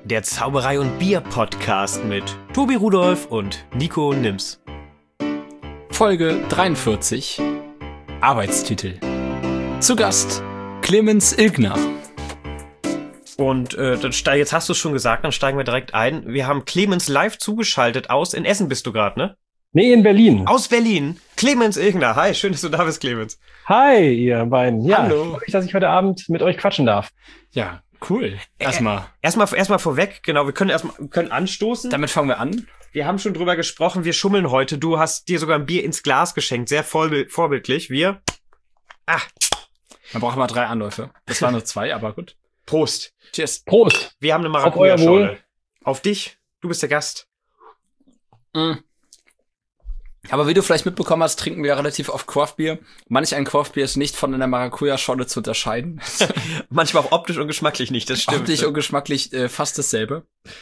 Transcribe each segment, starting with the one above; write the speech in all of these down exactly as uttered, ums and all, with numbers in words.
Der Zauberei- und Bier-Podcast mit Tobi Rudolph und Nico Nims. Folge dreiundvierzig. Arbeitstitel. Zu Gast Clemens Ilgner. Und äh, dann steig, jetzt hast du es schon gesagt, dann steigen wir direkt ein. Wir haben Clemens live zugeschaltet aus, in Essen bist du gerade, ne? Nee, in Berlin. Aus Berlin. Clemens Ilgner. Hi, schön, dass du da bist, Clemens. Hi, ihr beiden. Ja, Hallo. freue mich, dass ich heute Abend mit euch quatschen darf. Ja, cool. Erstmal. Äh, erstmal, erstmal vorweg, genau, wir können erstmal wir können anstoßen. Damit fangen wir an. Wir haben schon drüber gesprochen, wir schummeln heute. Du hast dir sogar ein Bier ins Glas geschenkt, sehr vorbild, vorbildlich. Wir, ah. Man braucht immer drei Anläufe. Das waren nur zwei, aber gut. Prost. Cheers. Prost. Wir haben eine Auf euer Wohl. Maracuja-Schorle. Auf dich, du bist der Gast. Mm. Aber wie du vielleicht mitbekommen hast, trinken wir ja relativ oft Craftbier. Manch ein Craftbier ist nicht von einer Maracuja-Schorle zu unterscheiden. Manchmal auch optisch und geschmacklich nicht, das stimmt. Optisch und geschmacklich äh, fast dasselbe.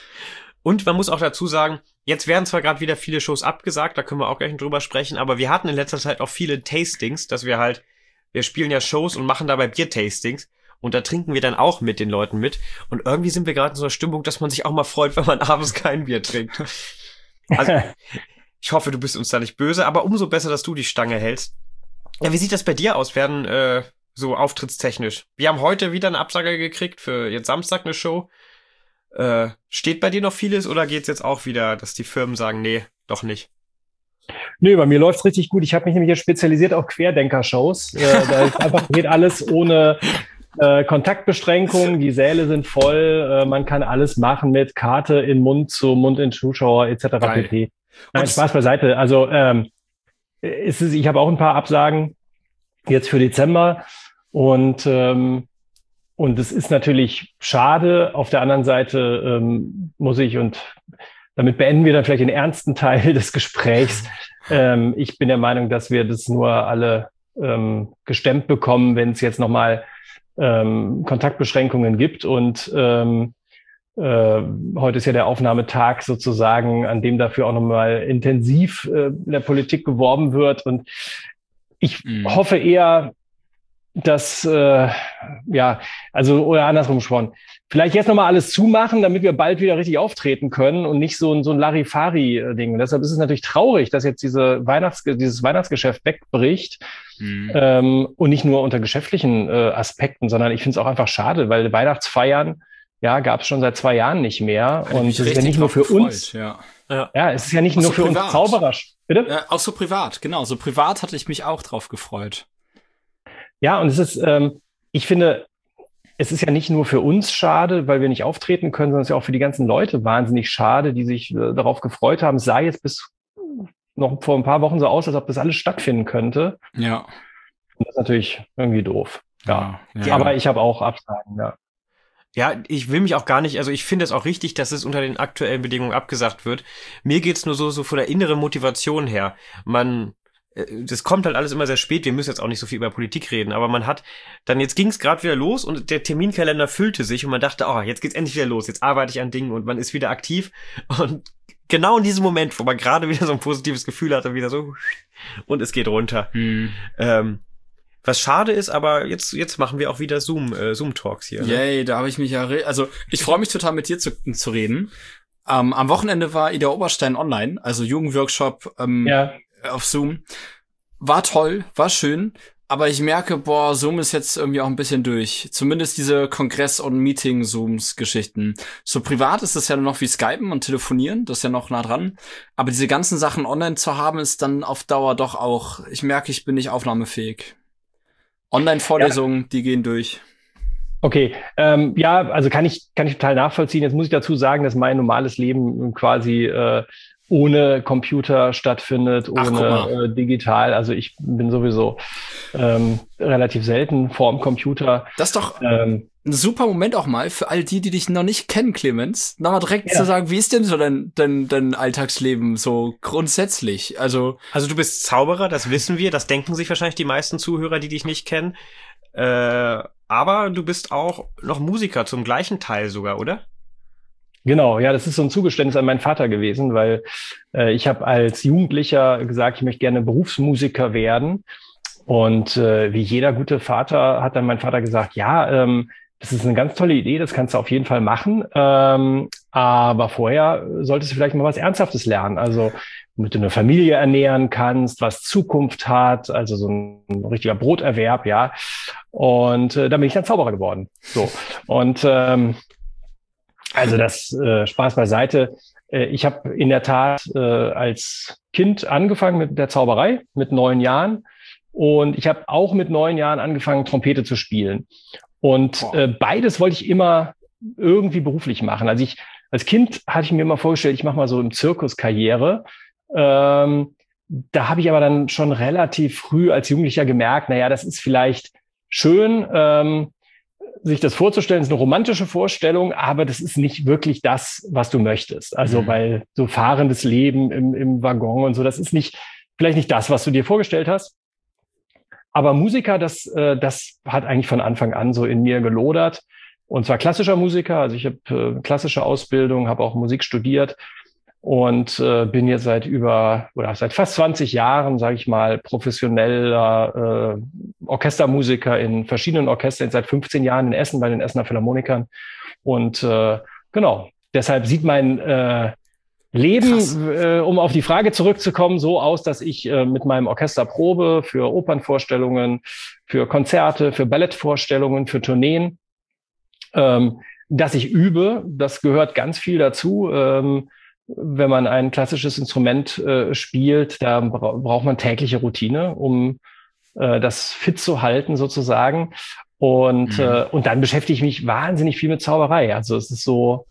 Und man muss auch dazu sagen, jetzt werden zwar gerade wieder viele Shows abgesagt, da können wir auch gleich drüber sprechen, aber wir hatten in letzter Zeit auch viele Tastings, dass wir halt, wir spielen ja Shows und machen dabei Bier-Tastings und da trinken wir dann auch mit den Leuten mit und irgendwie sind wir gerade in so einer Stimmung, dass man sich auch mal freut, wenn man abends kein Bier trinkt. Also, ich hoffe, du bist uns da nicht böse, aber umso besser, dass du die Stange hältst. Ja, wie sieht das bei dir aus, werden äh, so auftrittstechnisch? Wir haben heute wieder eine Absage gekriegt für jetzt Samstag eine Show. Äh, steht bei dir noch vieles oder geht's jetzt auch wieder, dass die Firmen sagen, nee, doch nicht? Nö, bei mir läuft's richtig gut. Ich habe mich nämlich jetzt spezialisiert auf Querdenker-Shows. Äh, da ist einfach geht alles ohne äh, Kontaktbeschränkungen. Die Säle sind voll. Äh, man kann alles machen mit Karte in Mund zu Mund in Zuschauer et cetera pp. Nein, Spaß beiseite. Also ähm, ist es, ich habe auch ein paar Absagen jetzt für Dezember und ähm, und es ist natürlich schade. Auf der anderen Seite ähm, muss ich, und damit beenden wir dann vielleicht den ernsten Teil des Gesprächs. Ähm, ich bin der Meinung, dass wir das nur alle ähm, gestemmt bekommen, wenn es jetzt nochmal ähm, Kontaktbeschränkungen gibt. Und ähm, äh, heute ist ja der Aufnahmetag sozusagen, an dem dafür auch nochmal intensiv äh, in der Politik geworben wird. Und ich mhm. hoffe eher, dass, äh, ja, also, oder andersrum gesprochen, vielleicht jetzt nochmal alles zumachen, damit wir bald wieder richtig auftreten können und nicht so ein, so ein Larifari-Ding. Und deshalb ist es natürlich traurig, dass jetzt diese Weihnachts, dieses Weihnachtsgeschäft wegbricht. Mhm. Ähm, und nicht nur unter geschäftlichen äh, Aspekten, sondern ich finde es auch einfach schade, weil Weihnachtsfeiern, ja, gab es schon seit zwei Jahren nicht mehr. Hat und es ist ja nicht nur für gefreut, uns. Ja. Ja. ja, es ist ja nicht auch nur so für privat. Uns Zauberer. Bitte? Ja, auch so privat, genau. So privat hatte ich mich auch drauf gefreut. Ja, und es ist, ähm, ich finde, es ist ja nicht nur für uns schade, weil wir nicht auftreten können, sondern es ist ja auch für die ganzen Leute wahnsinnig schade, die sich äh, darauf gefreut haben. Es sah jetzt bis noch vor ein paar Wochen so aus, als ob das alles stattfinden könnte. Ja. Und das ist natürlich irgendwie doof. Ja. ja, ja. Aber ich habe auch Absagen, ja. Ja, ich will mich auch gar nicht, also ich finde es auch richtig, dass es unter den aktuellen Bedingungen abgesagt wird. Mir geht's nur so, so von der inneren Motivation her. Man, das kommt halt alles immer sehr spät, wir müssen jetzt auch nicht so viel über Politik reden, aber man hat, dann jetzt ging's gerade wieder los und der Terminkalender füllte sich und man dachte, oh, jetzt geht's endlich wieder los, jetzt arbeite ich an Dingen und man ist wieder aktiv und genau in diesem Moment, wo man gerade wieder so ein positives Gefühl hatte, wieder so und es geht runter. Hm. Ähm, was schade ist, aber jetzt jetzt machen wir auch wieder Zoom äh, Zoom Talks hier. Yay, ne? Da habe ich mich ja, re- also ich freue mich total mit dir zu, zu reden. Ähm, am Wochenende war Ida Oberstein online, also Jugendworkshop ähm, ja. auf Zoom. War toll, war schön, aber ich merke, boah, Zoom ist jetzt irgendwie auch ein bisschen durch. Zumindest diese Kongress- und Meeting-Zooms-Geschichten. So privat ist es ja noch wie Skypen und Telefonieren, das ist ja noch nah dran. Aber diese ganzen Sachen online zu haben, ist dann auf Dauer doch auch, ich merke, ich bin nicht aufnahmefähig. Online-Vorlesungen, ja. Die gehen durch. Okay, ähm, ja, also kann ich kann ich total nachvollziehen. Jetzt muss ich dazu sagen, dass mein normales Leben quasi äh, ohne Computer stattfindet, ohne äh, digital. Also ich bin sowieso ähm, relativ selten vorm Computer. Das ist doch ähm, ein super Moment auch mal für all die, die dich noch nicht kennen, Clemens. Nochmal direkt ja. zu sagen, wie ist denn so dein, dein, dein Alltagsleben so grundsätzlich? Also, also du bist Zauberer, das wissen wir, das denken sich wahrscheinlich die meisten Zuhörer, die dich nicht kennen. Äh, aber du bist auch noch Musiker zum gleichen Teil sogar, oder? Genau, ja, das ist so ein Zugeständnis an meinen Vater gewesen, weil äh, ich habe als Jugendlicher gesagt, ich möchte gerne Berufsmusiker werden. Und äh, wie jeder gute Vater hat dann mein Vater gesagt, ja, ähm, das ist eine ganz tolle Idee, das kannst du auf jeden Fall machen. Ähm, aber vorher solltest du vielleicht mal was Ernsthaftes lernen. Also, damit du eine Familie ernähren kannst, was Zukunft hat, also so ein, ein richtiger Broterwerb, ja. Und äh, dann bin ich dann Zauberer geworden. So. Und ähm, also das äh, Spaß beiseite. Äh, ich habe in der Tat äh, als Kind angefangen mit der Zauberei, mit neun Jahren. Und ich habe auch mit neun Jahren angefangen, Trompete zu spielen. Und äh, beides wollte ich immer irgendwie beruflich machen. Also ich als Kind hatte ich mir immer vorgestellt, ich mache mal so im Zirkus Karriere. Ähm, da habe ich aber dann schon relativ früh als Jugendlicher gemerkt, naja, das ist vielleicht schön, ähm, sich das vorzustellen, ist eine romantische Vorstellung, aber das ist nicht wirklich das, was du möchtest. Also mhm. weil so fahrendes Leben im, im Waggon und so, das ist nicht vielleicht nicht das, was du dir vorgestellt hast. Aber Musiker, das, äh, das hat eigentlich von Anfang an so in mir gelodert. Und zwar klassischer Musiker. Also ich habe äh, klassische Ausbildung, habe auch Musik studiert und äh, bin jetzt seit über oder seit fast zwanzig Jahren, sage ich mal, professioneller äh, Orchestermusiker in verschiedenen Orchestern, seit fünfzehn Jahren in Essen bei den Essener Philharmonikern. Und äh, genau, deshalb sieht mein äh, Leben, äh, um auf die Frage zurückzukommen, so aus, dass ich äh, mit meinem Orchester probe für Opernvorstellungen, für Konzerte, für Ballettvorstellungen, für Tourneen, ähm, dass ich übe. Das gehört ganz viel dazu. Ähm, wenn man ein klassisches Instrument äh, spielt, da bra- braucht man tägliche Routine, um äh, das fit zu halten sozusagen. Und, mhm. äh, und dann beschäftige ich mich wahnsinnig viel mit Zauberei. Also es ist so,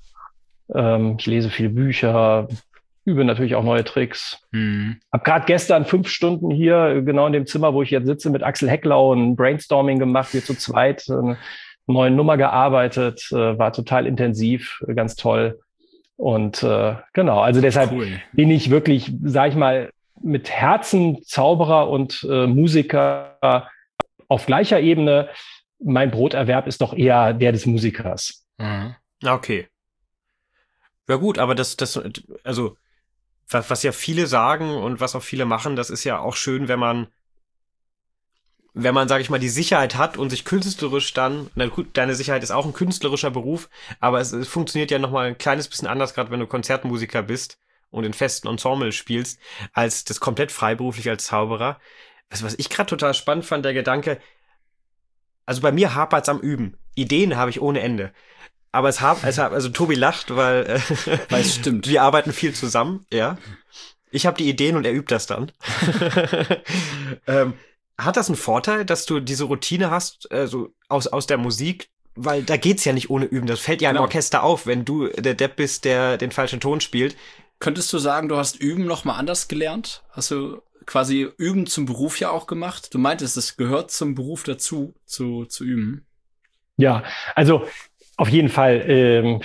ich lese viele Bücher, übe natürlich auch neue Tricks. Hm. Hab gerade gestern fünf Stunden hier, genau in dem Zimmer, wo ich jetzt sitze, mit Axel Hecklau ein Brainstorming gemacht, wir zu zweit, eine neue Nummer gearbeitet, war total intensiv, ganz toll. Und äh, genau, also deshalb cool. bin ich wirklich, sag ich mal, mit Herzen Zauberer und äh, Musiker auf gleicher Ebene. Mein Broterwerb ist doch eher der des Musikers. Mhm. Okay. Ja gut, aber das, das, also was, was ja viele sagen und was auch viele machen, das ist ja auch schön, wenn man, wenn man, sage ich mal, die Sicherheit hat und sich künstlerisch dann, na gut, deine Sicherheit ist auch ein künstlerischer Beruf, aber es, es funktioniert ja nochmal ein kleines bisschen anders, gerade wenn du Konzertmusiker bist und in festen Ensemble spielst, als das komplett freiberuflich als Zauberer. Was, was ich gerade total spannend fand, der Gedanke, also bei mir hapert's am Üben. Ideen habe ich ohne Ende. Aber es hat, es hat, also Tobi lacht, weil, äh, weil es stimmt. Wir arbeiten viel zusammen, ja. Ich habe die Ideen und er übt das dann. ähm, hat das einen Vorteil, dass du diese Routine hast, äh, so aus aus der Musik? Weil da geht's ja nicht ohne Üben. Das fällt ja im genau. Orchester auf, wenn du der Depp bist, der den falschen Ton spielt. Könntest du sagen, du hast Üben noch mal anders gelernt? Hast du quasi Üben zum Beruf ja auch gemacht? Du meintest, es gehört zum Beruf dazu, zu zu üben. Ja, also auf jeden Fall. Ähm,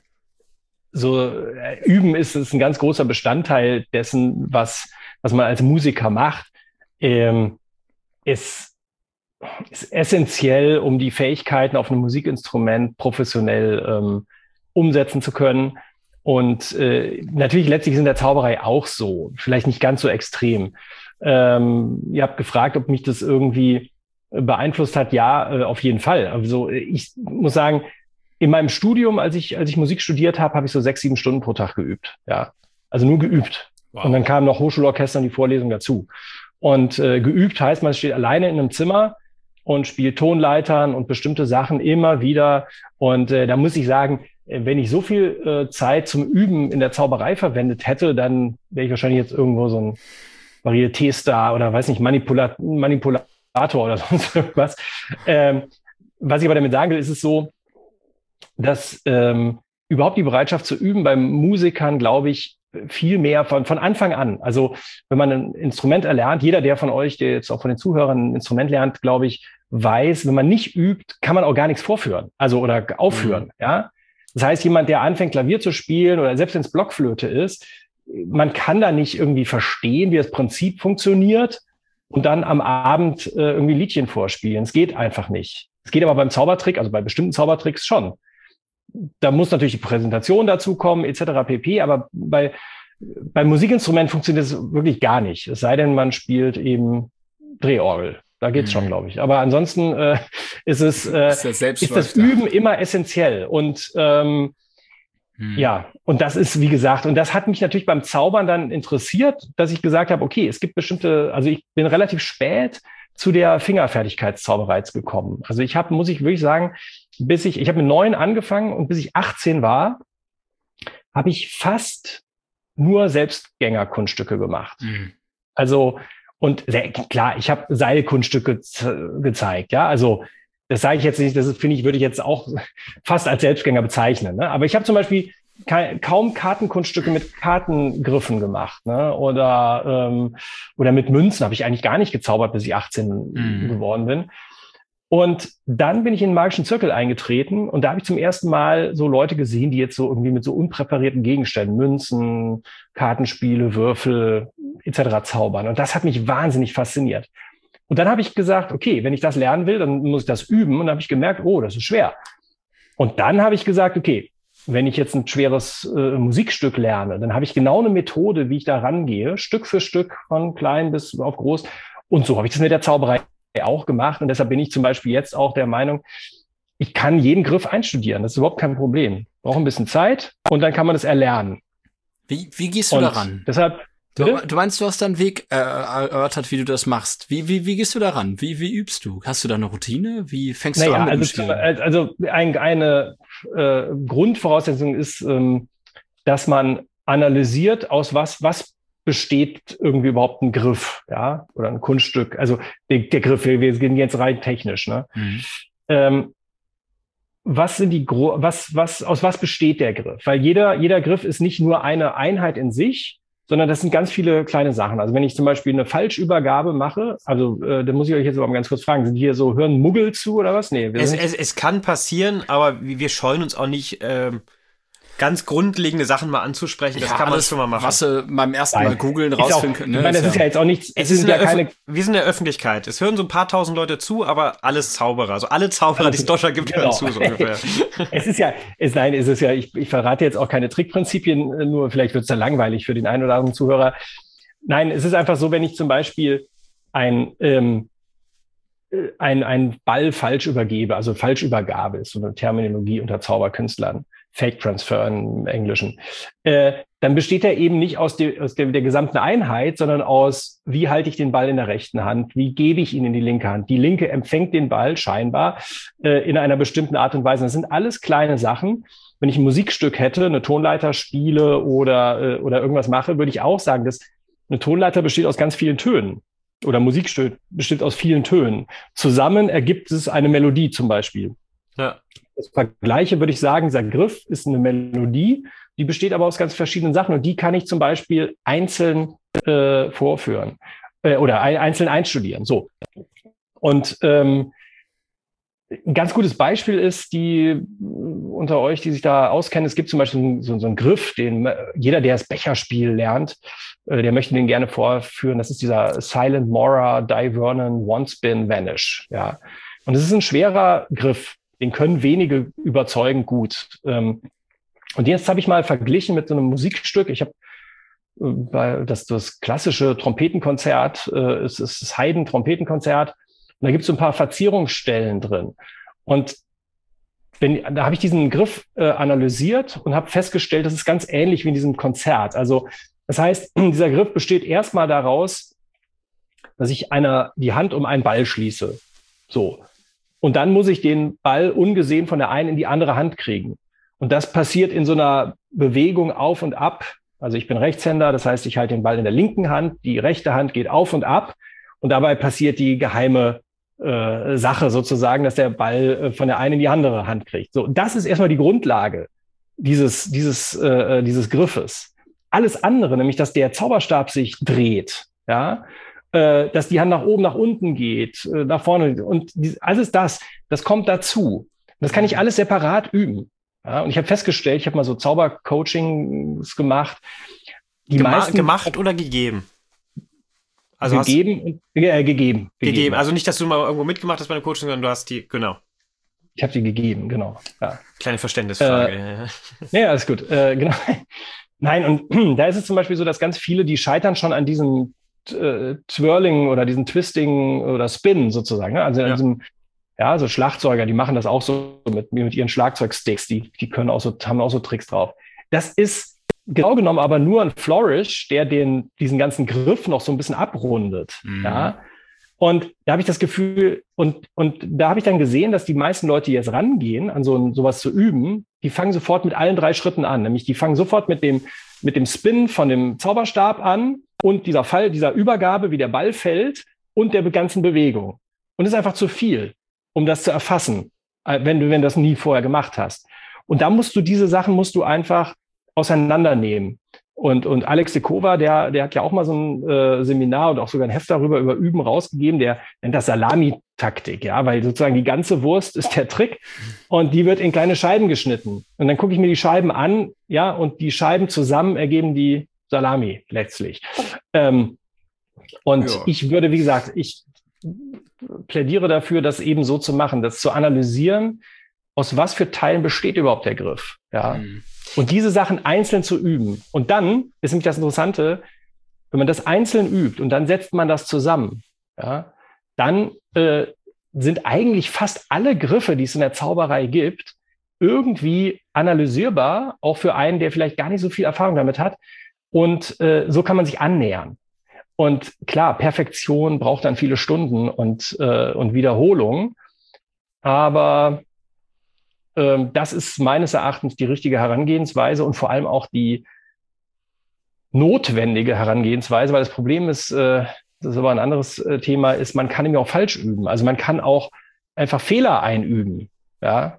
so äh, Üben ist, ist ein ganz großer Bestandteil dessen, was was man als Musiker macht. Ähm, ist, ist essentiell, um die Fähigkeiten auf einem Musikinstrument professionell ähm, umsetzen zu können. Und äh, natürlich letztlich ist in der Zauberei auch so, vielleicht nicht ganz so extrem. Ähm, ihr habt gefragt, ob mich das irgendwie beeinflusst hat. Ja, äh, auf jeden Fall. Also ich muss sagen, in meinem Studium, als ich, als ich Musik studiert habe, habe ich so sechs, sieben Stunden pro Tag geübt. Ja, also nur geübt. Wow. Und dann kamen noch Hochschulorchester und die Vorlesung dazu. Und äh, geübt heißt, man steht alleine in einem Zimmer und spielt Tonleitern und bestimmte Sachen immer wieder. Und äh, da muss ich sagen, wenn ich so viel äh, Zeit zum Üben in der Zauberei verwendet hätte, dann wäre ich wahrscheinlich jetzt irgendwo so ein Varieté-Star oder weiß nicht, Manipula- Manipulator oder sonst irgendwas. Ähm, was ich aber damit sagen will, ist es so, dass ähm, überhaupt die Bereitschaft zu üben beim Musikern, glaube ich, viel mehr von, von Anfang an. Also wenn man ein Instrument erlernt, jeder, der von euch, der jetzt auch von den Zuhörern ein Instrument lernt, glaube ich, weiß, wenn man nicht übt, kann man auch gar nichts vorführen, also oder aufführen. Mhm. Ja, das heißt, jemand, der anfängt, Klavier zu spielen oder selbst wenn es Blockflöte ist, man kann da nicht irgendwie verstehen, wie das Prinzip funktioniert und dann am Abend äh, irgendwie Liedchen vorspielen. Es geht einfach nicht. Es geht aber beim Zaubertrick, also bei bestimmten Zaubertricks schon. Da muss natürlich die Präsentation dazu kommen, et cetera pp. Aber bei beim Musikinstrument funktioniert das wirklich gar nicht. Es sei denn, man spielt eben Drehorgel. Da geht's mhm. schon, glaube ich. Aber ansonsten äh, ist es äh, ist, ist das Üben immer essentiell. Und ähm, mhm. ja, und das ist, wie gesagt, und das hat mich natürlich beim Zaubern dann interessiert, dass ich gesagt habe, okay, es gibt bestimmte, also ich bin relativ spät zu der Fingerfertigkeitszauberei gekommen. Also ich habe, muss ich wirklich sagen, bis ich, ich habe mit neun angefangen und bis ich achtzehn war, habe ich fast nur Selbstgängerkunststücke gemacht. Mhm. Also, und sehr, klar, ich habe Seilkunststücke z- gezeigt, ja, also das sage ich jetzt nicht, das finde ich, würde ich jetzt auch fast als Selbstgänger bezeichnen, ne? Aber ich habe zum Beispiel ka- kaum Kartenkunststücke mit Kartengriffen gemacht, ne? Oder, ähm, oder mit Münzen habe ich eigentlich gar nicht gezaubert, bis ich achtzehn mhm. geworden bin. Und dann bin ich in den magischen Zirkel eingetreten und da habe ich zum ersten Mal so Leute gesehen, die jetzt so irgendwie mit so unpräparierten Gegenständen, Münzen, Kartenspiele, Würfel et cetera zaubern. Und das hat mich wahnsinnig fasziniert. Und dann habe ich gesagt, okay, wenn ich das lernen will, dann muss ich das üben. Und dann habe ich gemerkt, oh, das ist schwer. Und dann habe ich gesagt, okay, wenn ich jetzt ein schweres äh, Musikstück lerne, dann habe ich genau eine Methode, wie ich da rangehe, Stück für Stück, von klein bis auf groß. Und so habe ich das mit der Zauberei auch gemacht. Und deshalb bin ich zum Beispiel jetzt auch der Meinung, ich kann jeden Griff einstudieren. Das ist überhaupt kein Problem. Brauche ein bisschen Zeit und dann kann man das erlernen. Wie, wie gehst du und daran? Deshalb, du, du meinst, du hast deinen Weg äh, erörtert, wie du das machst. Wie, wie, wie gehst du daran? Wie, wie übst du? Hast du da eine Routine? Wie fängst naja, du an mit also, dem Spielen? Also ein, eine äh, Grundvoraussetzung ist, ähm, dass man analysiert, aus was, was besteht irgendwie überhaupt ein Griff, ja, oder ein Kunststück. Also der, der Griff, wir, wir gehen jetzt rein technisch, ne? Mhm. Ähm, was sind die Gro- was, was, aus was besteht der Griff? Weil jeder, jeder Griff ist nicht nur eine Einheit in sich, sondern das sind ganz viele kleine Sachen. Also wenn ich zum Beispiel eine Falschübergabe mache, also äh, da muss ich euch jetzt aber mal ganz kurz fragen, sind hier so, hören Muggel zu oder was? Nee. Es, es, es kann passieren, aber wir scheuen uns auch nicht, ähm, ganz grundlegende Sachen mal anzusprechen, das ja, kann man schon mal machen. Was du beim ersten Nein. Mal googeln rausfinden können. Ne? Ich meine, das ist ja, ja jetzt auch nichts. Es, es ist ja keine. Wir sind in der Öffentlichkeit. Es hören so ein paar tausend Leute zu, aber alles Zauberer. Also alle Zauberer, also, die es in Deutschland gibt, genau. hören zu, so ungefähr. Es ist ja, es, nein, es ist ja, ich, ich verrate jetzt auch keine Trickprinzipien, nur vielleicht wird es da langweilig für den einen oder anderen Zuhörer. Nein, es ist einfach so, wenn ich zum Beispiel ein, ähm, ein, ein Ball falsch übergebe, also Falschübergabe ist so eine Terminologie unter Zauberkünstlern. Fake Transfer im Englischen, äh, dann besteht er eben nicht aus, die, aus der, der gesamten Einheit, sondern aus, wie halte ich den Ball in der rechten Hand, wie gebe ich ihn in die linke Hand. Die linke empfängt den Ball scheinbar äh, in einer bestimmten Art und Weise. Das sind alles kleine Sachen. Wenn ich ein Musikstück hätte, eine Tonleiter spiele oder, äh, oder irgendwas mache, würde ich auch sagen, dass eine Tonleiter besteht aus ganz vielen Tönen. Oder Musikstück besteht aus vielen Tönen. Zusammen ergibt es eine Melodie zum Beispiel. Ja. Das Vergleiche würde ich sagen, dieser Griff ist eine Melodie, die besteht aber aus ganz verschiedenen Sachen und die kann ich zum Beispiel einzeln äh, vorführen äh, oder ein, einzeln einstudieren. So. Und ähm, ein ganz gutes Beispiel ist, die unter euch, die sich da auskennen, es gibt zum Beispiel so, so einen Griff, den jeder, der das Becherspiel lernt, äh, der möchte den gerne vorführen. Das ist dieser Silent Mora Die Vernon One Spin Vanish. Ja. Und es ist ein schwerer Griff. Den können wenige überzeugend gut. Und jetzt habe ich mal verglichen mit so einem Musikstück. Ich habe das, das klassische Trompetenkonzert, es ist das Haydn-Trompetenkonzert. Und da gibt es so ein paar Verzierungsstellen drin. Und wenn, da habe ich diesen Griff äh, analysiert und habe festgestellt, das ist ganz ähnlich wie in diesem Konzert. Also das heißt, dieser Griff besteht erstmal daraus, dass ich einer die Hand um einen Ball schließe. So. Und dann muss ich den Ball ungesehen von der einen in die andere Hand kriegen. Und das passiert in so einer Bewegung auf und ab. Also ich bin Rechtshänder, das heißt, ich halte den Ball in der linken Hand, die rechte Hand geht auf und ab. Und dabei passiert die geheime äh, Sache sozusagen, dass der Ball äh, von der einen in die andere Hand kriegt. So, das ist erstmal die Grundlage dieses, dieses, äh, dieses Griffes. Alles andere, nämlich dass der Zauberstab sich dreht, ja, äh, dass die Hand nach oben, nach unten geht, äh, nach vorne. Und die, alles das, das kommt dazu. Das kann ich alles separat üben. Ja, und ich habe festgestellt, ich habe mal so Zaubercoachings gemacht. Die Gema- meisten gemacht oder gegeben? Also gegeben, und, äh, gegeben, gegeben. Gegeben. Also nicht, dass du mal irgendwo mitgemacht hast bei einem Coaching, sondern du hast die, genau. Ich habe die gegeben, genau. Ja. Kleine Verständnisfrage. Äh, ja, alles gut. Äh, genau. Nein, und da ist es zum Beispiel so, dass ganz viele, die scheitern schon an diesem äh, Twirling oder diesen Twisting oder Spin sozusagen. Ne? Also in ja. diesem, ja, so Schlagzeuger, die machen das auch so mit, mit ihren Schlagzeugsticks, die, die können auch so, haben auch so Tricks drauf. Das ist genau genommen aber nur ein Flourish, der den, diesen ganzen Griff noch so ein bisschen abrundet. Mhm. Ja. Und da habe ich das Gefühl, und, und da habe ich dann gesehen, dass die meisten Leute, die jetzt rangehen, an so ein, sowas zu üben, die fangen sofort mit allen drei Schritten an. Nämlich die fangen sofort mit dem, mit dem Spin von dem Zauberstab an und dieser Fall, dieser Übergabe, wie der Ball fällt und der ganzen Bewegung. Und das ist einfach zu viel, um das zu erfassen, wenn du, wenn du das nie vorher gemacht hast. Und da musst du diese Sachen, musst du einfach auseinandernehmen. Und, und Alex de Kova, der, der hat ja auch mal so ein äh, Seminar und auch sogar ein Heft darüber, über Üben rausgegeben, der nennt das Salami-Taktik, ja, weil sozusagen die ganze Wurst ist der Trick und die wird in kleine Scheiben geschnitten. Und dann gucke ich mir die Scheiben an, ja, und die Scheiben zusammen ergeben die Salami letztlich. Ähm, und ja. ich würde, wie gesagt, ich plädiere dafür, das eben so zu machen, das zu analysieren, aus was für Teilen besteht überhaupt der Griff, ja. Mhm. Und diese Sachen einzeln zu üben. Und dann ist nämlich das Interessante, wenn man das einzeln übt und dann setzt man das zusammen, ja, dann äh, sind eigentlich fast alle Griffe, die es in der Zauberei gibt, irgendwie analysierbar, auch für einen, der vielleicht gar nicht so viel Erfahrung damit hat. Und äh, so kann man sich annähern. Und klar, Perfektion braucht dann viele Stunden und, äh, und Wiederholung. Aber das ist meines Erachtens die richtige Herangehensweise und vor allem auch die notwendige Herangehensweise, weil das Problem ist, das ist aber ein anderes Thema, ist, man kann eben auch falsch üben. Also man kann auch einfach Fehler einüben. Ja,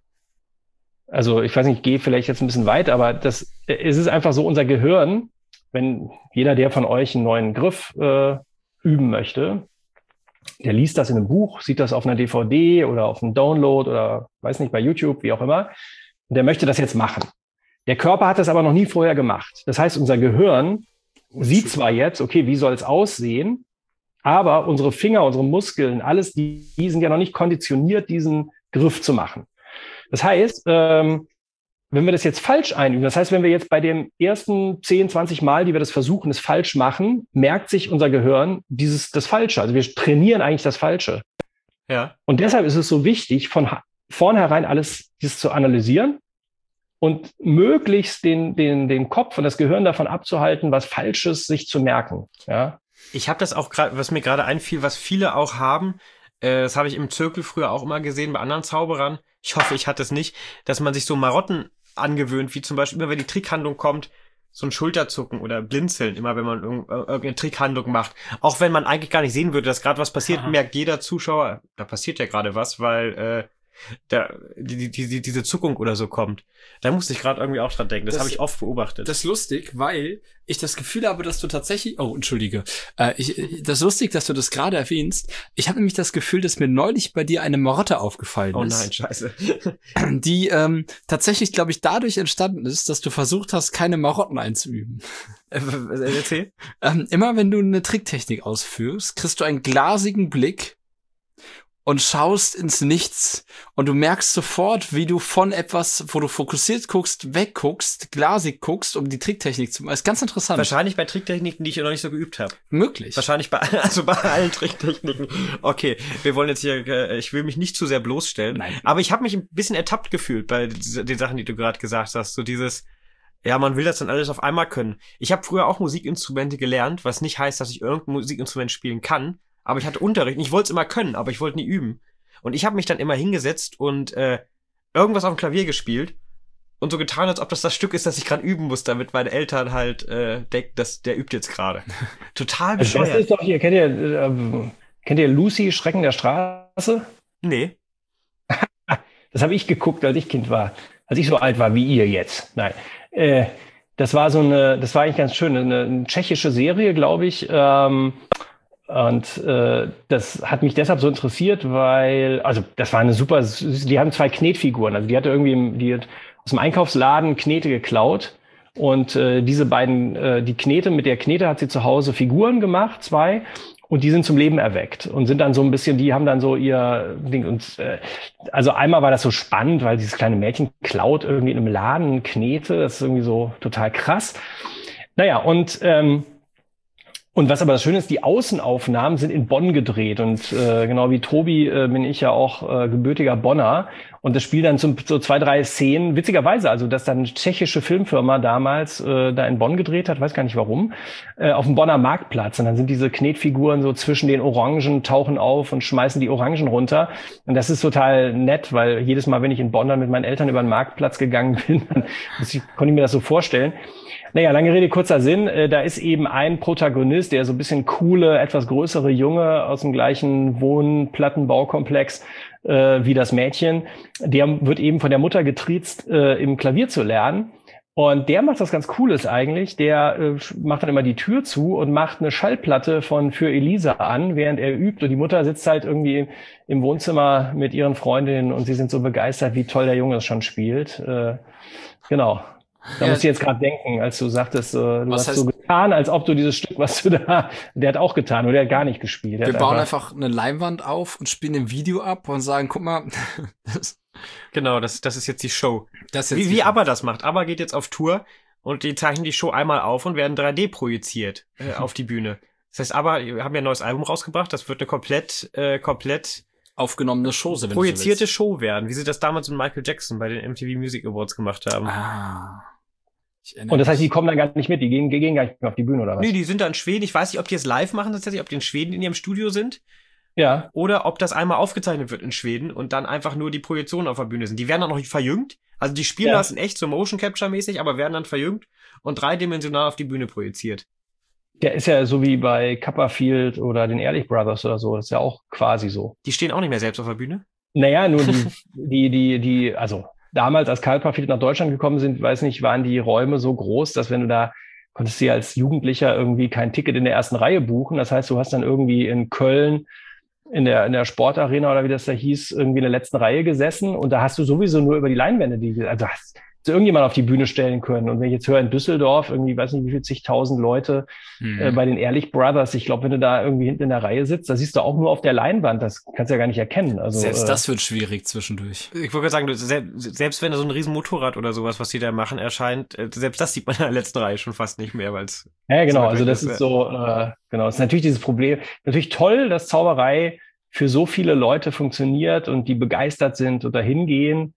also ich weiß nicht, ich gehe vielleicht jetzt ein bisschen weit, aber das, es ist einfach so, unser Gehirn, wenn jeder, der von euch einen neuen Griff äh, üben möchte, der liest das in einem Buch, sieht das auf einer D V D oder auf einem Download oder weiß nicht, bei YouTube, wie auch immer. Und der möchte das jetzt machen. Der Körper hat das aber noch nie vorher gemacht. Das heißt, unser Gehirn sieht zwar jetzt, okay, wie soll es aussehen, aber unsere Finger, unsere Muskeln, alles, die, die sind ja noch nicht konditioniert, diesen Griff zu machen. Das heißt, ähm, wenn wir das jetzt falsch einüben, das heißt, wenn wir jetzt bei den ersten zehn, zwanzig Mal, die wir das versuchen, es falsch machen, merkt sich unser Gehirn dieses, das Falsche. Also wir trainieren eigentlich das Falsche. Ja. Und deshalb ist es so wichtig, von vornherein alles dieses zu analysieren und möglichst den, den, den Kopf und das Gehirn davon abzuhalten, was Falsches sich zu merken. Ja. Ich habe das auch gerade, was mir gerade einfiel, was viele auch haben, äh, das habe ich im Zirkel früher auch immer gesehen bei anderen Zauberern. Ich hoffe, ich hatte es nicht, dass man sich so Marotten angewöhnt, wie zum Beispiel immer, wenn die Trickhandlung kommt, so ein Schulterzucken oder Blinzeln, immer wenn man irg- irgendeine Trickhandlung macht. Auch wenn man eigentlich gar nicht sehen würde, dass gerade was passiert, Aha. merkt jeder Zuschauer, da passiert ja gerade was, weil äh, da, die, die, die, diese Zuckung oder so kommt. Da musste ich gerade irgendwie auch dran denken. Das, das habe ich oft beobachtet. Das ist lustig, weil ich das Gefühl habe, dass du tatsächlich... Oh, entschuldige. Äh, ich, das ist lustig, dass du das gerade erwähnst. Ich habe nämlich das Gefühl, dass mir neulich bei dir eine Marotte aufgefallen oh, ist. Oh nein, scheiße. Die ähm, tatsächlich, glaube ich, dadurch entstanden ist, dass du versucht hast, keine Marotten einzuüben. Erzähl. ähm, immer wenn du eine Tricktechnik ausführst, kriegst du einen glasigen Blick und schaust ins Nichts und du merkst sofort, wie du von etwas, wo du fokussiert guckst, wegguckst, glasig guckst, um die Tricktechnik zu machen. Das ist ganz interessant. Wahrscheinlich bei Tricktechniken, die ich noch nicht so geübt habe. Möglich. Wahrscheinlich bei, also bei allen Tricktechniken. Okay, wir wollen jetzt hier, ich will mich nicht zu sehr bloßstellen. Nein. Aber ich habe mich ein bisschen ertappt gefühlt bei den Sachen, die du gerade gesagt hast. So dieses, ja, man will das dann alles auf einmal können. Ich habe früher auch Musikinstrumente gelernt, was nicht heißt, dass ich irgendein Musikinstrument spielen kann. Aber ich hatte Unterricht und ich wollte es immer können, aber ich wollte nie üben. Und ich habe mich dann immer hingesetzt und äh, irgendwas auf dem Klavier gespielt und so getan, als ob das das Stück ist, das ich gerade üben muss, damit meine Eltern halt äh, denken, dass der übt jetzt gerade. Total bescheuert. Das ist doch hier, kennt ihr, äh, kennt ihr Lucy, Schrecken der Straße? Nee. Das habe ich geguckt, als ich Kind war. Als ich so alt war wie ihr jetzt. Nein. Äh, das war so eine, das war eigentlich ganz schön, eine, eine tschechische Serie, glaube ich. Ähm, Und äh, das hat mich deshalb so interessiert, weil, also das war eine super, die haben zwei Knetfiguren, also die hatte irgendwie, die hat aus dem Einkaufsladen Knete geklaut und äh, diese beiden, äh, die Knete, mit der Knete hat sie zu Hause Figuren gemacht, zwei, und die sind zum Leben erweckt und sind dann so ein bisschen, die haben dann so ihr Ding und äh, also einmal war das so spannend, weil dieses kleine Mädchen klaut irgendwie in einem Laden Knete, das ist irgendwie so total krass. Naja, und ähm, Und was aber das Schöne ist, die Außenaufnahmen sind in Bonn gedreht und äh, genau wie Tobi äh, bin ich ja auch äh, gebürtiger Bonner und das Spiel dann zum, so zwei, drei Szenen, witzigerweise, also dass dann eine tschechische Filmfirma damals äh, da in Bonn gedreht hat, weiß gar nicht warum, äh, auf dem Bonner Marktplatz und dann sind diese Knetfiguren so zwischen den Orangen, tauchen auf und schmeißen die Orangen runter und das ist total nett, weil jedes Mal, wenn ich in Bonn dann mit meinen Eltern über den Marktplatz gegangen bin, dann ich, konnte ich mir das so vorstellen. Naja, lange Rede, kurzer Sinn. Äh, da ist eben ein Protagonist, der so ein bisschen coole, etwas größere Junge aus dem gleichen Wohnplattenbaukomplex äh, wie das Mädchen. Der wird eben von der Mutter getriezt, äh, im Klavier zu lernen. Und der macht was ganz Cooles eigentlich. Der äh, macht dann immer die Tür zu und macht eine Schallplatte von Für Elisa an, während er übt. Und die Mutter sitzt halt irgendwie im Wohnzimmer mit ihren Freundinnen und sie sind so begeistert, wie toll der Junge es schon spielt. Äh, genau. Da ja, musst du jetzt gerade denken, als du sagtest, äh, du hast heißt, so getan, als ob du dieses Stück, was du da, der hat auch getan oder der hat gar nicht gespielt. Wir bauen einfach, einfach eine Leinwand auf und spielen ein Video ab und sagen, guck mal. das genau, das, das ist jetzt die Show. Das ist wie wie ABBA das macht. ABBA geht jetzt auf Tour und die zeichnen die Show einmal auf und werden drei D projiziert äh, auf die Bühne. Das heißt, ABBA, wir haben ja ein neues Album rausgebracht, das wird eine komplett, äh, komplett aufgenommene Show, wenn projizierte so Show werden, wie sie das damals mit Michael Jackson bei den M T V Music Awards gemacht haben. Ah. Und das heißt, die kommen dann gar nicht mit, die gehen, gehen gar nicht mehr auf die Bühne, oder was? Nee, die sind da in Schweden. Ich weiß nicht, ob die es live machen, tatsächlich, ob die in Schweden in ihrem Studio sind. Ja. Oder ob das einmal aufgezeichnet wird in Schweden und dann einfach nur die Projektionen auf der Bühne sind. Die werden dann noch nicht verjüngt. Also die spielen ja. das in echt so Motion Capture mäßig, aber werden dann verjüngt und dreidimensional auf die Bühne projiziert. Der ist ja so wie bei Copperfield oder den Ehrlich Brothers oder so. Das ist ja auch quasi so. Die stehen auch nicht mehr selbst auf der Bühne? Naja, nur die, die, die, die, also damals, als Copperfield nach Deutschland gekommen sind, weiß nicht, waren die Räume so groß, dass wenn du da, konntest du ja als Jugendlicher irgendwie kein Ticket in der ersten Reihe buchen. Das heißt, du hast dann irgendwie in Köln in der, in der Sportarena oder wie das da hieß, irgendwie in der letzten Reihe gesessen und da hast du sowieso nur über die Leinwände, die, also hast du irgendjemand auf die Bühne stellen können. Und wenn ich jetzt höre in Düsseldorf, irgendwie, weiß nicht, wie viel zigtausend Leute mhm. äh, bei den Ehrlich Brothers, ich glaube, wenn du da irgendwie hinten in der Reihe sitzt, da siehst du auch nur auf der Leinwand, das kannst du ja gar nicht erkennen. Also selbst äh, das wird schwierig zwischendurch. Ich wollte gerade sagen, selbst, selbst wenn da so ein riesen Motorrad oder sowas, was die da machen, erscheint, selbst das sieht man in der letzten Reihe schon fast nicht mehr, weil es ja, genau, also das ist so, äh, genau, das ist natürlich dieses Problem. Natürlich toll, dass Zauberei für so viele Leute funktioniert und die begeistert sind und dahin gehen,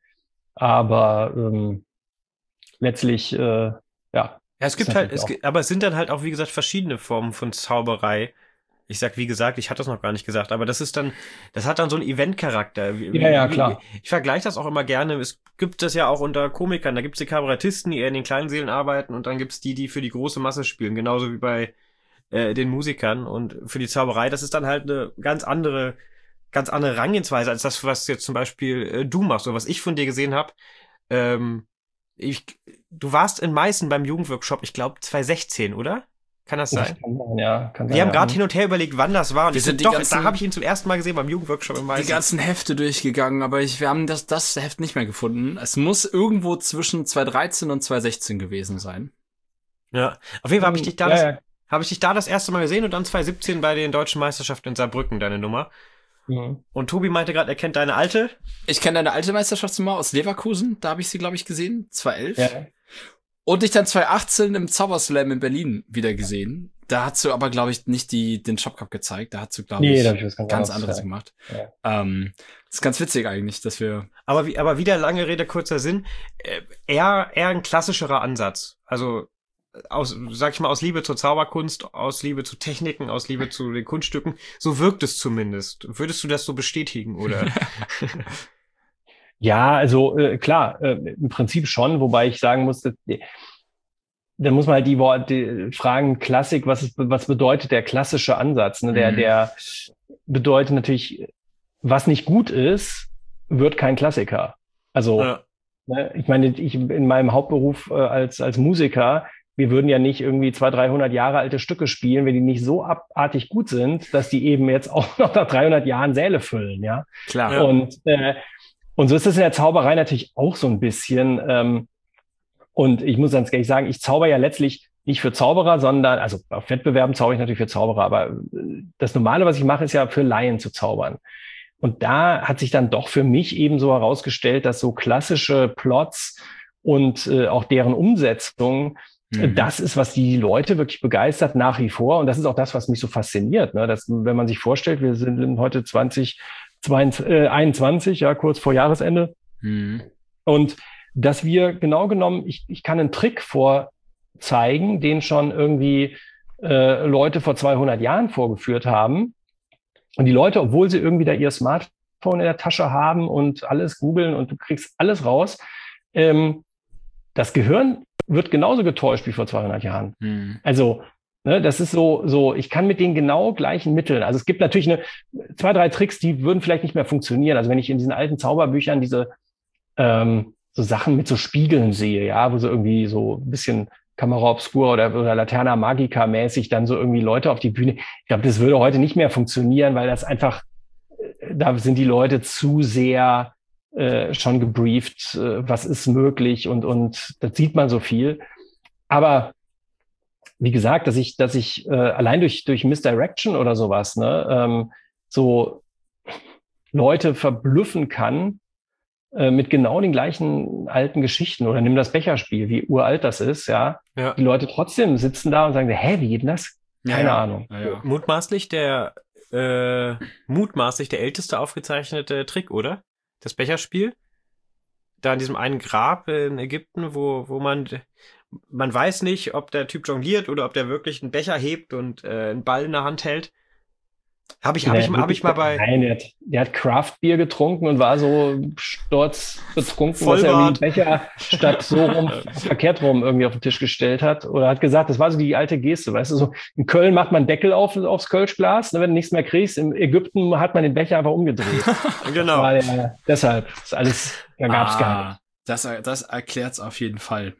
aber ähm, letztlich, äh, ja. Ja, es gibt halt, es gibt, aber es sind dann halt auch, wie gesagt, verschiedene Formen von Zauberei. Ich sag, wie gesagt, ich hatte das noch gar nicht gesagt, aber das ist dann, das hat dann so einen Event-Charakter. Ja, ja, klar. Ich, ich vergleiche das auch immer gerne. Es gibt das ja auch unter Komikern. Da gibt es die Kabarettisten, die eher in den kleinen Sälen arbeiten und dann gibt es die, die für die große Masse spielen. Genauso wie bei äh, den Musikern. Und für die Zauberei, das ist dann halt eine ganz andere, ganz andere Herangehensweise als das, was jetzt zum Beispiel äh, du machst oder was ich von dir gesehen habe. Ähm, Ich, du warst in Meißen beim Jugendworkshop, ich glaube zwanzig sechzehn, oder? Kann das sein? Kann sein, ja. Kann Wir sein, haben ja. gerade hin und her überlegt, wann das war. Und wir ich sind so, doch, ganzen, da habe ich ihn zum ersten Mal gesehen beim Jugendworkshop in Meißen. Die ganzen Hefte durchgegangen, aber ich, wir haben das, das Heft nicht mehr gefunden. Es muss irgendwo zwischen zwanzig dreizehn und zwanzig sechzehn gewesen sein. Ja, auf jeden Fall habe ich dich da ja, das, ja. habe ich dich da das erste Mal gesehen und dann zwanzig siebzehn bei den Deutschen Meisterschaften in Saarbrücken, deine Nummer. Mhm. Und Tobi meinte gerade, er kennt deine alte. Ich kenne deine alte Meisterschaftsnummer aus Leverkusen, da habe ich sie, glaube ich, gesehen, zwanzig elf. Ja. Und dich dann zwanzig achtzehn im Zauberslam in Berlin wieder gesehen. Da hast du aber, glaube ich, nicht die den Shop Cup gezeigt. Da hast du, glaube nee, ich, da hab ich was ganz, ganz anderes anderes gemacht. Ja. Ähm, das ist ganz witzig eigentlich, dass wir... Aber, wie, aber wieder lange Rede, kurzer Sinn. Äh, eher, eher ein klassischerer Ansatz. Also aus, sag ich mal, aus Liebe zur Zauberkunst, aus Liebe zu Techniken, aus Liebe zu den Kunststücken. So wirkt es zumindest. Würdest du das so bestätigen, oder? Ja, also äh, klar, äh, im Prinzip schon, wobei ich sagen muss, dass, da muss man halt die Worte fragen, Klassik, was ist, was bedeutet der klassische Ansatz? Ne? Der, mhm. der bedeutet natürlich, was nicht gut ist, wird kein Klassiker. Also, ja. ne, ich meine, ich in meinem Hauptberuf äh, als als Musiker, wir würden ja nicht irgendwie zweihundert, dreihundert Jahre alte Stücke spielen, wenn die nicht so abartig gut sind, dass die eben jetzt auch noch nach dreihundert Jahren Säle füllen, ja. Klar. Ja. Und äh, Und so ist es in der Zauberei natürlich auch so ein bisschen. Ähm, und ich muss ganz ehrlich sagen, ich zauber ja letztlich nicht für Zauberer, sondern, also auf Wettbewerben zauber ich natürlich für Zauberer, aber das Normale, was ich mache, ist ja für Laien zu zaubern. Und da hat sich dann doch für mich eben so herausgestellt, dass so klassische Plots und äh, auch deren Umsetzung Mhm. Das ist, was die Leute wirklich begeistert nach wie vor. Und das ist auch das, was mich so fasziniert. Ne? Dass, wenn man sich vorstellt, wir sind heute zwanzig einundzwanzig, ja, kurz vor Jahresende. Mhm. Und dass wir genau genommen, ich, ich kann einen Trick vorzeigen, den schon irgendwie äh, Leute vor zweihundert Jahren vorgeführt haben. Und die Leute, obwohl sie irgendwie da ihr Smartphone in der Tasche haben und alles googeln und du kriegst alles raus, ähm, das Gehirn wird genauso getäuscht wie vor zweihundert Jahren. Mhm. Also, ne, das ist so, so, ich kann mit den genau gleichen Mitteln, also es gibt natürlich eine, zwei, drei Tricks, die würden vielleicht nicht mehr funktionieren. Also wenn ich in diesen alten Zauberbüchern diese ähm, so Sachen mit so Spiegeln sehe, ja, wo so irgendwie so ein bisschen Camera Obscura oder, oder Laterna Magica mäßig dann so irgendwie Leute auf die Bühne. Ich glaube, das würde heute nicht mehr funktionieren, weil das einfach, da sind die Leute zu sehr äh, schon gebrieft, äh, was ist möglich und, und das sieht man so viel. Aber wie gesagt, dass ich, dass ich äh, allein durch, durch Misdirection oder sowas, ne, ähm, so Leute verblüffen kann, mit genau den gleichen alten Geschichten oder nimm das Becherspiel, wie uralt das ist, ja. ja. Die Leute trotzdem sitzen da und sagen, hä, wie geht denn das? Keine ja, Ahnung. Ja, ja. Mutmaßlich der äh, mutmaßlich der älteste aufgezeichnete Trick, oder? Das Becherspiel? Da in diesem einen Grab in Ägypten, wo wo man man weiß nicht, ob der Typ jongliert oder ob der wirklich einen Becher hebt und äh, einen Ball in der Hand hält. Habe ich, hab ich, hab ich mal bei... Nein, der hat, der hat Craft-Bier getrunken und war so sturzbetrunken, dass er irgendwie den Becher statt so rum, verkehrt rum irgendwie auf den Tisch gestellt hat. Oder hat gesagt, das war so die alte Geste, weißt du, so in Köln macht man Deckel auf, aufs Kölschglas, ne, wenn du nichts mehr kriegst. In Ägypten hat man den Becher einfach umgedreht. Genau. War der, deshalb, das alles, da gab's ah, gar nicht. Das, das erklärt's auf jeden Fall.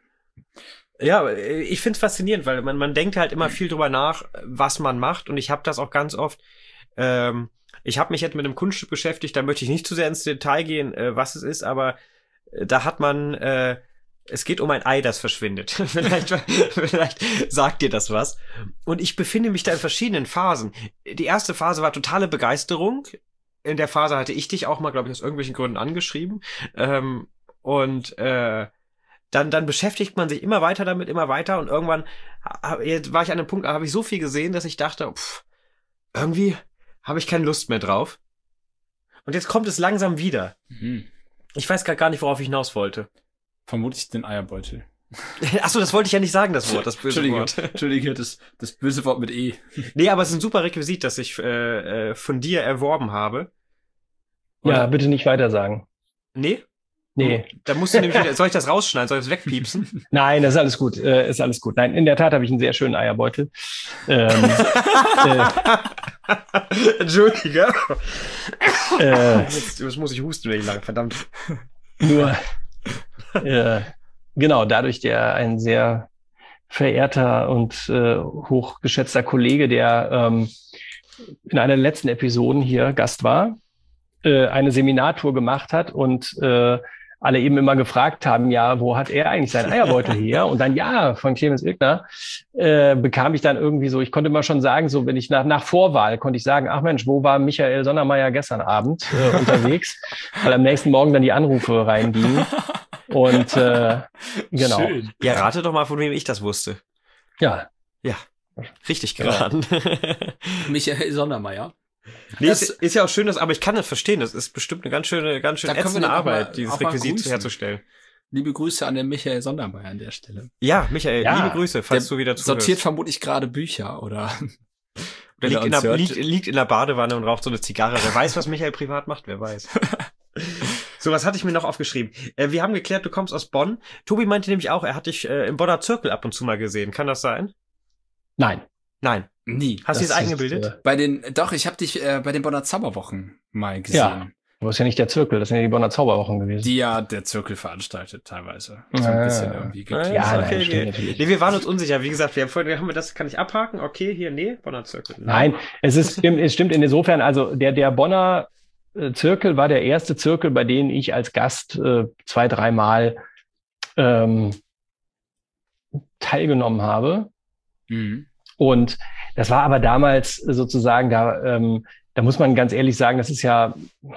Ja, ich find's faszinierend, weil man, man denkt halt immer viel drüber nach, was man macht. Und ich habe das auch ganz oft... Ähm, ich habe mich jetzt mit einem Kunststück beschäftigt, da möchte ich nicht zu sehr ins Detail gehen, äh, was es ist, aber äh, da hat man, äh, es geht um ein Ei, das verschwindet. vielleicht, vielleicht sagt dir das was. Und ich befinde mich da in verschiedenen Phasen. Die erste Phase war totale Begeisterung. In der Phase hatte ich dich auch mal, glaube ich, aus irgendwelchen Gründen angeschrieben. Ähm, und äh, dann, dann beschäftigt man sich immer weiter damit, immer weiter. Und irgendwann jetzt war ich an einem Punkt, da habe ich so viel gesehen, dass ich dachte, pff, irgendwie habe ich keine Lust mehr drauf. Und jetzt kommt es langsam wieder. Mhm. Ich weiß gar nicht, worauf ich hinaus wollte. Vermutlich den Eierbeutel. Achso, das wollte ich ja nicht sagen, das Wort, das böse Entschuldige, Wort. Entschuldige, das, das böse Wort mit E. Nee, aber es ist ein super Requisit, das ich äh, äh, von dir erworben habe. Oder? Ja, bitte nicht weiter sagen. Nee? Nee. Da musst du nämlich wieder, soll ich das rausschneiden? Soll ich das wegpiepsen? Nein, das ist alles gut. Äh, ist alles gut. Nein, in der Tat habe ich einen sehr schönen Eierbeutel. Ähm, äh, Entschuldige. Äh, jetzt, jetzt muss ich husten, wenn ich lange, verdammt. Nur, äh, genau, dadurch der ein sehr verehrter und äh, hochgeschätzter Kollege, der ähm, in einer der letzten Episoden hier Gast war, äh, eine Seminartour gemacht hat und äh, alle eben immer gefragt haben, ja, wo hat er eigentlich seinen Eierbeutel her? Und dann, ja, von Clemens Ilgner, äh, bekam ich dann irgendwie so, ich konnte immer schon sagen, so wenn ich nach, nach Vorwahl, konnte ich sagen, ach Mensch, wo war Michael Sondermeier gestern Abend äh, unterwegs? Weil am nächsten Morgen dann die Anrufe reingingen. Und äh, genau. Schön. Ja, rate doch mal, von wem ich das wusste. Ja. Ja, richtig geraten. Ja. Michael Sondermeier. Nee, das ist, ist ja auch schön, dass, aber ich kann das verstehen. Das ist bestimmt eine ganz schöne, ganz schön ätzende Arbeit, mal, dieses Requisit herzustellen. Liebe Grüße an den Michael Sondermeier an der Stelle. Ja, Michael, ja, liebe Grüße, falls der du wieder zuhörst. Sortiert vermutlich gerade Bücher oder, oder liegt, in der, liegt, liegt in der Badewanne und raucht so eine Zigarre. Wer weiß, was Michael privat macht, wer weiß. So, was hatte ich mir noch aufgeschrieben? Äh, wir haben geklärt, du kommst aus Bonn. Tobi meinte nämlich auch, er hat dich äh, im Bonner Zirkel ab und zu mal gesehen. Kann das sein? Nein. Nein. Nie. Hast du das eingebildet? Äh, bei den, doch, ich habe dich äh, bei den Bonner Zauberwochen mal gesehen. Ja, aber ist ja nicht der Zirkel, das sind ja die Bonner Zauberwochen gewesen. Die ja der Zirkel veranstaltet teilweise. So ein ah, bisschen irgendwie geklärt. Ja, okay, nein, stimmt natürlich. Nee, wir waren uns unsicher. Wie gesagt, wir haben vorhin, haben wir das, kann ich abhaken? Okay, hier, nee, Bonner Zirkel. Nein, nein es ist, stimmt, es stimmt insofern, also der, der Bonner Zirkel war der erste Zirkel, bei dem ich als Gast äh, zwei, dreimal ähm, teilgenommen habe. Mhm. Und das war aber damals sozusagen, da, ähm, da muss man ganz ehrlich sagen, das ist ja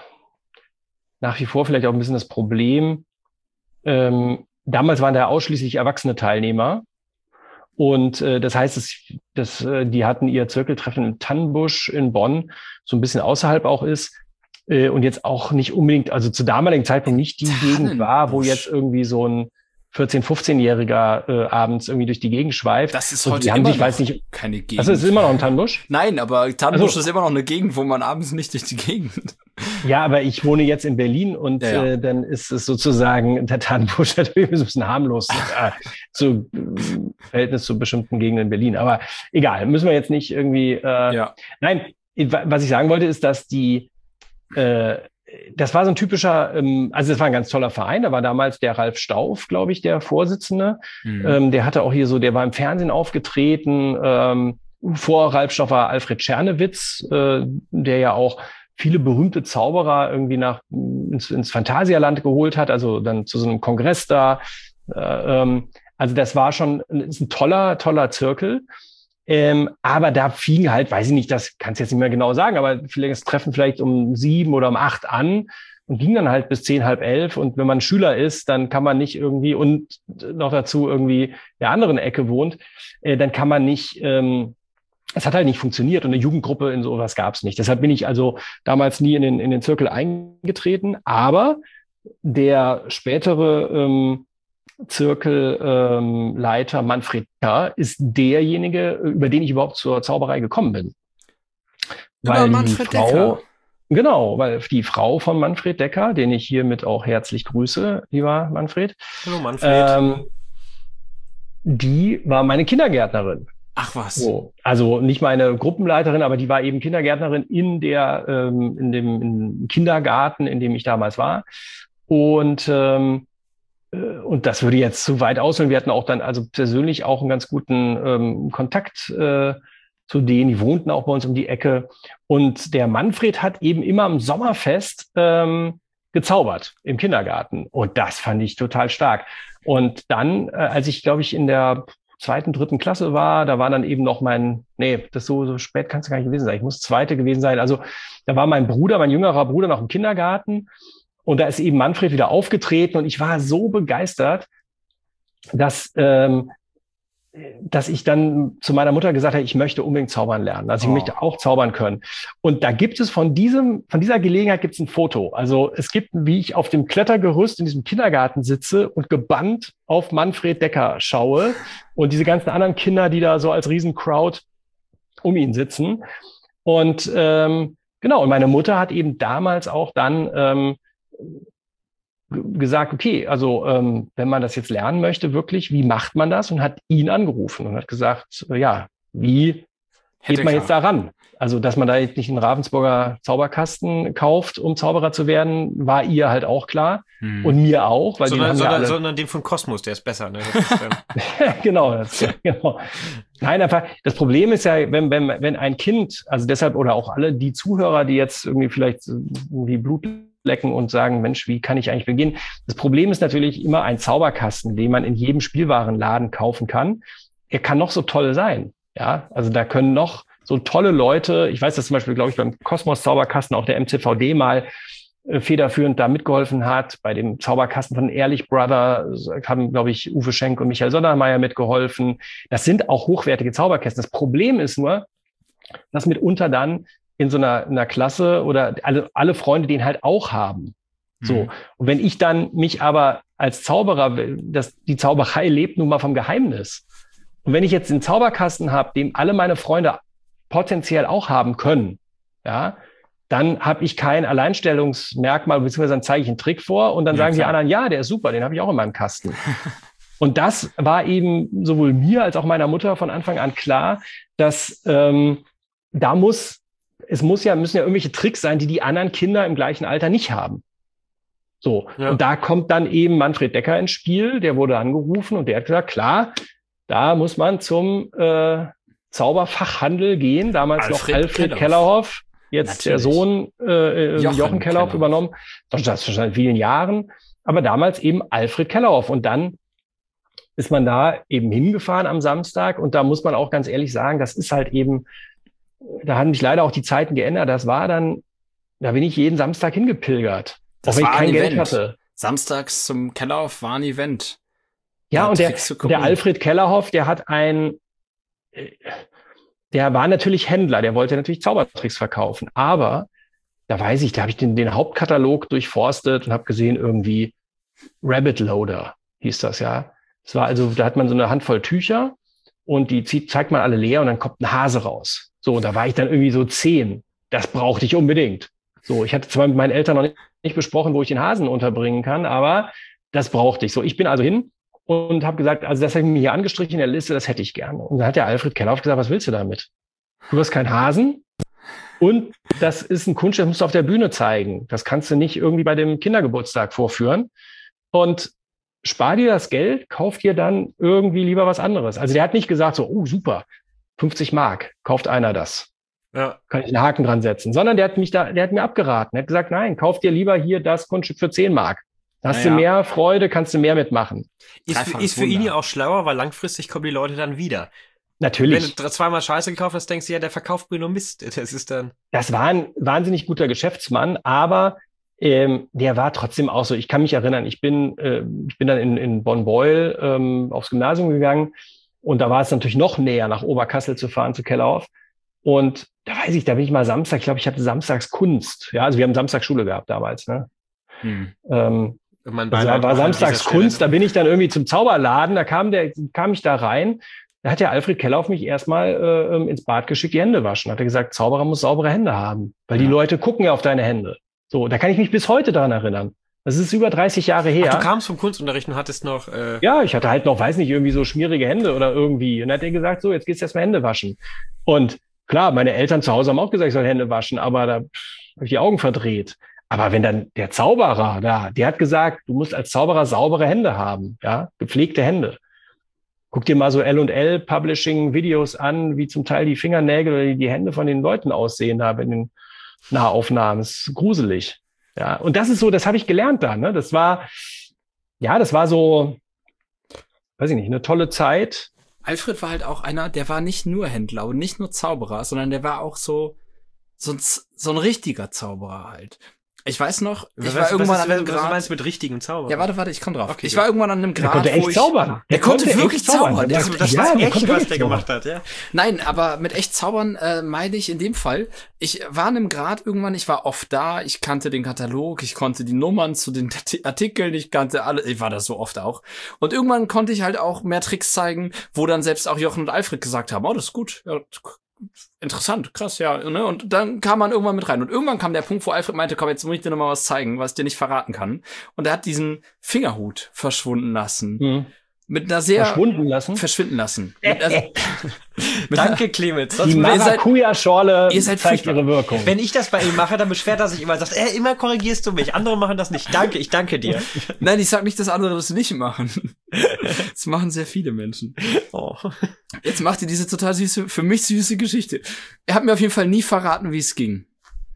nach wie vor vielleicht auch ein bisschen das Problem. Ähm, damals waren da ausschließlich erwachsene Teilnehmer. Und äh, das heißt, es, das, äh, die hatten ihr Zirkeltreffen in Tannenbusch in Bonn, so ein bisschen außerhalb auch ist. Äh, und jetzt auch nicht unbedingt, also zu damaligen Zeitpunkt nicht die Gegend war, wo jetzt irgendwie so ein vierzehn-, fünfzehnjähriger äh, abends irgendwie durch die Gegend schweift. Das ist und heute die haben immer sich, noch weiß nicht, keine Gegend. Also es ist immer noch ein Tannenbusch? Nein, aber Tannenbusch also, ist immer noch eine Gegend, wo man abends nicht durch die Gegend. Ja, aber ich wohne jetzt in Berlin und ja, ja. Äh, dann ist es sozusagen der Tannenbusch natürlich ein bisschen harmlos äh, zu äh, Verhältnis zu bestimmten Gegenden in Berlin. Aber egal, müssen wir jetzt nicht irgendwie. Äh, ja. Nein, was ich sagen wollte, ist, dass die äh, das war so ein typischer, ähm, also das war ein ganz toller Verein, da war damals der Ralf Stauf, glaube ich, der Vorsitzende. Mhm. Ähm, der hatte auch hier so, der war im Fernsehen aufgetreten. Ähm, vor Ralf Stauf war Alfred Czernewitz, äh, der ja auch viele berühmte Zauberer irgendwie nach ins, ins Phantasialand geholt hat, also dann zu so einem Kongress da. Äh, ähm, also das war schon ist ein toller, toller Zirkel. Ähm, aber da fing halt, weiß ich nicht, das kannst du jetzt nicht mehr genau sagen, aber vielleicht das Treffen vielleicht um sieben oder um acht an und ging dann halt bis zehn, halb elf. Und wenn man Schüler ist, dann kann man nicht irgendwie und noch dazu irgendwie der anderen Ecke wohnt, äh, dann kann man nicht, ähm, es hat halt nicht funktioniert und eine Jugendgruppe in sowas gab es nicht. Deshalb bin ich also damals nie in den, in den Zirkel eingetreten, aber der spätere ähm, Zirkelleiter ähm, Manfred Decker ist derjenige, über den ich überhaupt zur Zauberei gekommen bin. Über weil Manfred die Frau, Decker. Genau, weil die Frau von Manfred Decker, den ich hiermit auch herzlich grüße, lieber Manfred. Hallo Manfred. Ähm, die war meine Kindergärtnerin. Ach was. So, also nicht meine Gruppenleiterin, aber die war eben Kindergärtnerin in der ähm, in dem in Kindergarten, in dem ich damals war. Und ähm, Und das würde jetzt zu weit ausholen. Wir hatten auch dann also persönlich auch einen ganz guten ähm, Kontakt äh, zu denen. Die wohnten auch bei uns um die Ecke. Und der Manfred hat eben immer am Sommerfest ähm, gezaubert im Kindergarten. Und das fand ich total stark. Und dann, äh, als ich, glaube ich, in der zweiten, dritten Klasse war, da war dann eben noch mein, nee, das so, so spät kann es gar nicht gewesen sein. Ich muss zweite gewesen sein. Also da war mein Bruder, mein jüngerer Bruder noch im Kindergarten. Und da ist eben Manfred wieder aufgetreten und ich war so begeistert, dass, ähm, dass ich dann zu meiner Mutter gesagt habe, ich möchte unbedingt zaubern lernen. Also ich oh. möchte auch zaubern können. Und da gibt es von diesem, von dieser Gelegenheit gibt es ein Foto. Also es gibt, wie ich auf dem Klettergerüst in diesem Kindergarten sitze und gebannt auf Manfred Decker schaue und diese ganzen anderen Kinder, die da so als Riesencrowd um ihn sitzen. Und ähm, genau, und meine Mutter hat eben damals auch dann ähm, gesagt, okay, also ähm, wenn man das jetzt lernen möchte, wirklich, wie macht man das? Und hat ihn angerufen und hat gesagt, ja, wie geht man jetzt da ran? Also, dass man da jetzt nicht einen Ravensburger Zauberkasten kauft, um Zauberer zu werden, war ihr halt auch klar. Hm. Und mir auch. Weil sondern, die sondern, alle... sondern den von Cosmos, der ist besser. Ne? Das ist, ähm... genau, das, genau. Nein, einfach, das Problem ist ja, wenn, wenn, wenn ein Kind, also deshalb, oder auch alle die Zuhörer, die jetzt irgendwie vielleicht irgendwie Blut lecken und sagen, Mensch, wie kann ich eigentlich beginnen? Das Problem ist natürlich immer ein Zauberkasten, den man in jedem Spielwarenladen kaufen kann. Er kann noch so toll sein. Ja, also da können noch so tolle Leute, ich weiß, dass zum Beispiel, glaube ich, beim Kosmos Zauberkasten auch der M C V D mal äh, federführend da mitgeholfen hat. Bei dem Zauberkasten von Ehrlich Brothers haben, glaube ich, Uwe Schenk und Michael Sondermeier mitgeholfen. Das sind auch hochwertige Zauberkästen. Das Problem ist nur, dass mitunter dann in so einer, einer Klasse oder alle, alle Freunde den halt auch haben. So. Mhm. Und wenn ich dann mich aber als Zauberer, das, die Zauberei lebt nun mal vom Geheimnis. Und wenn ich jetzt einen Zauberkasten habe, den alle meine Freunde potenziell auch haben können, ja, dann habe ich kein Alleinstellungsmerkmal, beziehungsweise dann zeige ich einen Trick vor und dann ja, sagen klar. die anderen, ja, der ist super, den habe ich auch in meinem Kasten. Und das war eben sowohl mir als auch meiner Mutter von Anfang an klar, dass ähm, da muss, es muss ja, müssen ja irgendwelche Tricks sein, die die anderen Kinder im gleichen Alter nicht haben. So. Ja. Und da kommt dann eben Manfred Decker ins Spiel, der wurde angerufen und der hat gesagt, klar, da muss man zum äh, Zauberfachhandel gehen, damals Alfred noch Alfred Kellerhoff, Kellerhoff jetzt Natürlich. der Sohn äh, Jochen, Jochen Kellerhoff, Kellerhoff übernommen, das schon seit vielen Jahren, aber damals eben Alfred Kellerhoff. Und dann ist man da eben hingefahren am Samstag und da muss man auch ganz ehrlich sagen, das ist halt eben, da haben sich leider auch die Zeiten geändert, das war dann, da bin ich jeden Samstag hingepilgert, das auch wenn war ich kein ein Geld Event. hatte. Samstags zum Kellerhoff war ein Event. Ja, und der, der Alfred Kellerhoff, der hat ein, der war natürlich Händler, der wollte natürlich Zaubertricks verkaufen, aber da weiß ich, da habe ich den, den Hauptkatalog durchforstet und habe gesehen, irgendwie Rabbit Loader hieß das, ja. Das war also, da hat man so eine Handvoll Tücher und die zieht, zeigt man alle leer und dann kommt ein Hase raus. So, und da war ich dann irgendwie so zehn. Das brauchte ich unbedingt. So, ich hatte zwar mit meinen Eltern noch nicht, nicht besprochen, wo ich den Hasen unterbringen kann, aber das brauchte ich. So, ich bin also hin und habe gesagt, also das habe ich mir hier angestrichen in der Liste, das hätte ich gerne. Und dann hat der Alfred Kellerhoff gesagt, was willst du damit? Du hast keinen Hasen und das ist ein Kunststück, das musst du auf der Bühne zeigen. Das kannst du nicht irgendwie bei dem Kindergeburtstag vorführen. Und spar dir das Geld, kauf dir dann irgendwie lieber was anderes. Also der hat nicht gesagt so, oh super, fünfzig Mark, kauft einer das. Ja. Kann ich einen Haken dran setzen. Sondern der hat mich da, der hat mir abgeraten. Er hat gesagt, nein, kauf dir lieber hier das Kunststück für zehn Mark. Da hast naja. du mehr Freude, kannst du mehr mitmachen. Ist, ist für ihn ja auch schlauer, weil langfristig kommen die Leute dann wieder. Natürlich. Wenn du zweimal Scheiße gekauft hast, denkst du ja, der verkauft mir nur Mist. Das ist dann. Das war ein wahnsinnig guter Geschäftsmann, aber ähm, der war trotzdem auch so. Ich kann mich erinnern, ich bin, äh, ich bin dann in, in Bonn-Beuel ähm, aufs Gymnasium gegangen und da war es natürlich noch näher, nach Oberkassel zu fahren, zu Kellerhoff. Und da weiß ich, da bin ich mal Samstag, ich glaube, ich hatte samstags Kunst. Ja, also wir haben Samstags Schule gehabt damals, ne? Hm. Ähm, also da war samstags Kunst, da bin ich dann irgendwie zum Zauberladen, da kam der, kam ich da rein. Da hat der Alfred Kellerhoff mich erstmal äh, ins Bad geschickt, die Hände waschen. Hat er gesagt, Zauberer muss saubere Hände haben, weil ja. die Leute gucken ja auf deine Hände. So, da kann ich mich bis heute dran erinnern. Das ist über dreißig Jahre her. Ach, du kamst vom Kunstunterricht und hattest noch... Äh ja, ich hatte halt noch, weiß nicht, irgendwie so schmierige Hände oder irgendwie. Und dann hat er gesagt, so, jetzt geht's erstmal Hände waschen. Und klar, meine Eltern zu Hause haben auch gesagt, ich soll Hände waschen, aber da habe ich die Augen verdreht. Aber wenn dann der Zauberer da, der hat gesagt, du musst als Zauberer saubere Hände haben, ja, gepflegte Hände. Guck dir mal so L und L Publishing Videos an, wie zum Teil die Fingernägel oder die Hände von den Leuten aussehen da in den Nahaufnahmen. Das ist gruselig. Ja, und das ist so, das habe ich gelernt da, ne? Das war, ja, das war so, weiß ich nicht, eine tolle Zeit. Alfred war halt auch einer, der war nicht nur Händler und nicht nur Zauberer, sondern der war auch so, so ein, so ein richtiger Zauberer halt. Ich weiß noch, ich was, war irgendwann was ist, an einem was Grad. Was meinst du mit richtigen Zauber? Ja, warte, warte, ich komme drauf. Okay, ich gut. war irgendwann an einem Grad, der konnte echt wo ich, zaubern. Der, der konnte, konnte wirklich zaubern. Das, das ja, war echt, was der gemacht hat, ja. Nein, aber mit echt zaubern äh, meine ich in dem Fall, ich war an einem Grad irgendwann, ich war oft da, ich kannte den Katalog, ich konnte die Nummern zu den Artikeln, ich kannte alle, ich war das so oft auch. Und irgendwann konnte ich halt auch mehr Tricks zeigen, wo dann selbst auch Jochen und Alfred gesagt haben, oh, das ist gut, ja, interessant, krass, ja, ne? Und dann kam man irgendwann mit rein. Und irgendwann kam der Punkt, wo Alfred meinte, komm, jetzt muss ich dir noch mal was zeigen, was ich dir nicht verraten kann. Und er hat diesen Fingerhut verschwunden lassen. Mhm. Mit einer sehr... Verschwunden lassen? Verschwinden lassen. Mit, also, mit Danke, Clemens. Die Maracuja-Schorle zeigt furchtbar. ihre Wirkung. Wenn ich das bei ihm mache, dann beschwert er sich immer und sagt, äh, immer korrigierst du mich. Andere machen das nicht. Danke, ich danke dir. Nein, ich sag nicht, dass andere das nicht machen. Das machen sehr viele Menschen. Oh. Jetzt macht ihr diese total süße, für mich süße Geschichte. Er hat mir auf jeden Fall nie verraten, wie es ging.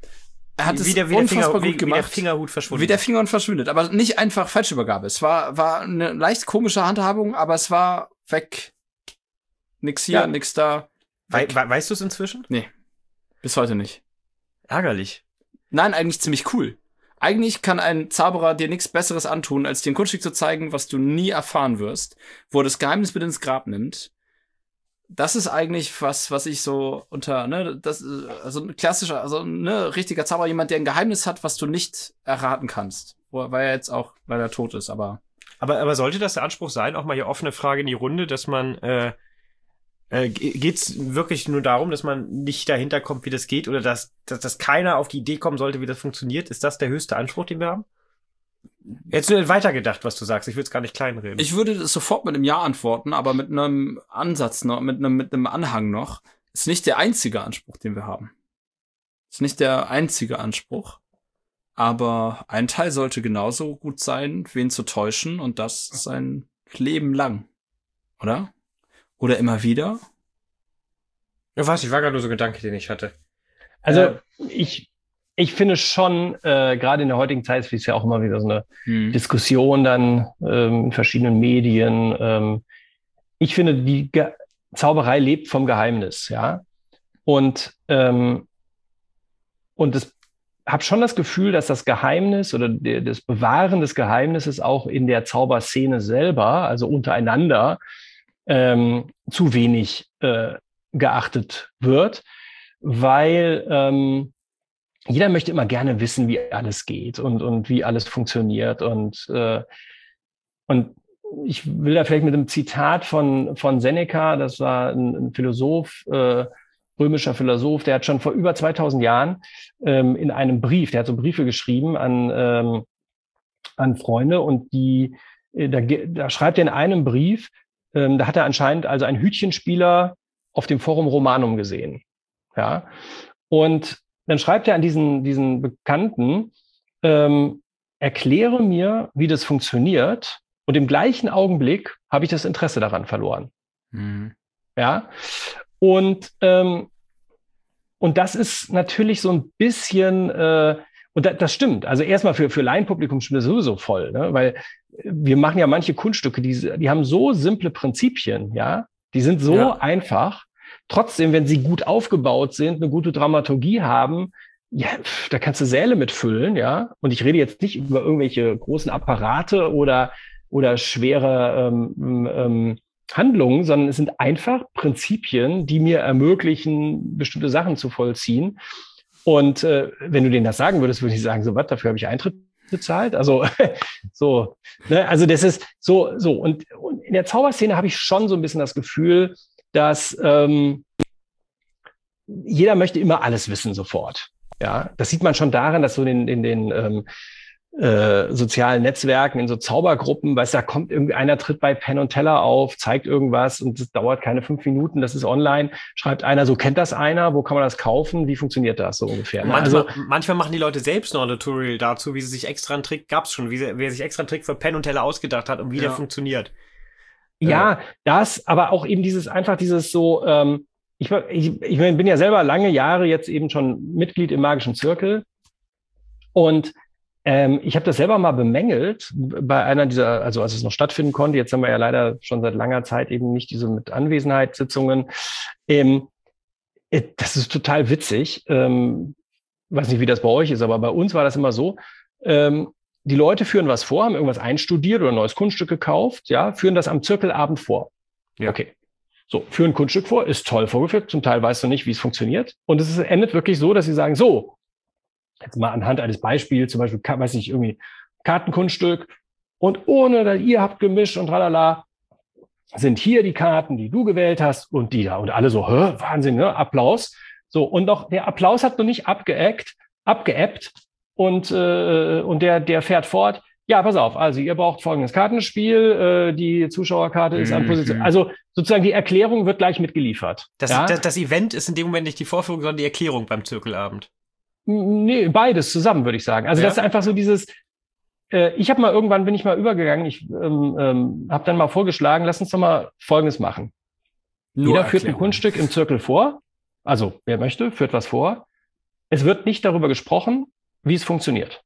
Er hat wie es der, wie unfassbar der Finger, gut gemacht. Wie der Fingerhut verschwunden. Wie der Fingerhut verschwindet. Aber nicht einfach Falschübergabe. Es war, war eine leicht komische Handhabung, aber es war weg. Nix hier, ja. nix da. We we weißt du es inzwischen? Nee. Bis heute nicht. Ärgerlich. Nein, eigentlich ziemlich cool. Eigentlich kann ein Zauberer dir nichts Besseres antun, als dir ein Kunststück zu zeigen, was du nie erfahren wirst, wo er das Geheimnis mit ins Grab nimmt. Das ist eigentlich was, was ich so unter, ne, das, also ein klassischer, also ne, richtiger Zauberer, jemand, der ein Geheimnis hat, was du nicht erraten kannst. Weil er jetzt auch leider tot ist, aber. Aber, aber sollte das der Anspruch sein, auch mal hier offene Frage in die Runde, dass man, äh, äh geht's wirklich nur darum, dass man nicht dahinter kommt, wie das geht, oder dass, dass, dass keiner auf die Idee kommen sollte, wie das funktioniert? Ist das der höchste Anspruch, den wir haben? Jetzt nur weitergedacht, was du sagst. Ich will es gar nicht kleinreden. Ich würde das sofort mit einem Ja antworten, aber mit einem Ansatz noch, mit einem, mit einem Anhang noch. Ist nicht der einzige Anspruch, den wir haben. Ist nicht der einzige Anspruch. Aber ein Teil sollte genauso gut sein, wen zu täuschen, und das sein Leben lang. Oder? Oder immer wieder? Ja, was? Ich war gerade nur so ein Gedanke, den ich hatte. Also, äh, ich, Ich finde schon, äh, gerade in der heutigen Zeit ist ja auch immer wieder so eine hm. Diskussion dann ähm, in verschiedenen Medien. Ähm, ich finde, die Ge- Zauberei lebt vom Geheimnis, ja. Und, ähm, und das habe schon das Gefühl, dass das Geheimnis oder de, das Bewahren des Geheimnisses auch in der Zauberszene selber, also untereinander, ähm, zu wenig äh, geachtet wird, weil ähm, jeder möchte immer gerne wissen, wie alles geht und, und wie alles funktioniert. Und, äh, und ich will da vielleicht mit einem Zitat von, von Seneca, das war ein, ein Philosoph, äh, römischer Philosoph, der hat schon vor über zweitausend Jahren ähm, in einem Brief, der hat so Briefe geschrieben an, ähm, an Freunde und die, äh, da, da schreibt er in einem Brief, ähm, da hat er anscheinend also einen Hütchenspieler auf dem Forum Romanum gesehen. Ja, und dann schreibt er an diesen, diesen Bekannten, ähm, erkläre mir, wie das funktioniert, und im gleichen Augenblick habe ich das Interesse daran verloren. Mhm. Ja, und, ähm, und das ist natürlich so ein bisschen, äh, und da, das stimmt, also erstmal für, für Laienpublikum stimmt das sowieso voll, ne? Weil wir machen ja manche Kunststücke, die, die haben so simple Prinzipien, ja, die sind so ja. einfach. Trotzdem, wenn sie gut aufgebaut sind, eine gute Dramaturgie haben, ja, da kannst du Säle mitfüllen, ja. Und ich rede jetzt nicht über irgendwelche großen Apparate oder, oder schwere ähm, ähm, Handlungen, sondern es sind einfach Prinzipien, die mir ermöglichen, bestimmte Sachen zu vollziehen. Und äh, wenn du denen das sagen würdest, würde ich sagen, so was, dafür habe ich Eintritt bezahlt. Also so, ne? Also das ist so, so. Und, und in der Zauberszene habe ich schon so ein bisschen das Gefühl, dass ähm, jeder möchte immer alles wissen sofort. Ja, das sieht man schon daran, dass so in, in den ähm, äh, sozialen Netzwerken, in so Zaubergruppen, weißt du, da kommt irgendwie einer, tritt bei Penn und Teller auf, zeigt irgendwas und das dauert keine fünf Minuten, das ist online, schreibt einer, so kennt das einer, wo kann man das kaufen, wie funktioniert das so ungefähr? Ne? Manchmal, also, manchmal machen die Leute selbst noch ein Tutorial dazu, wie sie sich extra einen Trick, gab's schon, wie sie, wer sich extra einen Trick für Penn und Teller ausgedacht hat und wie ja. der funktioniert. Ja, das, aber auch eben dieses, einfach dieses so, ähm, ich, ich, ich bin ja selber lange Jahre jetzt eben schon Mitglied im Magischen Zirkel und ähm, ich habe das selber mal bemängelt bei einer dieser, also als es noch stattfinden konnte, jetzt haben wir ja leider schon seit langer Zeit eben nicht diese mit Anwesenheitssitzungen. Ähm, das ist total witzig. Ähm, weiß nicht, wie das bei euch ist, aber bei uns war das immer so, ähm, die Leute führen was vor, haben irgendwas einstudiert oder ein neues Kunststück gekauft, ja, führen das am Zirkelabend vor. Ja. Okay. So, führen ein Kunststück vor, ist toll vorgeführt, zum Teil weißt du nicht, wie es funktioniert. Und es ist, endet wirklich so, dass sie sagen, so, jetzt mal anhand eines Beispiels, zum Beispiel, weiß ich, irgendwie Kartenkunststück und ohne, dass ihr habt gemischt und tralala, sind hier die Karten, die du gewählt hast und die da. Und alle so, hä, Wahnsinn, ne, Applaus. So, und noch, der Applaus hat noch nicht abgeeckt, abgeebbt und, äh, und der, der fährt fort. Ja, pass auf, also ihr braucht folgendes Kartenspiel, äh, die Zuschauerkarte ist an Position. Also sozusagen die Erklärung wird gleich mitgeliefert. Das, ja? das, das Event ist in dem Moment nicht die Vorführung, sondern die Erklärung beim Zirkelabend. Nee, beides zusammen, würde ich sagen. Also ja. Das ist einfach so dieses, äh, ich habe mal irgendwann, bin ich mal übergegangen, ich ähm, ähm, habe dann mal vorgeschlagen, lass uns doch mal Folgendes machen. Nur Jeder führt ein Kunststück im Zirkel vor, also wer möchte, führt was vor. Es wird nicht darüber gesprochen, wie es funktioniert.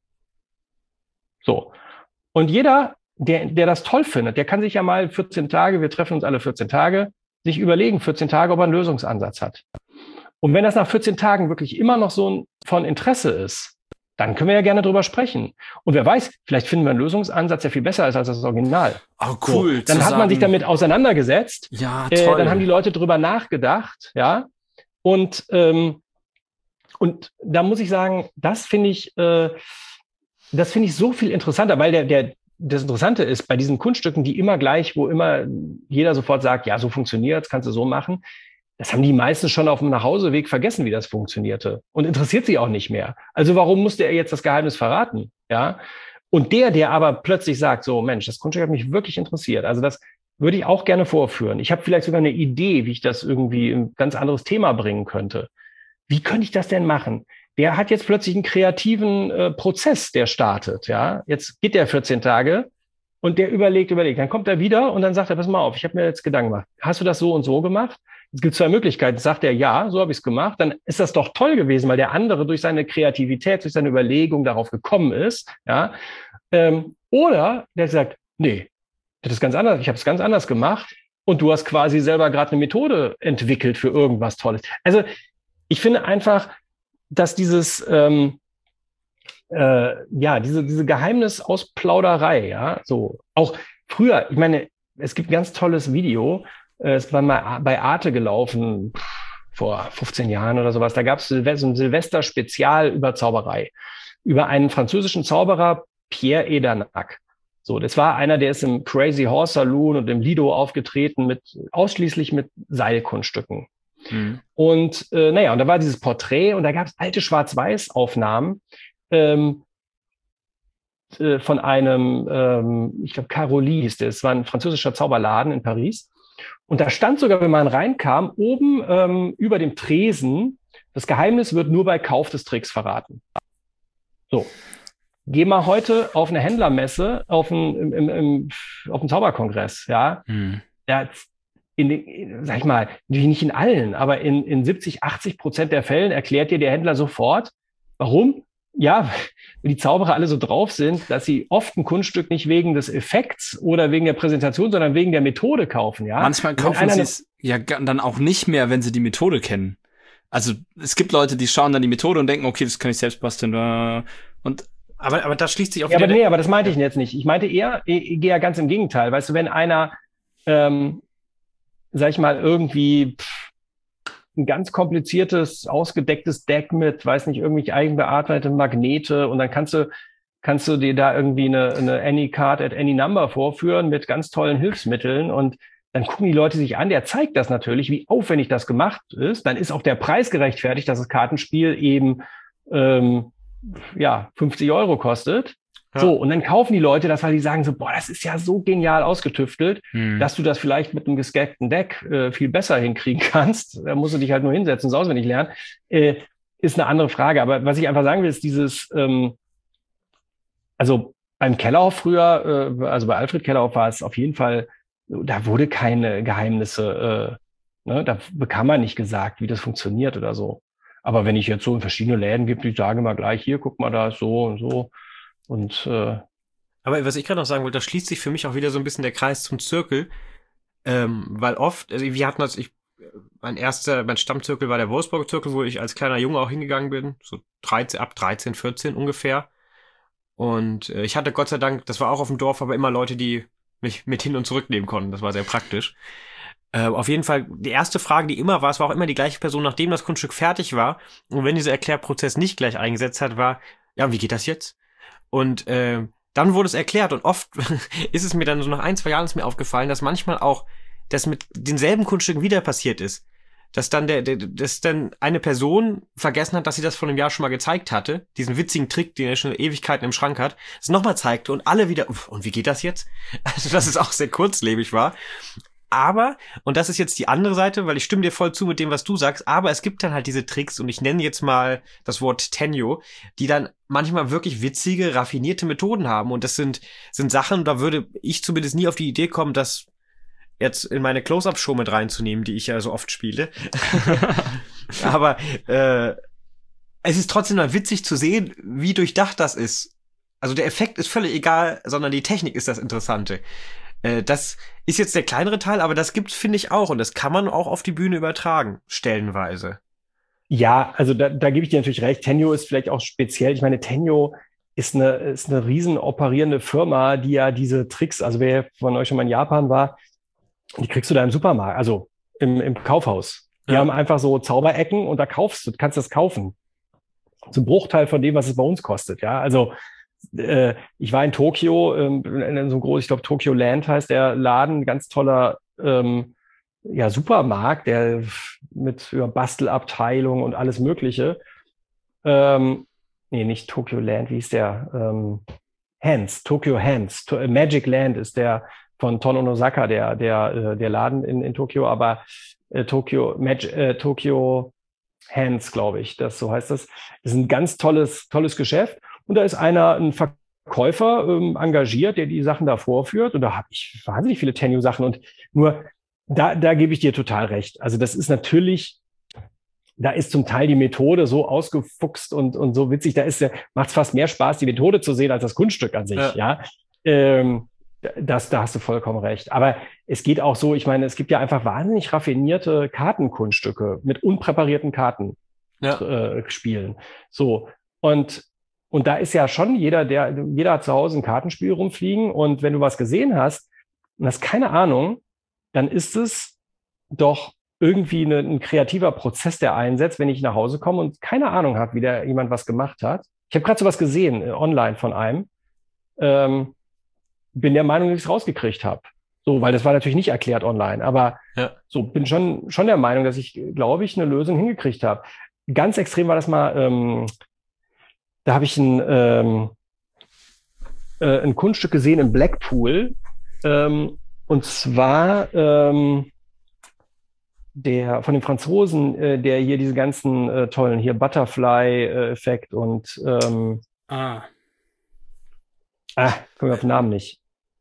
So. Und jeder, der, der das toll findet, der kann sich ja mal vierzehn Tage, wir treffen uns alle vierzehn Tage, sich überlegen, vierzehn Tage, ob er einen Lösungsansatz hat. Und wenn das nach vierzehn Tagen wirklich immer noch so ein, von Interesse ist, dann können wir ja gerne drüber sprechen. Und wer weiß, vielleicht finden wir einen Lösungsansatz, der viel besser ist als das Original. Oh, cool. So, dann hat man sagen, sich damit auseinandergesetzt. Ja, toll. Äh, dann haben die Leute drüber nachgedacht, ja. Und, ähm, und da muss ich sagen, das finde ich, äh, das finde ich so viel interessanter, weil der, der, das Interessante ist, bei diesen Kunststücken, die immer gleich, wo immer jeder sofort sagt, ja, so funktioniert's, kannst du so machen. Das haben die meisten schon auf dem Nachhauseweg vergessen, wie das funktionierte. Und interessiert sie auch nicht mehr. Also warum musste er jetzt das Geheimnis verraten? Ja. Und der, der aber plötzlich sagt, so Mensch, das Kunststück hat mich wirklich interessiert. Also das würde ich auch gerne vorführen. Ich habe vielleicht sogar eine Idee, wie ich das irgendwie in ein ganz anderes Thema bringen könnte. Wie könnte ich das denn machen? Der hat jetzt plötzlich einen kreativen äh, Prozess, der startet. Ja. Jetzt geht der vierzehn Tage und der überlegt, überlegt. Dann kommt er wieder und dann sagt er, pass mal auf, ich habe mir jetzt Gedanken gemacht. Hast du das so und so gemacht? Es gibt zwei Möglichkeiten. Sagt er, ja, so habe ich es gemacht, dann ist das doch toll gewesen, weil der andere durch seine Kreativität, durch seine Überlegung darauf gekommen ist. Ja, ähm, oder der sagt, nee, das ist ganz anders. Ich habe es ganz anders gemacht und du hast quasi selber gerade eine Methode entwickelt für irgendwas Tolles. Also ich finde einfach, dass dieses, ähm, äh, ja, diese, diese Geheimnisausplauderei, ja, so. Auch früher, ich meine, es gibt ein ganz tolles Video, äh, es war mal bei Arte gelaufen, pff, vor fünfzehn Jahren oder sowas. Da gab es Silvester, ein Silvester-Spezial über Zauberei, über einen französischen Zauberer, Pierre Edanak. So, das war einer, der ist im Crazy Horse Saloon und im Lido aufgetreten, mit ausschließlich mit Seilkunststücken. Mhm. Und äh, naja, und da war dieses Porträt und da gab es alte Schwarz-Weiß-Aufnahmen ähm, äh, von einem, ähm, ich glaube, Caroli hieß der, es war ein französischer Zauberladen in Paris. Und da stand sogar, wenn man reinkam, oben ähm, über dem Tresen, das Geheimnis wird nur bei Kauf des Tricks verraten. So. Geh mal heute auf eine Händlermesse, auf einen, im, im, auf einen Zauberkongress, ja. Hm. Ja, in den, sag ich mal, nicht in allen, aber in, in siebzig, achtzig Prozent der Fällen erklärt dir der Händler sofort, warum? Ja, weil die Zauberer alle so drauf sind, dass sie oft ein Kunststück nicht wegen des Effekts oder wegen der Präsentation, sondern wegen der Methode kaufen, ja. Manchmal kaufen sie es ja dann auch nicht mehr, wenn sie die Methode kennen. Also es gibt Leute, die schauen dann die Methode und denken, okay, das kann ich selbst basteln. Und Aber, aber da schließt sich auch ja, wieder... Aber nee, aber das meinte ich jetzt nicht. Ich meinte eher, ich, ich gehe ja ganz im Gegenteil. Weißt du, wenn einer, ähm, sag ich mal, irgendwie pff, ein ganz kompliziertes, ausgedecktes Deck mit, weiß nicht, irgendwie eigenbearbeitete Magnete und dann kannst du, kannst du dir da irgendwie eine, eine Any Card at Any Number vorführen mit ganz tollen Hilfsmitteln und dann gucken die Leute sich an, der zeigt das natürlich, wie aufwendig das gemacht ist. Dann ist auch der Preis gerechtfertigt, dass das Kartenspiel eben ähm, ja, fünfzig Euro kostet. Ja. So, und dann kaufen die Leute das, weil die sagen so, boah, das ist ja so genial ausgetüftelt, hm. dass du das vielleicht mit einem gescackten Deck äh, viel besser hinkriegen kannst. Da musst du dich halt nur hinsetzen, so auswendig lernen. Äh, ist eine andere Frage. Aber was ich einfach sagen will, ist dieses, ähm, also beim Kellerhoff früher, äh, also bei Alfred Kellerhoff war es auf jeden Fall, da wurde keine Geheimnisse, äh, ne, da bekam man nicht gesagt, wie das funktioniert oder so. Aber wenn ich jetzt so in verschiedene Läden gibt, die sagen mal gleich, hier, guck mal, da ist so und so. Und äh, aber was ich gerade noch sagen wollte, da schließt sich für mich auch wieder so ein bisschen der Kreis zum Zirkel. Ähm, weil oft, also wir hatten das, ich, mein erster, mein Stammzirkel war der Wolfsburger Zirkel, wo ich als kleiner Junge auch hingegangen bin, so dreizehn, ab dreizehn, vierzehn ungefähr. Und äh, ich hatte Gott sei Dank, das war auch auf dem Dorf, aber immer Leute, die mich mit hin und zurück nehmen konnten. Das war sehr praktisch. Äh, auf jeden Fall, die erste Frage, die immer war, es war auch immer die gleiche Person, nachdem das Kunststück fertig war. Und wenn dieser Erklärprozess nicht gleich eingesetzt hat, war, ja, wie geht das jetzt? Und äh, dann wurde es erklärt. Und oft ist es mir dann so nach ein, zwei Jahren ist mir aufgefallen, dass manchmal auch das mit denselben Kunststücken wieder passiert ist. Dass dann der, der, dass dann eine Person vergessen hat, dass sie das vor einem Jahr schon mal gezeigt hatte, diesen witzigen Trick, den er schon Ewigkeiten im Schrank hat, es nochmal zeigte und alle wieder, und wie geht das jetzt? Also, dass es auch sehr kurzlebig war. Aber, und das ist jetzt die andere Seite, weil ich stimme dir voll zu mit dem, was du sagst, aber es gibt dann halt diese Tricks, und ich nenne jetzt mal das Wort Tenyo, die dann manchmal wirklich witzige, raffinierte Methoden haben. Und das sind, sind Sachen, da würde ich zumindest nie auf die Idee kommen, das jetzt in meine Close-Up-Show mit reinzunehmen, die ich ja so oft spiele. Aber äh, es ist trotzdem mal witzig zu sehen, wie durchdacht das ist. Also der Effekt ist völlig egal, sondern die Technik ist das Interessante. Äh, das ist jetzt der kleinere Teil, aber das gibt's, finde ich, auch. Und das kann man auch auf die Bühne übertragen, stellenweise. Ja, also da, da gebe ich dir natürlich recht. Tenyo ist vielleicht auch speziell. Ich meine, Tenyo ist eine, ist eine riesen operierende Firma, die ja diese Tricks, also wer von euch schon mal in Japan war, die kriegst du da im Supermarkt, also im, im Kaufhaus. Die ja. haben einfach so Zauberecken und da kaufst du, kannst das kaufen. Zum Bruchteil von dem, was es bei uns kostet. Ja, also äh, ich war in Tokio, ähm, in so einem großen, ich glaube Tokyo Land heißt der Laden, ganz toller ähm, ja, Supermarkt, der mit ja, Bastelabteilung und alles Mögliche. Ähm, nee, nicht Tokyo Land, wie hieß der? Ähm, Hands, Tokyo Hands. To- Magic Land ist der von Ton Onosaka, der, der, der Laden in, in Tokio, aber äh, Tokyo, Mag- äh, Tokyo Hands, glaube ich, das, so heißt das. Das ist ein ganz tolles, tolles Geschäft. Und da ist einer, ein Verkäufer ähm, engagiert, der die Sachen da vorführt. Und da habe ich wahnsinnig viele Tenyo-Sachen. Und nur, da, da gebe ich dir total recht. Also das ist natürlich, da ist zum Teil die Methode so ausgefuchst und, und so witzig. Da ist ja, macht es fast mehr Spaß, die Methode zu sehen, als das Kunststück an sich. Ja. ja? Ähm, Das, da hast du vollkommen recht. Aber es geht auch so, ich meine, es gibt ja einfach wahnsinnig raffinierte Kartenkunststücke mit unpräparierten Karten ja. äh, spielen. So. Und Und da ist ja schon jeder, der, jeder hat zu Hause ein Kartenspiel rumfliegen. Und wenn du was gesehen hast und hast keine Ahnung, dann ist es doch irgendwie eine, ein kreativer Prozess, der einsetzt, wenn ich nach Hause komme und keine Ahnung habe, wie da jemand was gemacht hat. Ich habe gerade sowas gesehen, äh, online von einem. Ähm, bin der Meinung, dass ich es rausgekriegt habe. So, weil das war natürlich nicht erklärt online. Aber ja. so bin schon, schon der Meinung, dass ich, glaube ich, eine Lösung hingekriegt habe. Ganz extrem war das mal, ähm, da habe ich ein, ähm, äh, ein Kunststück gesehen in Blackpool. Ähm, und zwar ähm, der von den Franzosen, äh, der hier diese ganzen äh, tollen hier Butterfly-Effekt und ähm, ah. ah, komme ich auf den Namen nicht.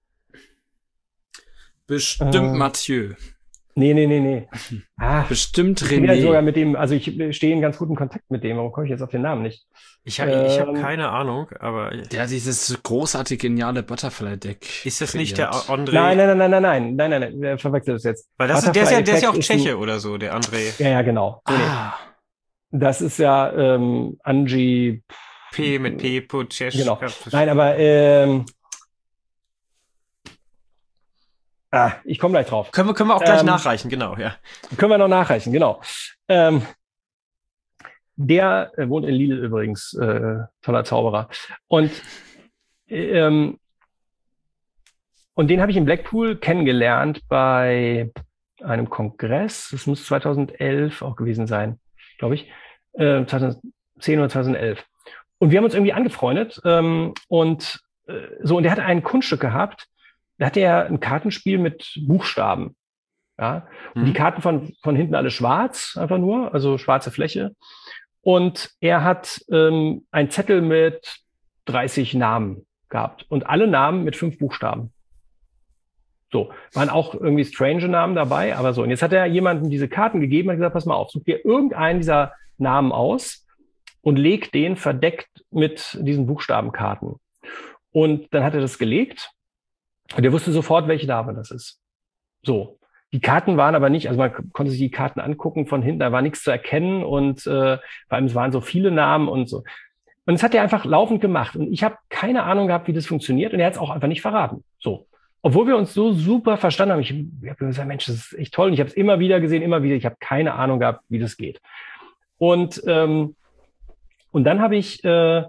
Bestimmt äh, Mathieu. Nee, nee, nee, nee. Ah, bestimmt René. Ich bin ja sogar mit dem, also ich stehe in ganz guten Kontakt mit dem, warum komme ich jetzt auf den Namen nicht? Ich habe ähm, ich hab keine Ahnung, aber... Der hat dieses großartig geniale Butterfly-Deck. Ist das kreiert. Nicht der André? Nein, nein, nein, nein, nein, nein, nein, nein, der verwechselt das jetzt. Weil das ist, der, ist ja, der ist ja auch Tscheche ein, oder so, der André. Ja, ja, genau. Ah. Das ist ja ähm, Angie... P mit P, Potschesch. Genau. Nein, aber... Ähm, Ah, ich komme gleich drauf. Können wir, können wir auch gleich ähm, nachreichen, genau, ja. Können wir noch nachreichen, genau. Ähm, der äh, wohnt in Lille übrigens, äh, toller Zauberer. Und, ähm, und den habe ich in Blackpool kennengelernt bei einem Kongress. Das muss zweitausendelf auch gewesen sein, glaube ich. Äh, zweitausendzehn oder zweitausendelf. Und wir haben uns irgendwie angefreundet. Ähm, und äh, so, und der hatte ein Kunststück gehabt. Da hatte er ein Kartenspiel mit Buchstaben. Ja? Und mhm. die Karten von, von hinten alle schwarz, einfach nur, also schwarze Fläche. Und er hat ähm, einen Zettel mit dreißig Namen gehabt. Und alle Namen mit fünf Buchstaben. So, waren auch irgendwie strange Namen dabei, aber so. Und jetzt hat er jemandem diese Karten gegeben und gesagt, pass mal auf, such dir irgendeinen dieser Namen aus und leg den verdeckt mit diesen Buchstabenkarten. Und dann hat er das gelegt. Und er wusste sofort, welche Dame das ist. So. Die Karten waren aber nicht, also man konnte sich die Karten angucken von hinten, da war nichts zu erkennen und äh, vor allem es waren so viele Namen und so. Und das hat er einfach laufend gemacht. Und ich habe keine Ahnung gehabt, wie das funktioniert und er hat es auch einfach nicht verraten. So. Obwohl wir uns so super verstanden haben. Ich, ich habe gesagt, Mensch, das ist echt toll. Und ich habe es immer wieder gesehen, immer wieder. Ich habe keine Ahnung gehabt, wie das geht. Und, ähm, und dann habe ich, äh,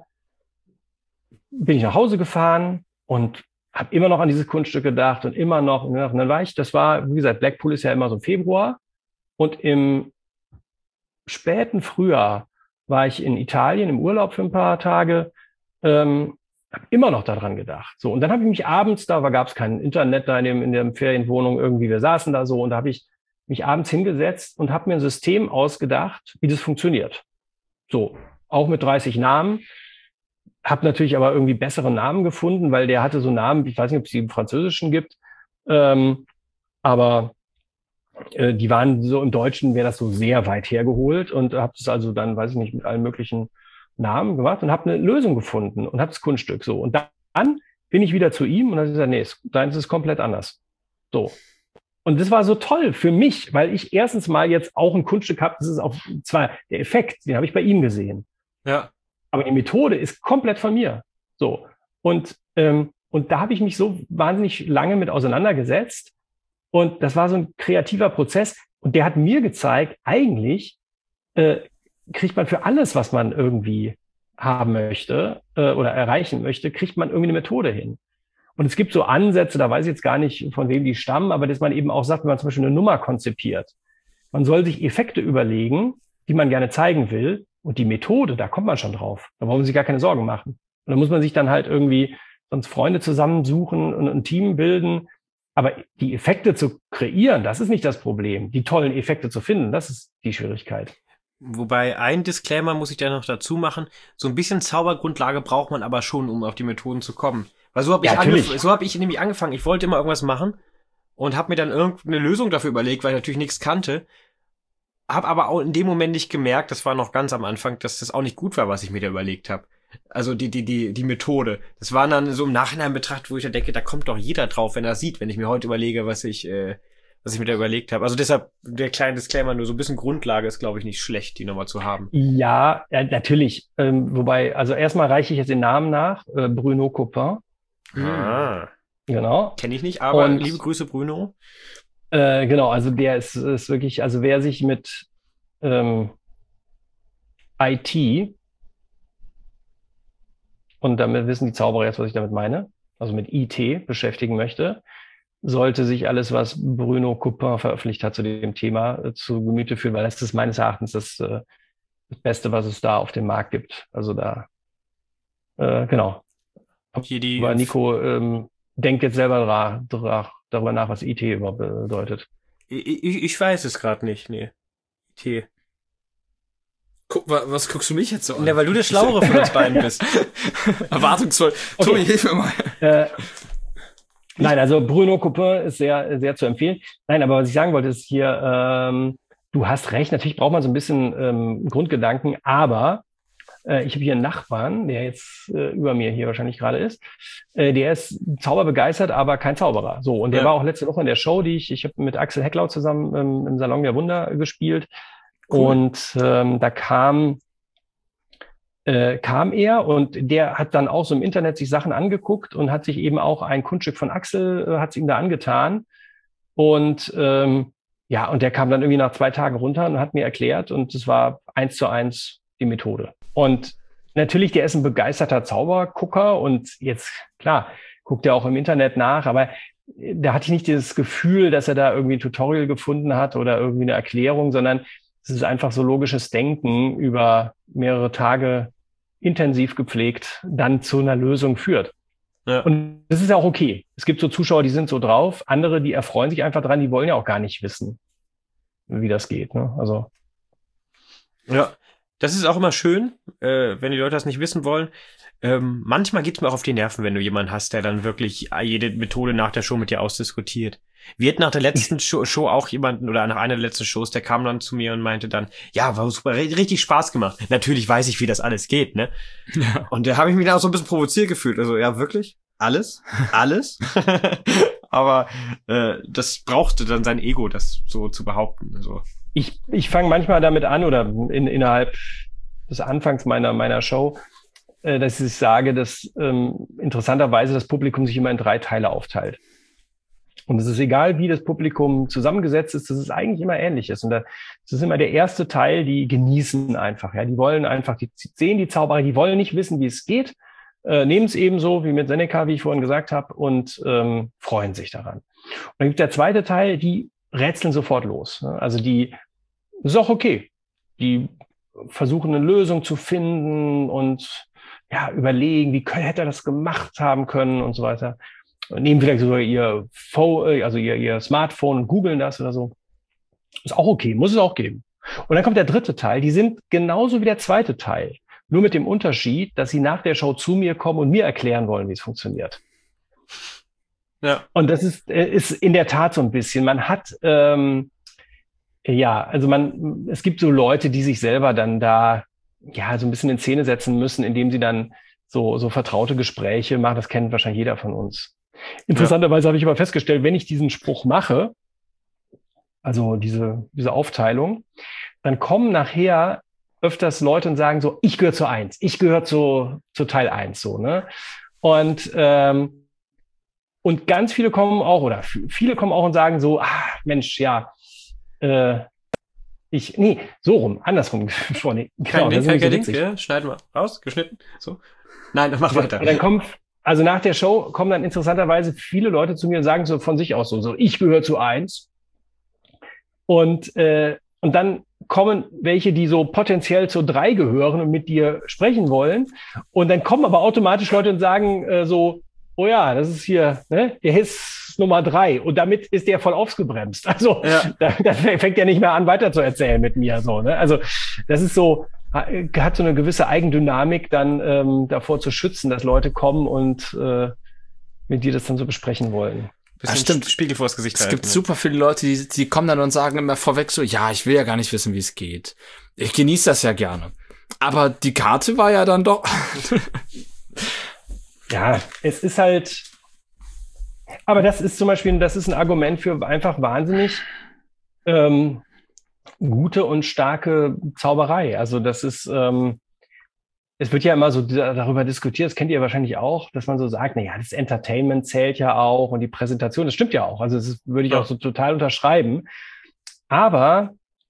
bin ich nach Hause gefahren und habe immer noch an dieses Kunststück gedacht und immer noch. Und dann war ich, das war, wie gesagt, Blackpool ist ja immer so im Februar. Und im späten Frühjahr war ich in Italien im Urlaub für ein paar Tage. Ähm, habe immer noch daran gedacht. So, und dann habe ich mich abends, da gab es kein Internet da in, dem, in der Ferienwohnung irgendwie, wir saßen da so und da habe ich mich abends hingesetzt und habe mir ein System ausgedacht, wie das funktioniert. So, auch mit dreißig Namen. Habe natürlich aber irgendwie bessere Namen gefunden, weil der hatte so Namen, ich weiß nicht, ob es die im Französischen gibt, ähm, aber äh, die waren so im Deutschen, wäre das so sehr weit hergeholt und habe das also dann, weiß ich nicht, mit allen möglichen Namen gemacht und habe eine Lösung gefunden und habe das Kunststück so. Und dann bin ich wieder zu ihm und dann hat er gesagt, nee, deins ist komplett anders. So. Und das war so toll für mich, weil ich erstens mal jetzt auch ein Kunststück habe, das ist auch zwar der Effekt, den habe ich bei ihm gesehen. Ja. Aber die Methode ist komplett von mir. So. Und, ähm, und da habe ich mich so wahnsinnig lange mit auseinandergesetzt. Und das war so ein kreativer Prozess. Und der hat mir gezeigt, eigentlich äh, kriegt man für alles, was man irgendwie haben möchte äh, oder erreichen möchte, kriegt man irgendwie eine Methode hin. Und es gibt so Ansätze, da weiß ich jetzt gar nicht, von wem die stammen, aber dass man eben auch sagt, wenn man zum Beispiel eine Nummer konzipiert, man soll sich Effekte überlegen, die man gerne zeigen will. Und die Methode, da kommt man schon drauf. Da brauchen man sich gar keine Sorgen machen. Und da muss man sich dann halt irgendwie sonst Freunde zusammensuchen und ein Team bilden. Aber die Effekte zu kreieren, das ist nicht das Problem. Die tollen Effekte zu finden, das ist die Schwierigkeit. Wobei ein Disclaimer muss ich da noch dazu machen. So ein bisschen Zaubergrundlage braucht man aber schon, um auf die Methoden zu kommen. Weil so habe ich, ja, angef- so hab ich nämlich angefangen. Ich wollte immer irgendwas machen und habe mir dann irgendeine Lösung dafür überlegt, weil ich natürlich nichts kannte. Hab aber auch in dem Moment nicht gemerkt, das war noch ganz am Anfang, dass das auch nicht gut war, was ich mir da überlegt habe. Also die die die die Methode. Das war dann so im Nachhinein betrachtet, wo ich da denke, da kommt doch jeder drauf, wenn er sieht, wenn ich mir heute überlege, was ich äh, was ich mir da überlegt habe. Also deshalb, der kleine Disclaimer, nur so ein bisschen Grundlage ist, glaube ich, nicht schlecht, die nochmal zu haben. Ja, ja natürlich. Ähm, wobei, also erstmal reiche ich jetzt den Namen nach. Äh, Bruno Coupin. Ah. Genau. Kenne ich nicht, aber Und, liebe Grüße, Bruno. Äh, genau, also der ist, ist wirklich, also wer sich mit ähm, I T, und damit wissen die Zauberer jetzt, was ich damit meine, also mit I T beschäftigen möchte, sollte sich alles, was Bruno Coupin veröffentlicht hat zu dem Thema, äh, zu Gemüte führen, weil das ist meines Erachtens das, äh, das Beste, was es da auf dem Markt gibt. Also da, äh, genau. Hier die Aber Nico ähm, denkt jetzt selber dra- dra- darüber nach, was I T überhaupt bedeutet. Ich, ich, ich weiß es gerade nicht, nee. I T. Guck, was guckst du mich jetzt so an? Ja, weil du der Schlauere von uns beiden bist. Erwartungsvoll. Okay. Tobi, hilf mir mal. Äh, nein, also Bruno Coupin ist sehr, sehr zu empfehlen. Nein, aber was ich sagen wollte, ist hier, ähm, du hast recht, natürlich braucht man so ein bisschen ähm, Grundgedanken, aber äh, ich habe hier einen Nachbarn, der jetzt äh, über mir hier wahrscheinlich gerade ist. Äh, der ist zauberbegeistert, aber kein Zauberer. So, und der Ja. war auch letzte Woche in der Show, die ich, ich habe mit Axel Hecklau zusammen ähm, im Salon der Wunder gespielt. Cool. Und ähm, da kam äh, kam er und der hat dann auch so im Internet sich Sachen angeguckt und hat sich eben auch ein Kunststück von Axel, äh, hat ihm da angetan. Und ähm, ja, und der kam dann irgendwie nach zwei Tagen runter und hat mir erklärt, und es war eins zu eins die Methode. Und natürlich, der ist ein begeisterter Zaubergucker und jetzt, klar, guckt er auch im Internet nach, aber da hatte ich nicht das Gefühl, dass er da irgendwie ein Tutorial gefunden hat oder irgendwie eine Erklärung, sondern es ist einfach so logisches Denken über mehrere Tage intensiv gepflegt, dann zu einer Lösung führt. Ja. Und das ist ja auch okay. Es gibt so Zuschauer, die sind so drauf. Andere, die erfreuen sich einfach dran, die wollen ja auch gar nicht wissen, wie das geht. Ne? Also. Ja, das ist auch immer schön, äh, wenn die Leute das nicht wissen wollen. Ähm, manchmal geht's mir auch auf die Nerven, wenn du jemanden hast, der dann wirklich jede Methode nach der Show mit dir ausdiskutiert. Wir hatten nach der letzten Show, Show auch jemanden, oder nach einer der letzten Shows, der kam dann zu mir und meinte dann, ja, war super, richtig Spaß gemacht. Natürlich weiß ich, wie das alles geht, ne? Ja. Und da habe ich mich dann auch so ein bisschen provoziert gefühlt. Also, ja, wirklich? Alles? Alles? Aber äh, das brauchte dann sein Ego, das so zu behaupten. Also. Ich, ich fange manchmal damit an, oder in, innerhalb des Anfangs meiner, meiner Show, äh, dass ich sage, dass ähm, interessanterweise das Publikum sich immer in drei Teile aufteilt. Und es ist egal, wie das Publikum zusammengesetzt ist, das ist eigentlich immer Ähnliches. Und das ist immer der erste Teil, die genießen einfach. Ja, die wollen einfach, die sehen die Zauberer, die wollen nicht wissen, wie es geht, äh, nehmen es eben so, wie mit Seneca, wie ich vorhin gesagt habe, und ähm, freuen sich daran. Und dann gibt der zweite Teil, die rätseln sofort los. Ne? Also die, das ist auch okay. Die versuchen eine Lösung zu finden und ja, überlegen, wie hätte er das gemacht haben können und so weiter. Nehmen vielleicht sogar ihr, Phone, also ihr, ihr Smartphone und googeln das oder so. Ist auch okay, muss es auch geben. Und dann kommt der dritte Teil, die sind genauso wie der zweite Teil, nur mit dem Unterschied, dass sie nach der Show zu mir kommen und mir erklären wollen, wie es funktioniert. Ja. Und das ist, ist in der Tat so ein bisschen, man hat, ähm, ja, also man, es gibt so Leute, die sich selber dann da, ja, so ein bisschen in Szene setzen müssen, indem sie dann so, so vertraute Gespräche machen. Das kennt wahrscheinlich jeder von uns. Interessanterweise ja. habe ich aber festgestellt, wenn ich diesen Spruch mache, also diese, diese Aufteilung, dann kommen nachher öfters Leute und sagen so, ich gehöre zu eins, ich gehöre zu, zu Teil eins, so, ne? Und, ähm, und ganz viele kommen auch, oder viele kommen auch und sagen so, ah, Mensch, ja, äh, ich, nee, so rum, andersrum. Kein genau, Ding, kein Ding, ja, schneiden wir raus, geschnitten, so. Nein, dann mach weiter. Und dann kommt, also nach der Show kommen dann interessanterweise viele Leute zu mir und sagen so von sich aus so, so ich gehöre zu eins. Und, äh, und dann kommen welche, die so potenziell zu drei gehören und mit dir sprechen wollen. Und dann kommen aber automatisch Leute und sagen äh, so, oh ja, das ist hier, ne, der ist Nummer drei. Und damit ist der voll ausgebremst. Also ja. da, da fängt er nicht mehr an, weiter zu erzählen mit mir. So, ne? Also das ist so, hat so eine gewisse Eigendynamik, dann ähm, davor zu schützen, dass Leute kommen und äh, mit dir das dann so besprechen wollen. Ja, stimmt. Spiegel vors Gesicht halten. Es gibt super viele Leute, die, die kommen dann und sagen immer vorweg so, ja, ich will ja gar nicht wissen, wie es geht. Ich genieße das ja gerne. Aber die Karte war ja dann doch... Ja, es ist halt... Aber das ist zum Beispiel, das ist ein Argument für einfach wahnsinnig ähm, gute und starke Zauberei. Also das ist, ähm, es wird ja immer so darüber diskutiert, das kennt ihr wahrscheinlich auch, dass man so sagt, na ja, das Entertainment zählt ja auch und die Präsentation, das stimmt ja auch. Also das ist, würde ich auch so total unterschreiben. Aber,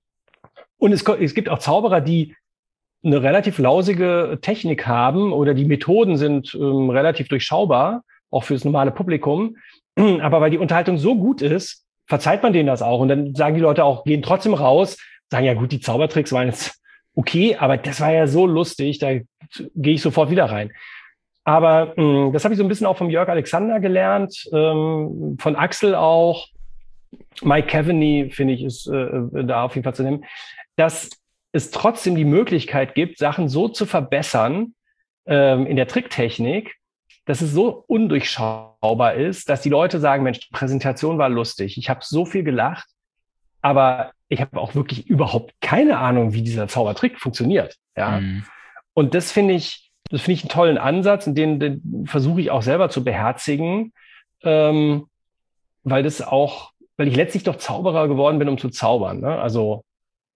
und es, es gibt auch Zauberer, die eine relativ lausige Technik haben oder die Methoden sind ähm, relativ durchschaubar, auch fürs normale Publikum. Aber weil die Unterhaltung so gut ist, verzeiht man denen das auch. Und dann sagen die Leute auch, gehen trotzdem raus, sagen, ja gut, die Zaubertricks waren jetzt okay, aber das war ja so lustig, da gehe ich sofort wieder rein. Aber mh, das habe ich so ein bisschen auch vom Jörg Alexander gelernt, ähm, von Axel auch. Mike Cavaney, finde ich, ist äh, da auf jeden Fall zu nehmen, dass es trotzdem die Möglichkeit gibt, Sachen so zu verbessern ähm, in der Tricktechnik, dass es so undurchschaubar ist, dass die Leute sagen, Mensch, die Präsentation war lustig, ich habe so viel gelacht, aber ich habe auch wirklich überhaupt keine Ahnung, wie dieser Zaubertrick funktioniert. Ja, mhm. Und das finde ich, das finde ich einen tollen Ansatz, und den, den versuche ich auch selber zu beherzigen, ähm, weil das auch, weil ich letztlich doch Zauberer geworden bin, um zu zaubern. Ne? Also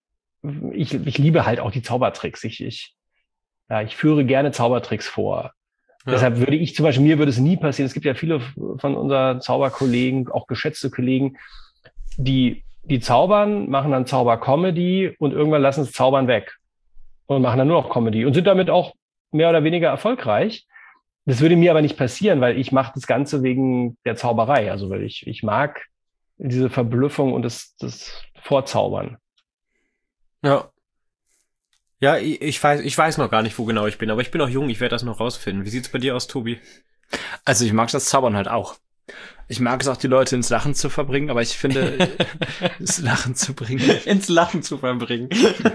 ich, ich liebe halt auch die Zaubertricks. Ich, ich, ja, ich führe gerne Zaubertricks vor. Ja. Deshalb würde ich zum Beispiel, mir würde es nie passieren. Es gibt ja viele von unseren Zauberkollegen, auch geschätzte Kollegen, die, die zaubern, machen dann Zauber-Comedy und irgendwann lassen es Zaubern weg und machen dann nur noch Comedy und sind damit auch mehr oder weniger erfolgreich. Das würde mir aber nicht passieren, weil ich mache das Ganze wegen der Zauberei. Also weil ich, ich mag diese Verblüffung und das, das Vorzaubern. Ja. Ja, ich, ich weiß, ich weiß noch gar nicht, wo genau ich bin, aber ich bin auch jung, ich werde das noch rausfinden. Wie sieht's bei dir aus, Tobi? Also ich mag das Zaubern halt auch. Ich mag es auch, die Leute ins Lachen zu verbringen, aber ich finde, ins Lachen zu bringen. ins Lachen zu verbringen.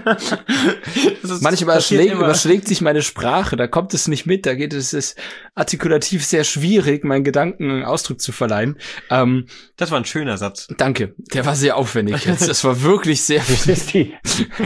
Manchmal überschlägt, überschlägt sich meine Sprache, da kommt es nicht mit, da geht es, es ist artikulativ sehr schwierig, meinen Gedanken Ausdruck zu verleihen. Ähm, das war ein schöner Satz. Danke, der war sehr aufwendig jetzt, das war wirklich sehr viel.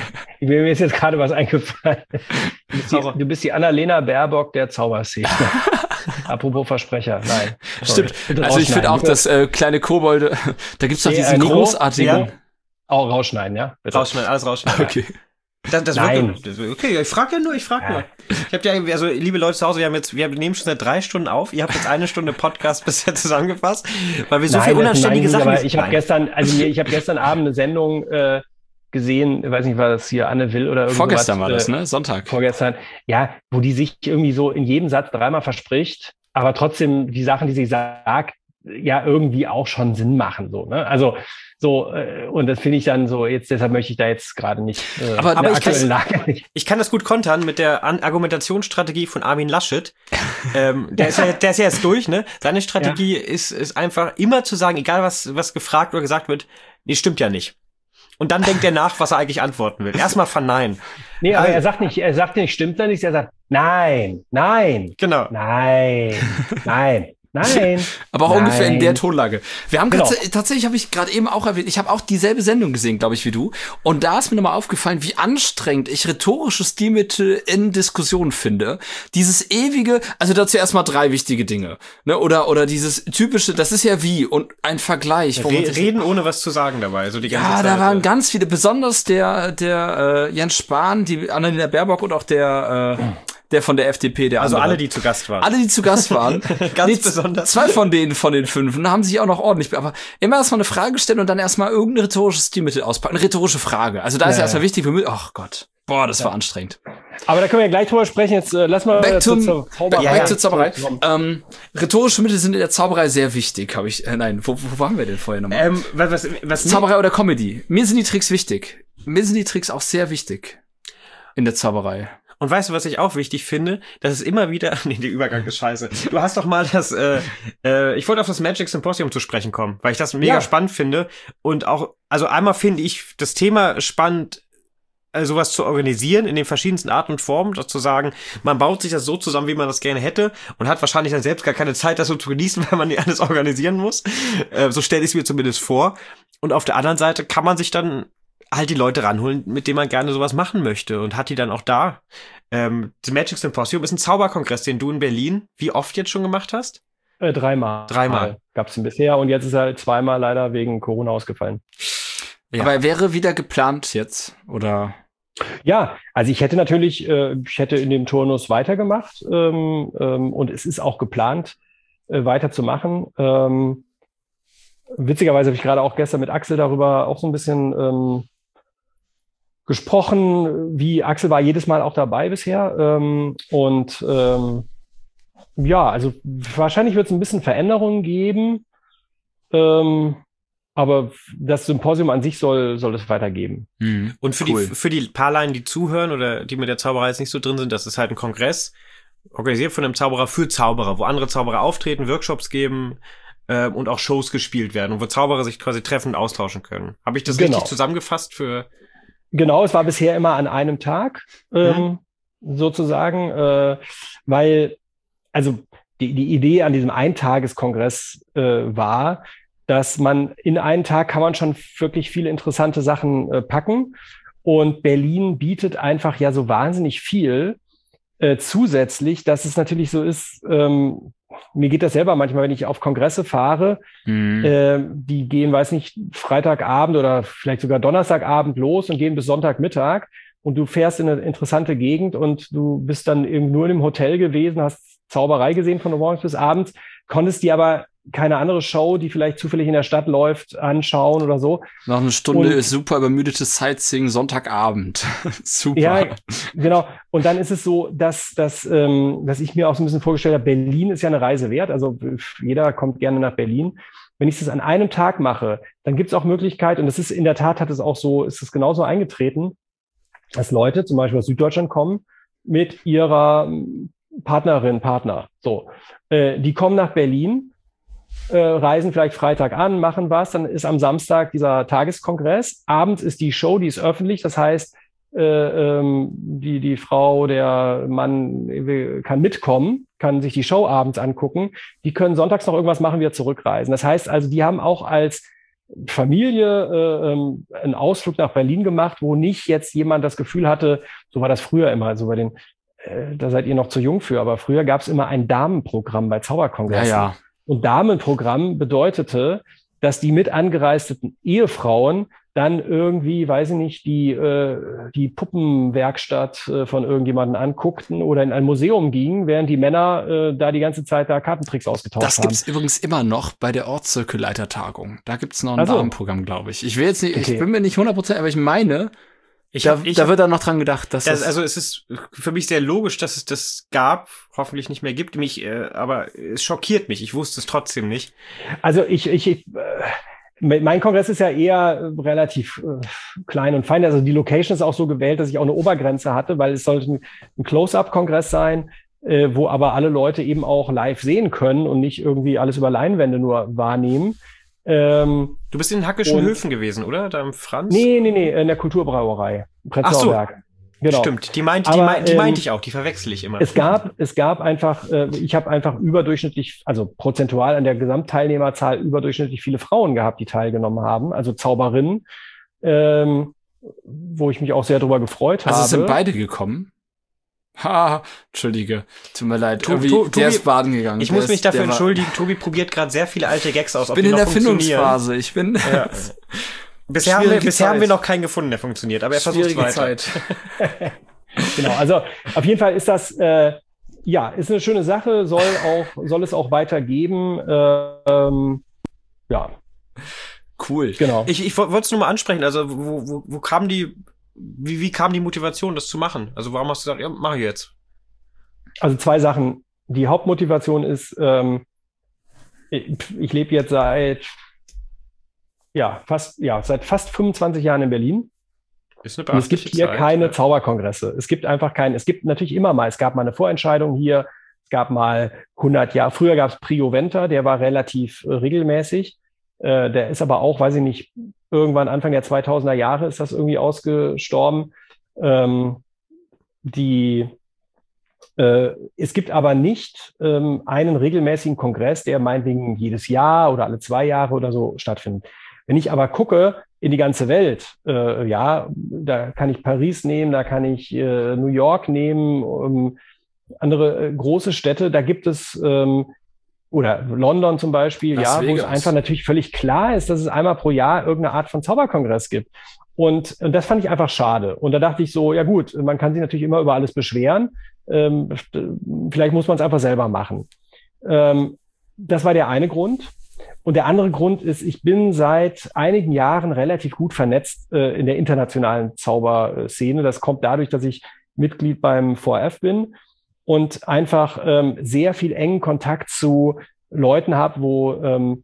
Mir ist jetzt gerade was eingefallen. Du bist die, du bist die Annalena Baerbock der Zauberszene. Apropos Versprecher, nein. Sorry. Stimmt, also ich finde auch, dass äh, kleine Kobolde, da gibt's doch diesen äh, Nico, großartigen... Ja. Auch rausschneiden, ja? Bitte. Rausschneiden, alles rausschneiden. Okay. Das, das Nein. Wird, das, okay, ich frage ja nur, ich frage ja. nur. Ich habe ja, also liebe Leute zu Hause, wir haben jetzt, wir nehmen schon seit drei Stunden auf. Ihr habt jetzt eine Stunde Podcast bisher zusammengefasst, weil wir so nein, viel unanständige nein, Sachen... Aber ich habe gestern, also mir, ich habe gestern Abend eine Sendung äh, gesehen, ich weiß nicht, war das hier Anne Will oder irgendwas. Vorgestern war das, ne? Sonntag. Vorgestern, ja, wo die sich irgendwie so in jedem Satz dreimal verspricht, aber trotzdem die Sachen, die sie sagt, ja irgendwie auch schon Sinn machen, so, ne? Also so, äh, und das finde ich dann so, jetzt deshalb möchte ich da jetzt gerade nicht äh, aber, aber ich, kann, Lage. ich kann das gut kontern mit der An- Argumentationsstrategie von Armin Laschet. ähm, der ist ja der ist ja jetzt durch, ne? Seine Strategie ja. ist ist einfach immer zu sagen, egal was was gefragt oder gesagt wird, nee, stimmt ja nicht. Und dann denkt er nach, was er eigentlich antworten will. Erstmal verneinen. Nee, aber also, er sagt nicht, er sagt nicht, stimmt da nicht, er sagt, nein, nein. Genau. Nein, nein. Nein. Aber auch Nein. ungefähr in der Tonlage. Wir haben genau. tats- tatsächlich, habe ich gerade eben auch erwähnt, ich habe auch dieselbe Sendung gesehen, glaube ich, wie du. Und da ist mir nochmal aufgefallen, wie anstrengend ich rhetorische Stilmittel in Diskussionen finde. Dieses ewige, also dazu erstmal drei wichtige Dinge. Ne? Oder oder dieses typische, das ist ja wie und ein Vergleich. Wo Re- reden ohne was zu sagen dabei. So die ganze ja, Zeit. da waren ganz viele, besonders der der äh, Jens Spahn, die Annalena Baerbock und auch der äh, der von der F D P, der Also andere. alle, die zu Gast waren. Alle, die zu Gast waren. Ganz nee, besonders. Zwei von denen, von den fünf, haben sich auch noch ordentlich, aber immer erstmal eine Frage stellen und dann erstmal irgendein rhetorisches Stilmittel auspacken. Eine rhetorische Frage. Also da ja, ist ja erstmal wichtig für mich, ach Gott. Boah, das ja. war anstrengend. Aber da können wir ja gleich drüber sprechen. Jetzt äh, lass mal back, zum, zur Zauberei. Ja, back zur Zauberei. Ähm, rhetorische Mittel sind in der Zauberei sehr wichtig, habe ich. Äh, nein, wo, wo waren wir denn vorher nochmal? Ähm, was, was, was Zauberei oder Comedy. Mir sind die Tricks wichtig. Mir sind die Tricks auch sehr wichtig in der Zauberei. Und weißt du, was ich auch wichtig finde? Das ist immer wieder, nee, der Übergang ist scheiße. Du hast doch mal das, äh, äh, ich wollte auf das Magic Symposium zu sprechen kommen, weil ich das mega ja. spannend finde. Und auch, also einmal finde ich das Thema spannend, äh, sowas zu organisieren in den verschiedensten Arten und Formen, das zu sagen, man baut sich das so zusammen, wie man das gerne hätte und hat wahrscheinlich dann selbst gar keine Zeit, das so zu genießen, weil man nicht alles organisieren muss. Äh, so stelle ich es mir zumindest vor. Und auf der anderen Seite kann man sich dann halt die Leute ranholen, mit denen man gerne sowas machen möchte und hat die dann auch da. Ähm, das Magic Symposium ist ein Zauberkongress, den du in Berlin wie oft jetzt schon gemacht hast? Äh, dreimal. Dreimal. Gab es ihn bisher und jetzt ist er halt zweimal leider wegen Corona ausgefallen. Ja. Aber er wäre wieder geplant jetzt, oder? Ja, also ich hätte natürlich, äh, ich hätte in dem Turnus weitergemacht ähm, ähm, und es ist auch geplant, äh, weiterzumachen. Ähm, witzigerweise habe ich gerade auch gestern mit Axel darüber auch so ein bisschen ähm, gesprochen, wie Axel war jedes Mal auch dabei bisher ähm, und ähm, ja, also wahrscheinlich wird es ein bisschen Veränderungen geben, ähm, aber das Symposium an sich soll soll es weitergeben. Mhm. Und für cool. die für die paar Laien, die zuhören oder die mit der Zauberei jetzt nicht so drin sind, das ist halt ein Kongress, organisiert von einem Zauberer für Zauberer, wo andere Zauberer auftreten, Workshops geben äh, und auch Shows gespielt werden und wo Zauberer sich quasi treffen und austauschen können. Habe ich das genau. richtig zusammengefasst für? Genau, es war bisher immer an einem Tag ähm, mhm. sozusagen, äh, weil also die, die Idee an diesem Eintageskongress äh, war, dass man in einen Tag kann man schon wirklich viele interessante Sachen äh, packen. Und Berlin bietet einfach ja so wahnsinnig viel äh, zusätzlich, dass es natürlich so ist, ähm, mir geht das selber manchmal, wenn ich auf Kongresse fahre, mhm. äh, die gehen, weiß nicht, Freitagabend oder vielleicht sogar Donnerstagabend los und gehen bis Sonntagmittag. Und du fährst in eine interessante Gegend und du bist dann eben nur in einem Hotel gewesen, hast Zauberei gesehen von morgens bis abends, konntest dir aber keine andere Show, die vielleicht zufällig in der Stadt läuft, anschauen oder so. Noch eine Stunde und, super übermüdetes Sightseeing Sonntagabend. Super. Ja, genau. Und dann ist es so, dass, dass, ähm, dass ich mir auch so ein bisschen vorgestellt habe, Berlin ist ja eine Reise wert. Also jeder kommt gerne nach Berlin. Wenn ich das an einem Tag mache, dann gibt es auch Möglichkeit, und das ist in der Tat, hat es auch so, ist es genauso eingetreten, dass Leute zum Beispiel aus Süddeutschland kommen mit ihrer Partnerin, Partner. So, äh, die kommen nach Berlin, äh, reisen vielleicht Freitag an, machen was, dann ist am Samstag dieser Tageskongress. Abends ist die Show, die ist öffentlich. Das heißt, äh, ähm, die die Frau, der Mann kann mitkommen, kann sich die Show abends angucken. Die können sonntags noch irgendwas machen, wieder zurückreisen. Das heißt also, die haben auch als Familie äh, ähm, einen Ausflug nach Berlin gemacht, wo nicht jetzt jemand das Gefühl hatte, so war das früher immer, so bei den da seid ihr noch zu jung für, aber früher gab es immer ein Damenprogramm bei Zauberkongressen. Ja, ja. Und Damenprogramm bedeutete, dass die mit angereisten Ehefrauen dann irgendwie, weiß ich nicht, die, äh, die Puppenwerkstatt äh, von irgendjemandem anguckten oder in ein Museum gingen, während die Männer äh, da die ganze Zeit da Kartentricks ausgetauscht haben. Das gibt's übrigens immer noch bei der Ortszirkelleitertagung. Da gibt's noch ein also, Damenprogramm, glaube ich. Ich will jetzt nicht, okay. ich bin mir nicht hundert Prozent, aber ich meine, Ich da, ich, da wird dann noch dran gedacht, dass das, das also es ist für mich sehr logisch, dass es das gab, hoffentlich nicht mehr gibt, mich, äh, aber es schockiert mich. Ich wusste es trotzdem nicht. Also ich, ich, ich äh, mein Kongress ist ja eher relativ äh, klein und fein. Also die Location ist auch so gewählt, dass ich auch eine Obergrenze hatte, weil es sollte ein, ein Close-Up-Kongress sein, äh, wo aber alle Leute eben auch live sehen können und nicht irgendwie alles über Leinwände nur wahrnehmen. Ähm, du bist in den Hackischen Höfen gewesen, oder? Da im Franz? Nee, nee, nee, in der Kulturbrauerei. Prenzlauer Berg. Genau. Stimmt, die meinte, die, mein, die ähm, meinte ich auch, die verwechsel ich immer. Es gab, es gab einfach, äh, ich habe einfach überdurchschnittlich, also prozentual an der Gesamtteilnehmerzahl überdurchschnittlich viele Frauen gehabt, die teilgenommen haben, also Zauberinnen, ähm, wo ich mich auch sehr drüber gefreut also habe. Also sind beide gekommen? Ha, entschuldige, tut mir leid, Tobi, Tobi, Tobi, der ist baden gegangen. Ich muss mich dafür entschuldigen, Tobi probiert gerade sehr viele alte Gags aus. Ich bin in der Findungsphase, ich bin... Ja. Bisher, haben wir, bisher haben wir noch keinen gefunden, der funktioniert, aber er versucht es weiter. Zeit. Genau, also auf jeden Fall ist das, äh, ja, ist eine schöne Sache, soll auch, soll es auch weitergeben. Äh, ähm, ja. Cool. Genau. Ich, ich wollte es nur mal ansprechen, also wo, wo, wo kam die, wie, wie kam die Motivation, das zu machen? Also warum hast du gesagt, ja, mach ich jetzt? Also zwei Sachen. Die Hauptmotivation ist, ähm, ich, ich lebe jetzt seit Ja, fast, ja, seit fast fünfundzwanzig Jahren in Berlin. Ist eine und es gibt hier Zeit, keine ja. Zauberkongresse. Es gibt einfach keinen, es gibt natürlich immer mal, es gab mal eine Vorentscheidung hier, es gab mal hundert Jahre, früher gab es Prio Venter, der war relativ äh, regelmäßig. Äh, der ist aber auch, weiß ich nicht, irgendwann Anfang der zweitausender Jahre ist das irgendwie ausgestorben. Ähm, die, äh, es gibt aber nicht ähm, einen regelmäßigen Kongress, der meinetwegen jedes Jahr oder alle zwei Jahre oder so stattfindet. Wenn ich aber gucke in die ganze Welt, äh, ja, da kann ich Paris nehmen, da kann ich äh, New York nehmen, ähm, andere äh, große Städte, da gibt es ähm, oder London zum Beispiel, Las ja, wo Vegas. es einfach natürlich völlig klar ist, dass es einmal pro Jahr irgendeine Art von Zauberkongress gibt. Und, und das fand ich einfach schade. Und da dachte ich so, ja gut, man kann sich natürlich immer über alles beschweren. Ähm, vielleicht muss man es einfach selber machen. Ähm, das war der eine Grund. Und der andere Grund ist, ich bin seit einigen Jahren relativ gut vernetzt äh, in der internationalen Zauberszene. Das kommt dadurch, dass ich Mitglied beim V F bin und einfach ähm, sehr viel engen Kontakt zu Leuten habe, wo ähm,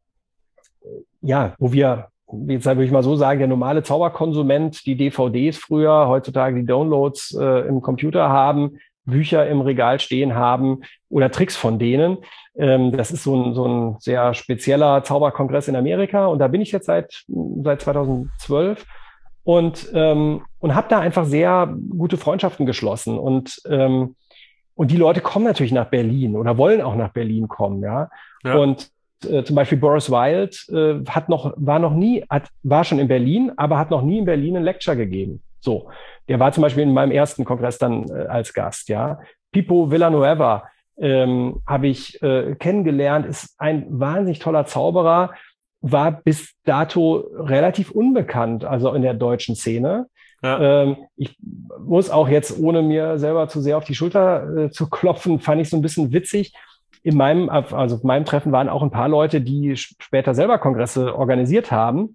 ja, wo wir, jetzt würde ich mal so sagen, der normale Zauberkonsument, die D V Ds früher, heutzutage die Downloads äh, im Computer haben, Bücher im Regal stehen haben oder Tricks von denen. Ähm, das ist so ein, so ein sehr spezieller Zauberkongress in Amerika und da bin ich jetzt seit, seit zweitausendzwölf und, ähm, und habe da einfach sehr gute Freundschaften geschlossen und, ähm, und die Leute kommen natürlich nach Berlin oder wollen auch nach Berlin kommen, ja. ja. Und äh, zum Beispiel Boris Wilde äh, hat noch, war noch nie, hat, war schon in Berlin, aber hat noch nie in Berlin ein Lecture gegeben. So. Der war zum Beispiel in meinem ersten Kongress dann äh, als Gast, ja. Pipo Villanueva ähm, habe ich äh, kennengelernt, ist ein wahnsinnig toller Zauberer, war bis dato relativ unbekannt, also in der deutschen Szene. Ja. Ähm, ich muss auch jetzt, ohne mir selber zu sehr auf die Schulter äh, zu klopfen, fand ich so ein bisschen witzig. In meinem, also auf meinem Treffen waren auch ein paar Leute, die später selber Kongresse organisiert haben.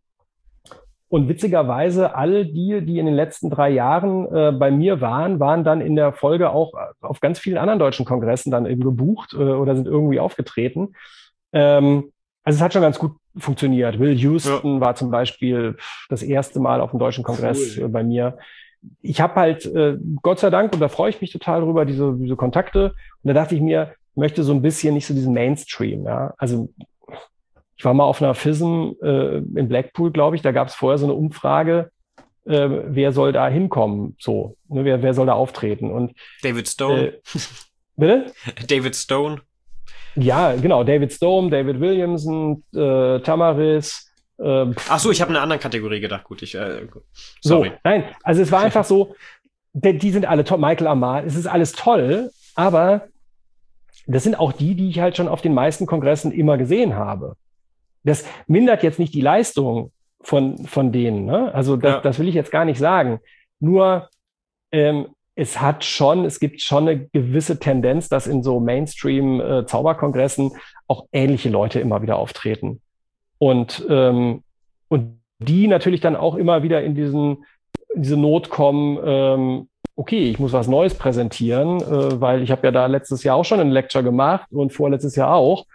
Und witzigerweise, alle die, die in den letzten drei Jahren äh, bei mir waren, waren dann in der Folge auch auf ganz vielen anderen deutschen Kongressen dann eben gebucht äh, oder sind irgendwie aufgetreten. Ähm, also es hat schon ganz gut funktioniert. Will Houston ja. war zum Beispiel das erste Mal auf dem deutschen Kongress cool. äh, bei mir. Ich habe halt, äh, Gott sei Dank, und da freue ich mich total drüber, diese, diese Kontakte. Und da dachte ich mir, ich möchte so ein bisschen nicht so diesen Mainstream, ja. Also ich war mal auf einer F I S M äh, in Blackpool, glaube ich, da gab es vorher so eine Umfrage, äh, wer soll da hinkommen, so, ne, wer, wer soll da auftreten? Und David Stone. Äh, bitte? David Stone. Ja, genau, David Stone, David Williamson, äh, Tamaris. Äh, Ach so, ich habe eine andere Kategorie gedacht, gut, ich, äh, sorry. So, nein, also es war einfach so, die, die sind alle toll, Michael Amal, es ist alles toll, aber das sind auch die, die ich halt schon auf den meisten Kongressen immer gesehen habe. Das mindert jetzt nicht die Leistung von, von denen, ne? Also das, ja. das will ich jetzt gar nicht sagen. Nur ähm, es hat schon, es gibt schon eine gewisse Tendenz, dass in so Mainstream-Zauberkongressen äh, auch ähnliche Leute immer wieder auftreten. Und, ähm, und die natürlich dann auch immer wieder in diesen, in diese Not kommen, ähm, okay, ich muss was Neues präsentieren, äh, weil ich habe ja da letztes Jahr auch schon ein Lecture gemacht und vorletztes Jahr auch.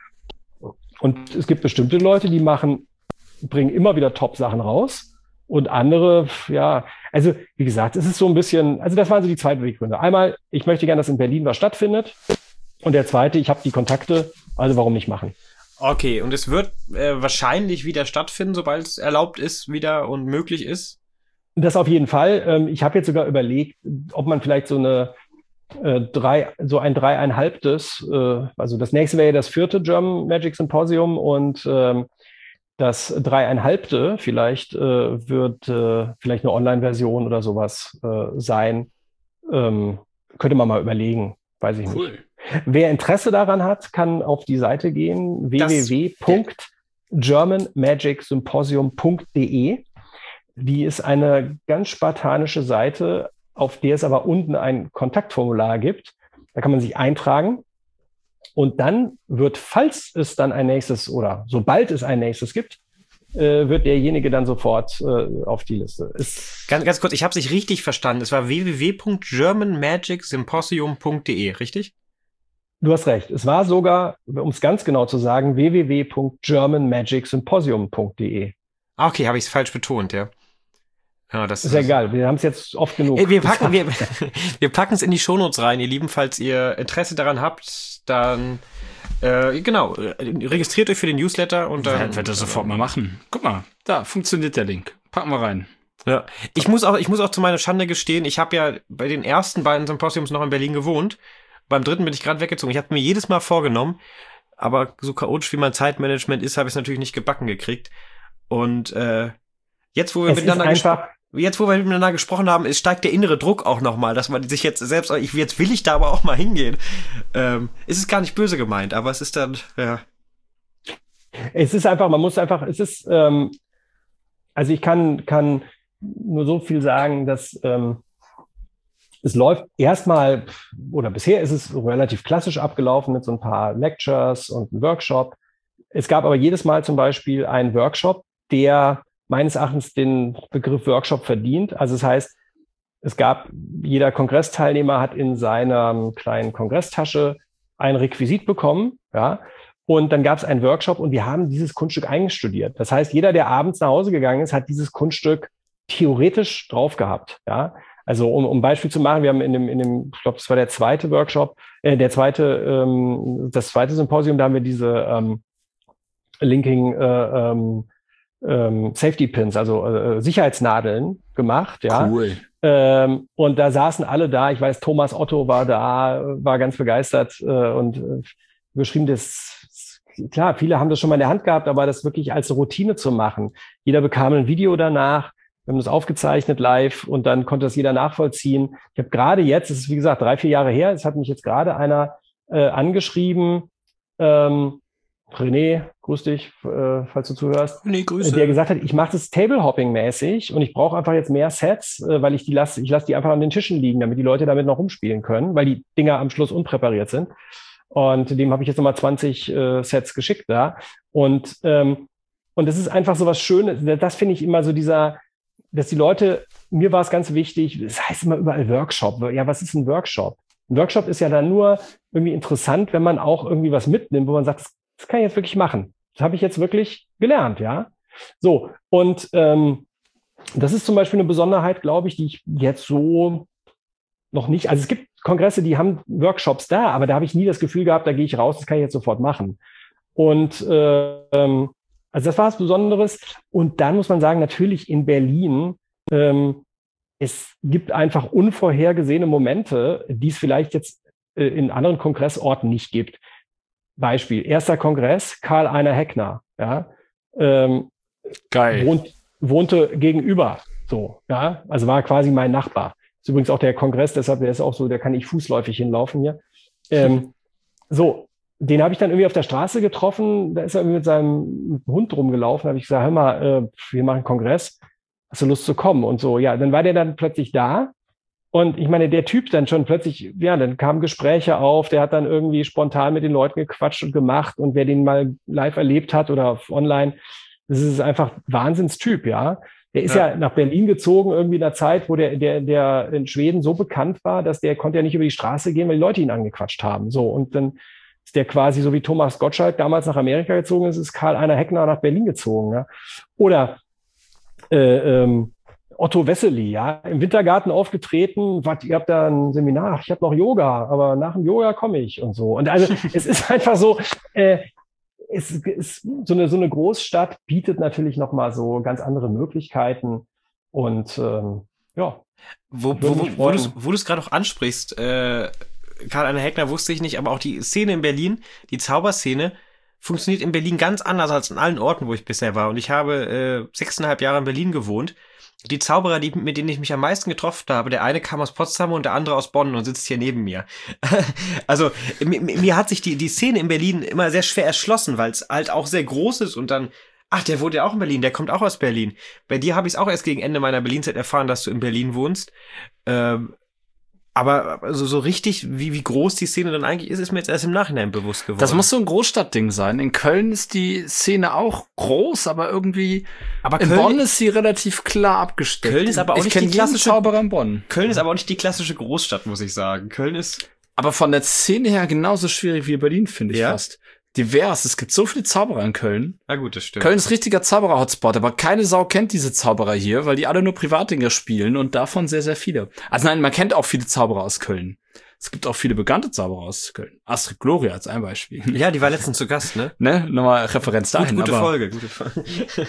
Und es gibt bestimmte Leute, die machen, bringen immer wieder Top-Sachen raus und andere, ja, also wie gesagt, es ist so ein bisschen, also das waren so die zwei Beweggründe. Einmal, ich möchte gerne, dass in Berlin was stattfindet und der zweite, ich habe die Kontakte, also warum nicht machen? Okay, und es wird äh, wahrscheinlich wieder stattfinden, sobald es erlaubt ist wieder und möglich ist? Das auf jeden Fall. Ähm, ich habe jetzt sogar überlegt, ob man vielleicht so eine Äh, drei, so ein dreieinhalbtes, äh, also das nächste wäre ja das vierte German Magic Symposium und ähm, das dreieinhalbte vielleicht äh, wird äh, vielleicht eine Online-Version oder sowas äh, sein. Ähm, könnte man mal überlegen, weiß ich cool. nicht. Wer Interesse daran hat, kann auf die Seite gehen, w w w punkt german magic symposium punkt d e. Die ist eine ganz spartanische Seite, auf der es aber unten ein Kontaktformular gibt. Da kann man sich eintragen. Und dann wird, falls es dann ein nächstes oder sobald es ein nächstes gibt, äh, wird derjenige dann sofort äh, auf die Liste. Ist ganz, ganz kurz, ich habe es nicht richtig verstanden. Es war w w w punkt german magic symposium punkt d e, richtig? Du hast recht. Es war sogar, um es ganz genau zu sagen, w w w punkt german magic symposium punkt d e. Ah, okay, habe ich es falsch betont, ja. Ja, das ist ja egal, wir haben es jetzt oft genug. Ey, wir packen wir, wir packen es in die Shownotes rein, ihr Lieben, falls ihr Interesse daran habt, dann äh, genau, registriert euch für den Newsletter und dann ja, wird das sofort mal machen. Guck mal, da funktioniert der Link. Packen wir rein. Ja, ich muss auch ich muss auch zu meiner Schande gestehen, ich habe ja bei den ersten beiden Symposiums noch in Berlin gewohnt. Beim dritten bin ich gerade weggezogen. Ich habe mir jedes Mal vorgenommen, aber so chaotisch wie mein Zeitmanagement ist, habe ich es natürlich nicht gebacken gekriegt. Und äh, jetzt, wo wir es miteinander ist einfach jetzt, wo wir miteinander gesprochen haben, es steigt der innere Druck auch nochmal, dass man sich jetzt selbst, ich, jetzt will ich da aber auch mal hingehen. Ähm, es ist gar nicht böse gemeint, aber es ist dann, ja. Es ist einfach, man muss einfach, es ist, ähm, also ich kann, kann nur so viel sagen, dass ähm, es läuft erstmal, oder bisher ist es relativ klassisch abgelaufen mit so ein paar Lectures und einem Workshop. Es gab aber jedes Mal zum Beispiel einen Workshop, der meines Erachtens den Begriff Workshop verdient. Also das heißt, es gab, jeder Kongressteilnehmer hat in seiner kleinen Kongresstasche ein Requisit bekommen, ja, und dann gab es einen Workshop und wir haben dieses Kunststück eingestudiert. Das heißt, jeder, der abends nach Hause gegangen ist, hat dieses Kunststück theoretisch drauf gehabt, ja. Also um, um Beispiel zu machen, wir haben in dem, in dem, ich glaube, das war der zweite Workshop, äh, der zweite, ähm, das zweite Symposium, da haben wir diese ähm, Linking äh, ähm, ähm, Safety Pins, also äh, Sicherheitsnadeln gemacht, ja. Cool. Ähm, und da saßen alle da. Ich weiß, Thomas Otto war da, war ganz begeistert äh, und äh, geschrieben, das klar, viele haben das schon mal in der Hand gehabt, aber das wirklich als Routine zu machen. Jeder bekam ein Video danach. Wir haben das aufgezeichnet live und dann konnte das jeder nachvollziehen. Ich habe gerade jetzt, es ist wie gesagt drei, vier Jahre her, es hat mich jetzt gerade einer äh, angeschrieben, ähm, René, grüß dich, äh, falls du zuhörst, René, Grüße. Der gesagt hat, ich mache das Table-Hopping-mäßig und ich brauche einfach jetzt mehr Sets, äh, weil ich die lasse, ich lasse die einfach an den Tischen liegen, damit die Leute damit noch rumspielen können, weil die Dinger am Schluss unpräpariert sind. Und dem habe ich jetzt nochmal zwanzig äh, Sets geschickt da. Und ähm, und das ist einfach so was Schönes. Das finde ich immer so dieser, dass die Leute, mir war es ganz wichtig, das heißt immer überall Workshop. Ja, was ist ein Workshop? Ein Workshop ist ja dann nur irgendwie interessant, wenn man auch irgendwie was mitnimmt, wo man sagt, das, das kann ich jetzt wirklich machen. Das habe ich jetzt wirklich gelernt, ja. So, und ähm, das ist zum Beispiel eine Besonderheit, glaube ich, die ich jetzt so noch nicht, also es gibt Kongresse, die haben Workshops da, aber da habe ich nie das Gefühl gehabt, da gehe ich raus, das kann ich jetzt sofort machen. Und äh, ähm, also das war was Besonderes. Und dann muss man sagen, natürlich in Berlin, ähm, es gibt einfach unvorhergesehene Momente, die es vielleicht jetzt äh, in anderen Kongressorten nicht gibt. Beispiel, erster Kongress, Karl-Einer Heckner, ja, ähm, Geil. Wohnt, wohnte gegenüber, so, ja, also war quasi mein Nachbar. Ist übrigens auch der Kongress, deshalb, der ist auch so, der kann ich fußläufig hinlaufen hier. Ähm, so, den habe ich dann irgendwie auf der Straße getroffen, da ist er irgendwie mit seinem Hund rumgelaufen, da habe ich gesagt, hör mal, äh, wir machen Kongress, hast du Lust zu kommen? Und so, ja, dann war der dann plötzlich da und ich meine, der Typ dann schon plötzlich, ja, dann kamen Gespräche auf, der hat dann irgendwie spontan mit den Leuten gequatscht und gemacht und wer den mal live erlebt hat oder online, das ist einfach ein Wahnsinnstyp, ja. Der ist ja. ja nach Berlin gezogen, irgendwie in einer Zeit, wo der, der, der in Schweden so bekannt war, dass der konnte ja nicht über die Straße gehen, weil die Leute ihn angequatscht haben. So, und dann ist der quasi so wie Thomas Gottschalk damals nach Amerika gezogen ist, ist Karl-Einer Heckner nach Berlin gezogen. Ja? Oder äh, ähm, Otto Wessely, ja, im Wintergarten aufgetreten, was, ihr habt da ein Seminar, ach, ich habe noch Yoga, aber nach dem Yoga komme ich und so. Und also es ist einfach so, äh, es ist so eine, so eine Großstadt bietet natürlich nochmal so ganz andere Möglichkeiten und ähm, ja. Wo, wo, wo, wo du es gerade auch ansprichst, äh, Karl-Einer Heckner wusste ich nicht, aber auch die Szene in Berlin, die Zauberszene, funktioniert in Berlin ganz anders als an allen Orten, wo ich bisher war. Und ich habe äh, sechseinhalb Jahre in Berlin gewohnt. Die Zauberer, die, mit denen ich mich am meisten getroffen habe, der eine kam aus Potsdam und der andere aus Bonn und sitzt hier neben mir. Also mir, mir hat sich die, die Szene in Berlin immer sehr schwer erschlossen, weil es halt auch sehr groß ist und dann, ach, der wohnt ja auch in Berlin, der kommt auch aus Berlin. Bei dir habe ich es auch erst gegen Ende meiner Berlin-Zeit erfahren, dass du in Berlin wohnst. Ähm, aber also so richtig, wie, wie groß die Szene dann eigentlich ist, ist mir jetzt erst im Nachhinein bewusst geworden. Das muss so ein Großstadtding sein. In Köln ist die Szene auch groß, aber irgendwie aber in Köln, Bonn ist sie relativ klar abgesteckt. Köln ist aber auch ich nicht die klassische Zauberer in Bonn. Köln ist aber auch nicht die klassische Großstadt, muss ich sagen. Köln ist aber von der Szene her genauso schwierig wie Berlin, finde ich ja? fast. Divers. Es gibt so viele Zauberer in Köln. Na gut, das stimmt. Köln ist richtiger Zauberer-Hotspot, aber keine Sau kennt diese Zauberer hier, weil die alle nur Privatdinger spielen und davon sehr, sehr viele. Also nein, man kennt auch viele Zauberer aus Köln. Es gibt auch viele bekannte Zauberer aus Köln. Astrid Gloria als ein Beispiel. Ja, die war letztens zu Gast, ne? Ne? Nochmal Referenz dahin. Gute, gute aber Folge, gute Folge.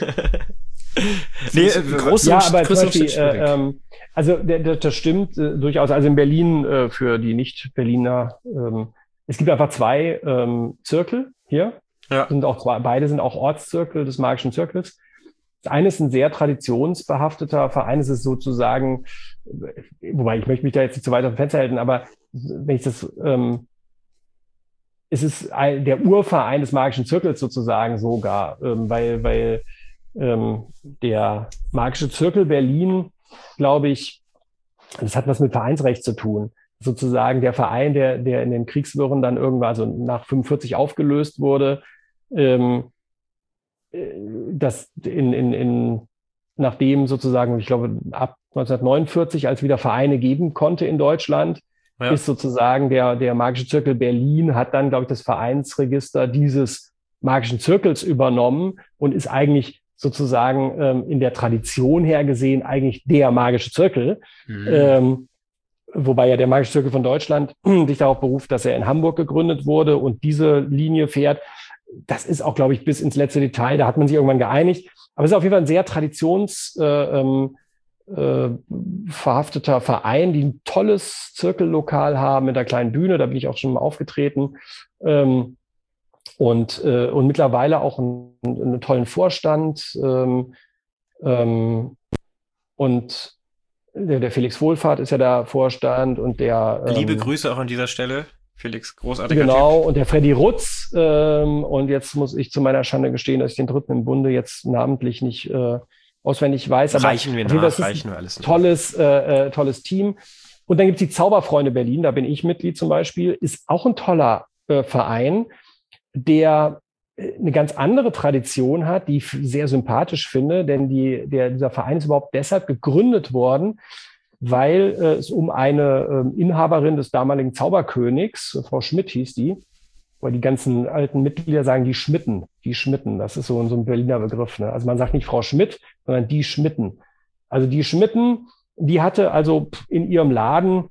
nee, äh, große ja, aber zum Beispiel, äh, ähm, also der, der, das stimmt äh, durchaus. Also in Berlin, äh, für die Nicht-Berliner, ähm, es gibt einfach zwei ähm, Zirkel hier. Ja. Sind auch zwei, beide sind auch Ortszirkel des magischen Zirkels. Das eine ist ein sehr traditionsbehafteter Verein, es ist sozusagen, wobei ich möchte mich da jetzt nicht zu weit auf dem Fenster halten, aber wenn ich das, ähm, es ist ein, der Urverein des Magischen Zirkels sozusagen sogar, ähm, weil, weil ähm, der Magische Zirkel Berlin, glaube ich, das hat was mit Vereinsrecht zu tun. Sozusagen der Verein, der, der in den Kriegswirren dann irgendwann, also nach fünfundvierzig aufgelöst wurde, ähm, das in, in, in, nachdem sozusagen, ich glaube, ab neunzehnhundertneunundvierzig, als wieder Vereine geben konnte in Deutschland, ja. ist sozusagen der, der Magische Zirkel Berlin hat dann, glaube ich, das Vereinsregister dieses Magischen Zirkels übernommen und ist eigentlich sozusagen ähm, in der Tradition her gesehen eigentlich der Magische Zirkel. Mhm. Ähm, wobei ja der Magische Zirkel von Deutschland sich darauf beruft, dass er in Hamburg gegründet wurde und diese Linie fährt. Das ist auch, glaube ich, bis ins letzte Detail, da hat man sich irgendwann geeinigt. Aber es ist auf jeden Fall ein sehr traditionsverhafteter äh, äh, Verein, die ein tolles Zirkellokal haben mit einer kleinen Bühne, da bin ich auch schon mal aufgetreten. Ähm, und, äh, und mittlerweile auch einen, einen tollen Vorstand. Ähm, ähm, und der, der Felix Wohlfahrt ist ja der Vorstand und der... Ähm, Liebe Grüße auch an dieser Stelle. Felix, großartiger Genau, Typ. und der Freddy Rutz. Ähm, und jetzt muss ich zu meiner Schande gestehen, dass ich den Dritten im Bunde jetzt namentlich nicht äh, auswendig weiß. Aber reichen wir nach, reichen wir alles nach. Tolles, äh, äh, tolles Team. Und dann gibt's die Zauberfreunde Berlin, da bin ich Mitglied zum Beispiel. Ist auch ein toller äh, Verein, der eine ganz andere Tradition hat, die ich sehr sympathisch finde. Denn die, der, dieser Verein ist überhaupt deshalb gegründet worden, weil äh, es um eine äh, Inhaberin des damaligen Zauberkönigs, Frau Schmidt hieß die, weil die ganzen alten Mitglieder sagen die Schmitten, die Schmitten, das ist so, so ein Berliner Begriff. Ne? Also man sagt nicht Frau Schmidt, sondern die Schmitten. Also die Schmitten, die hatte also in ihrem Laden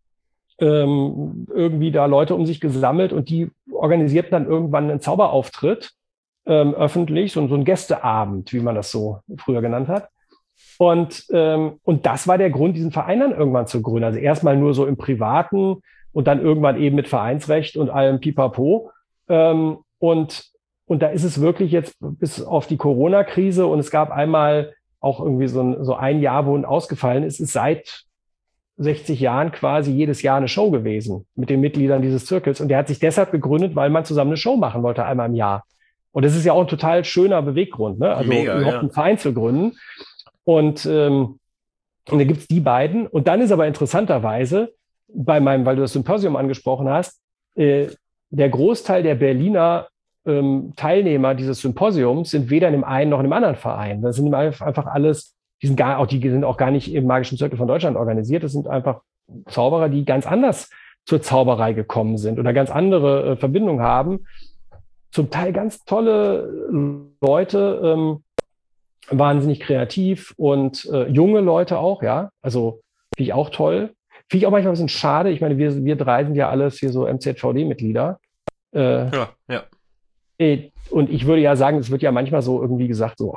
ähm, irgendwie da Leute um sich gesammelt und die organisierten dann irgendwann einen Zauberauftritt ähm, öffentlich, so, so ein Gästeabend, wie man das so früher genannt hat. Und, ähm, und das war der Grund, diesen Verein dann irgendwann zu gründen. Also erstmal nur so im Privaten und dann irgendwann eben mit Vereinsrecht und allem Pipapo. Ähm, und, und da ist es wirklich jetzt bis auf die Corona-Krise und es gab einmal auch irgendwie so ein, so ein Jahr, wo ein ausgefallen ist, ist seit sechzig Jahren quasi jedes Jahr eine Show gewesen mit den Mitgliedern dieses Zirkels. Und der hat sich deshalb gegründet, weil man zusammen eine Show machen wollte, einmal im Jahr. Und das ist ja auch ein total schöner Beweggrund, ne? Also Mega, überhaupt ja. einen Verein zu gründen. Und, ähm, und da gibt's die beiden. Und dann ist aber interessanterweise, bei meinem, weil du das Symposium angesprochen hast, äh, der Großteil der Berliner ähm, Teilnehmer dieses Symposiums sind weder in dem einen noch in dem anderen Verein. Das sind einfach alles, die sind gar auch, die sind auch gar nicht im Magischen Zirkel von Deutschland organisiert. Das sind einfach Zauberer, die ganz anders zur Zauberei gekommen sind oder ganz andere äh, Verbindungen haben. Zum Teil ganz tolle Leute, ähm, wahnsinnig kreativ und äh, junge Leute auch, ja. Also finde ich auch toll. Finde ich auch manchmal ein bisschen schade. Ich meine, wir, wir drei sind ja alles hier so M Z V D-Mitglieder. Äh, ja, ja. Äh, und ich würde ja sagen, es wird ja manchmal so irgendwie gesagt, so,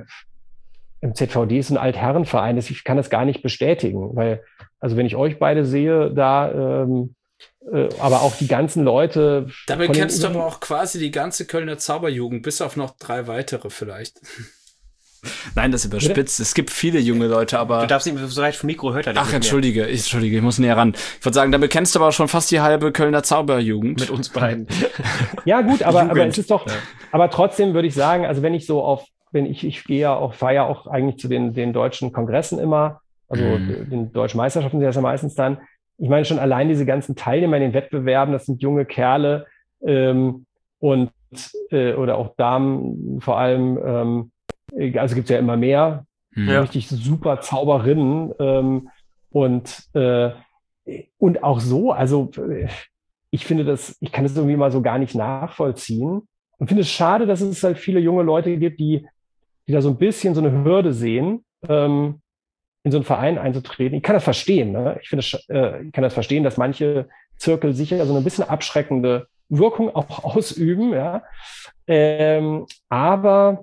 M Z V D ist ein Altherrenverein. Ich kann das gar nicht bestätigen, weil, also wenn ich euch beide sehe, da, ähm, äh, aber auch die ganzen Leute. Damit kennst du aber auch quasi die ganze Kölner Zauberjugend, bis auf noch drei weitere vielleicht. Nein, das ist überspitzt. Bitte? Es gibt viele junge Leute, aber... Du darfst nicht so weit vom Mikro, hört er dich. Ach, entschuldige, ich, entschuldige, ich muss näher ran. Ich würde sagen, damit kennst du aber schon fast die halbe Kölner Zauberjugend. Mit uns beiden. Ja, gut, aber, aber es ist doch... Ja. Aber trotzdem würde ich sagen, also wenn ich so auf... wenn ich ich gehe ja auch, fahre ja auch eigentlich zu den, den deutschen Kongressen immer, also mm. den deutschen Meisterschaften sind das ja meistens dann. Ich meine schon allein diese ganzen Teilnehmer in den Wettbewerben, das sind junge Kerle ähm, und äh, oder auch Damen vor allem, ähm, also gibt's ja immer mehr, ja. Richtig super Zauberinnen ähm, und äh, und auch so, also ich finde das, ich kann das irgendwie mal so gar nicht nachvollziehen und finde es schade, dass es halt viele junge Leute gibt, die die da so ein bisschen so eine Hürde sehen, ähm, in so einen Verein einzutreten. Ich kann das verstehen, ne? Ich finde, äh, ich kann das verstehen, dass manche Zirkel sicher so eine bisschen abschreckende Wirkung auch ausüben, ja. Ähm, aber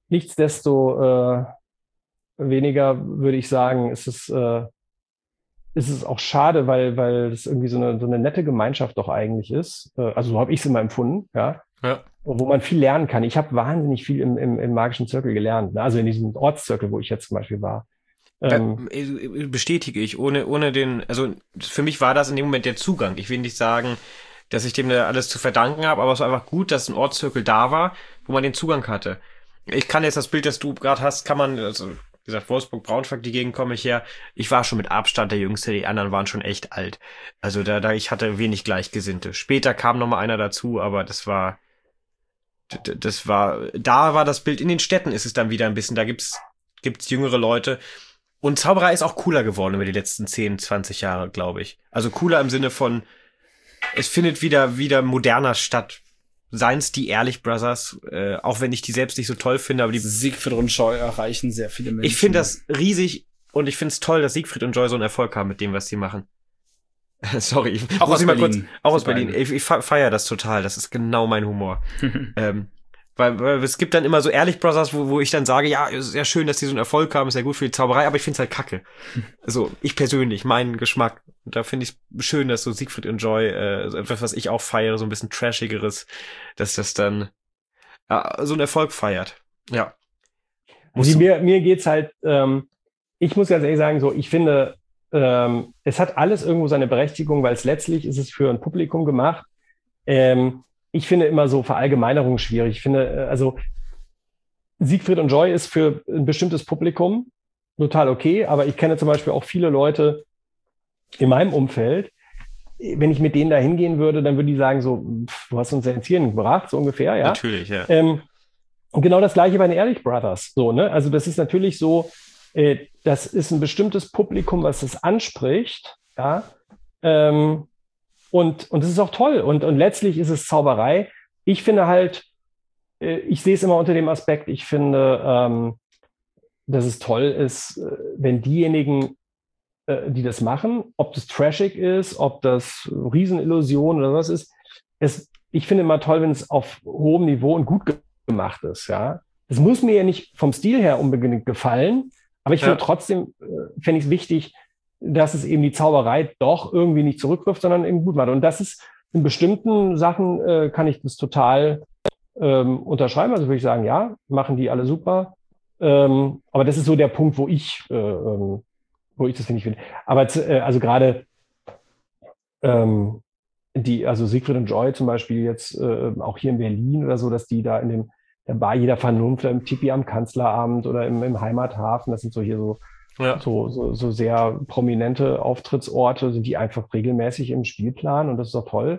nichtsdesto äh, weniger würde ich sagen, ist es, äh, ist es auch schade, weil weil das irgendwie so eine so eine nette Gemeinschaft doch eigentlich ist. Äh, Also so habe ich es immer empfunden, ja. Ja. Wo man viel lernen kann. Ich habe wahnsinnig viel im, im, im magischen Zirkel gelernt, ne? Also in diesem Ortszirkel, wo ich jetzt zum Beispiel war. Ähm, Be- Bestätige ich, ohne, ohne den, also für mich war das in dem Moment der Zugang. Ich will nicht sagen, dass ich dem da alles zu verdanken habe, aber es war einfach gut, dass ein Ortszirkel da war, wo man den Zugang hatte. Ich kann jetzt das Bild, das du gerade hast, kann man, also wie gesagt, Wolfsburg, Braunschweig, die Gegend komme ich her. Ich war schon mit Abstand der Jüngste, die anderen waren schon echt alt. Also da, da ich hatte wenig Gleichgesinnte. Später kam noch mal einer dazu, aber das war, d- das war, da war das Bild. In den Städten ist es dann wieder ein bisschen, da gibt's, gibt's jüngere Leute. Und Zauberei ist auch cooler geworden über die letzten zehn, zwanzig Jahre, glaube ich. Also cooler im Sinne von, es findet wieder, wieder moderner statt. Seien's die Ehrlich Brothers, äh, auch wenn ich die selbst nicht so toll finde, aber die Siegfried und Joy erreichen sehr viele Menschen. Ich finde das riesig und ich finde es toll, dass Siegfried und Joy so einen Erfolg haben mit dem, was sie machen. Sorry, ich auch muss aus ich mal Berlin. kurz, auch aus Super Berlin. Ich, ich feiere das total. Das ist genau mein Humor. ähm, weil, weil es gibt dann immer so Ehrlich Brothers, wo, wo ich dann sage, ja, ist sehr schön, dass die so einen Erfolg haben, ist ja gut für die Zauberei, aber ich finde es halt kacke. Also ich persönlich, mein Geschmack. Und da finde ich es schön, dass so Siegfried und Joy, äh, so etwas, was ich auch feiere, so ein bisschen trashigeres, dass das dann äh, so einen Erfolg feiert. Ja. Also mir, mir geht's halt, ähm, ich muss ganz ehrlich sagen, so, ich finde, ähm, es hat alles irgendwo seine Berechtigung, weil es letztlich ist es für ein Publikum gemacht. Ähm, ich finde immer so Verallgemeinerung schwierig. Ich finde, äh, also Siegfried und Joy ist für ein bestimmtes Publikum total okay, aber ich kenne zum Beispiel auch viele Leute in meinem Umfeld, wenn ich mit denen da hingehen würde, dann würden die sagen so, pff, du hast uns ja ins Hirn gebracht, so ungefähr, ja. Natürlich, ja. Ähm, und genau das Gleiche bei den Ehrlich Brothers, so, ne? Also das ist natürlich so, äh, das ist ein bestimmtes Publikum, was das anspricht, ja. Ähm, und, und das ist auch toll. Und, und letztlich ist es Zauberei. Ich finde halt, äh, ich sehe es immer unter dem Aspekt, ich finde, ähm, dass es toll ist, äh, wenn diejenigen, äh, die das machen, ob das trashig ist, ob das Riesenillusion oder was ist, es, ich finde immer toll, wenn es auf hohem Niveau und gut ge- gemacht ist, ja. Es muss mir ja nicht vom Stil her unbedingt gefallen, aber ich Ja. finde trotzdem, äh, fände ich es wichtig, dass es eben die Zauberei doch irgendwie nicht zurückwirft, sondern eben gut macht. Und das ist in bestimmten Sachen, äh, kann ich das total ähm, unterschreiben. Also würde ich sagen, ja, machen die alle super. Ähm, aber das ist so der Punkt, wo ich, äh, ähm, wo ich das finde ich finde. Aber z- äh, also gerade ähm, die, also Siegfried und Joy zum Beispiel jetzt äh, auch hier in Berlin oder so, dass die da in dem der Bar jeder Vernunft, im Tipi am Kanzleramt oder im, im Heimathafen, das sind so hier so Ja. so, so, so sehr prominente Auftrittsorte, sind die einfach regelmäßig im Spielplan und das ist doch toll.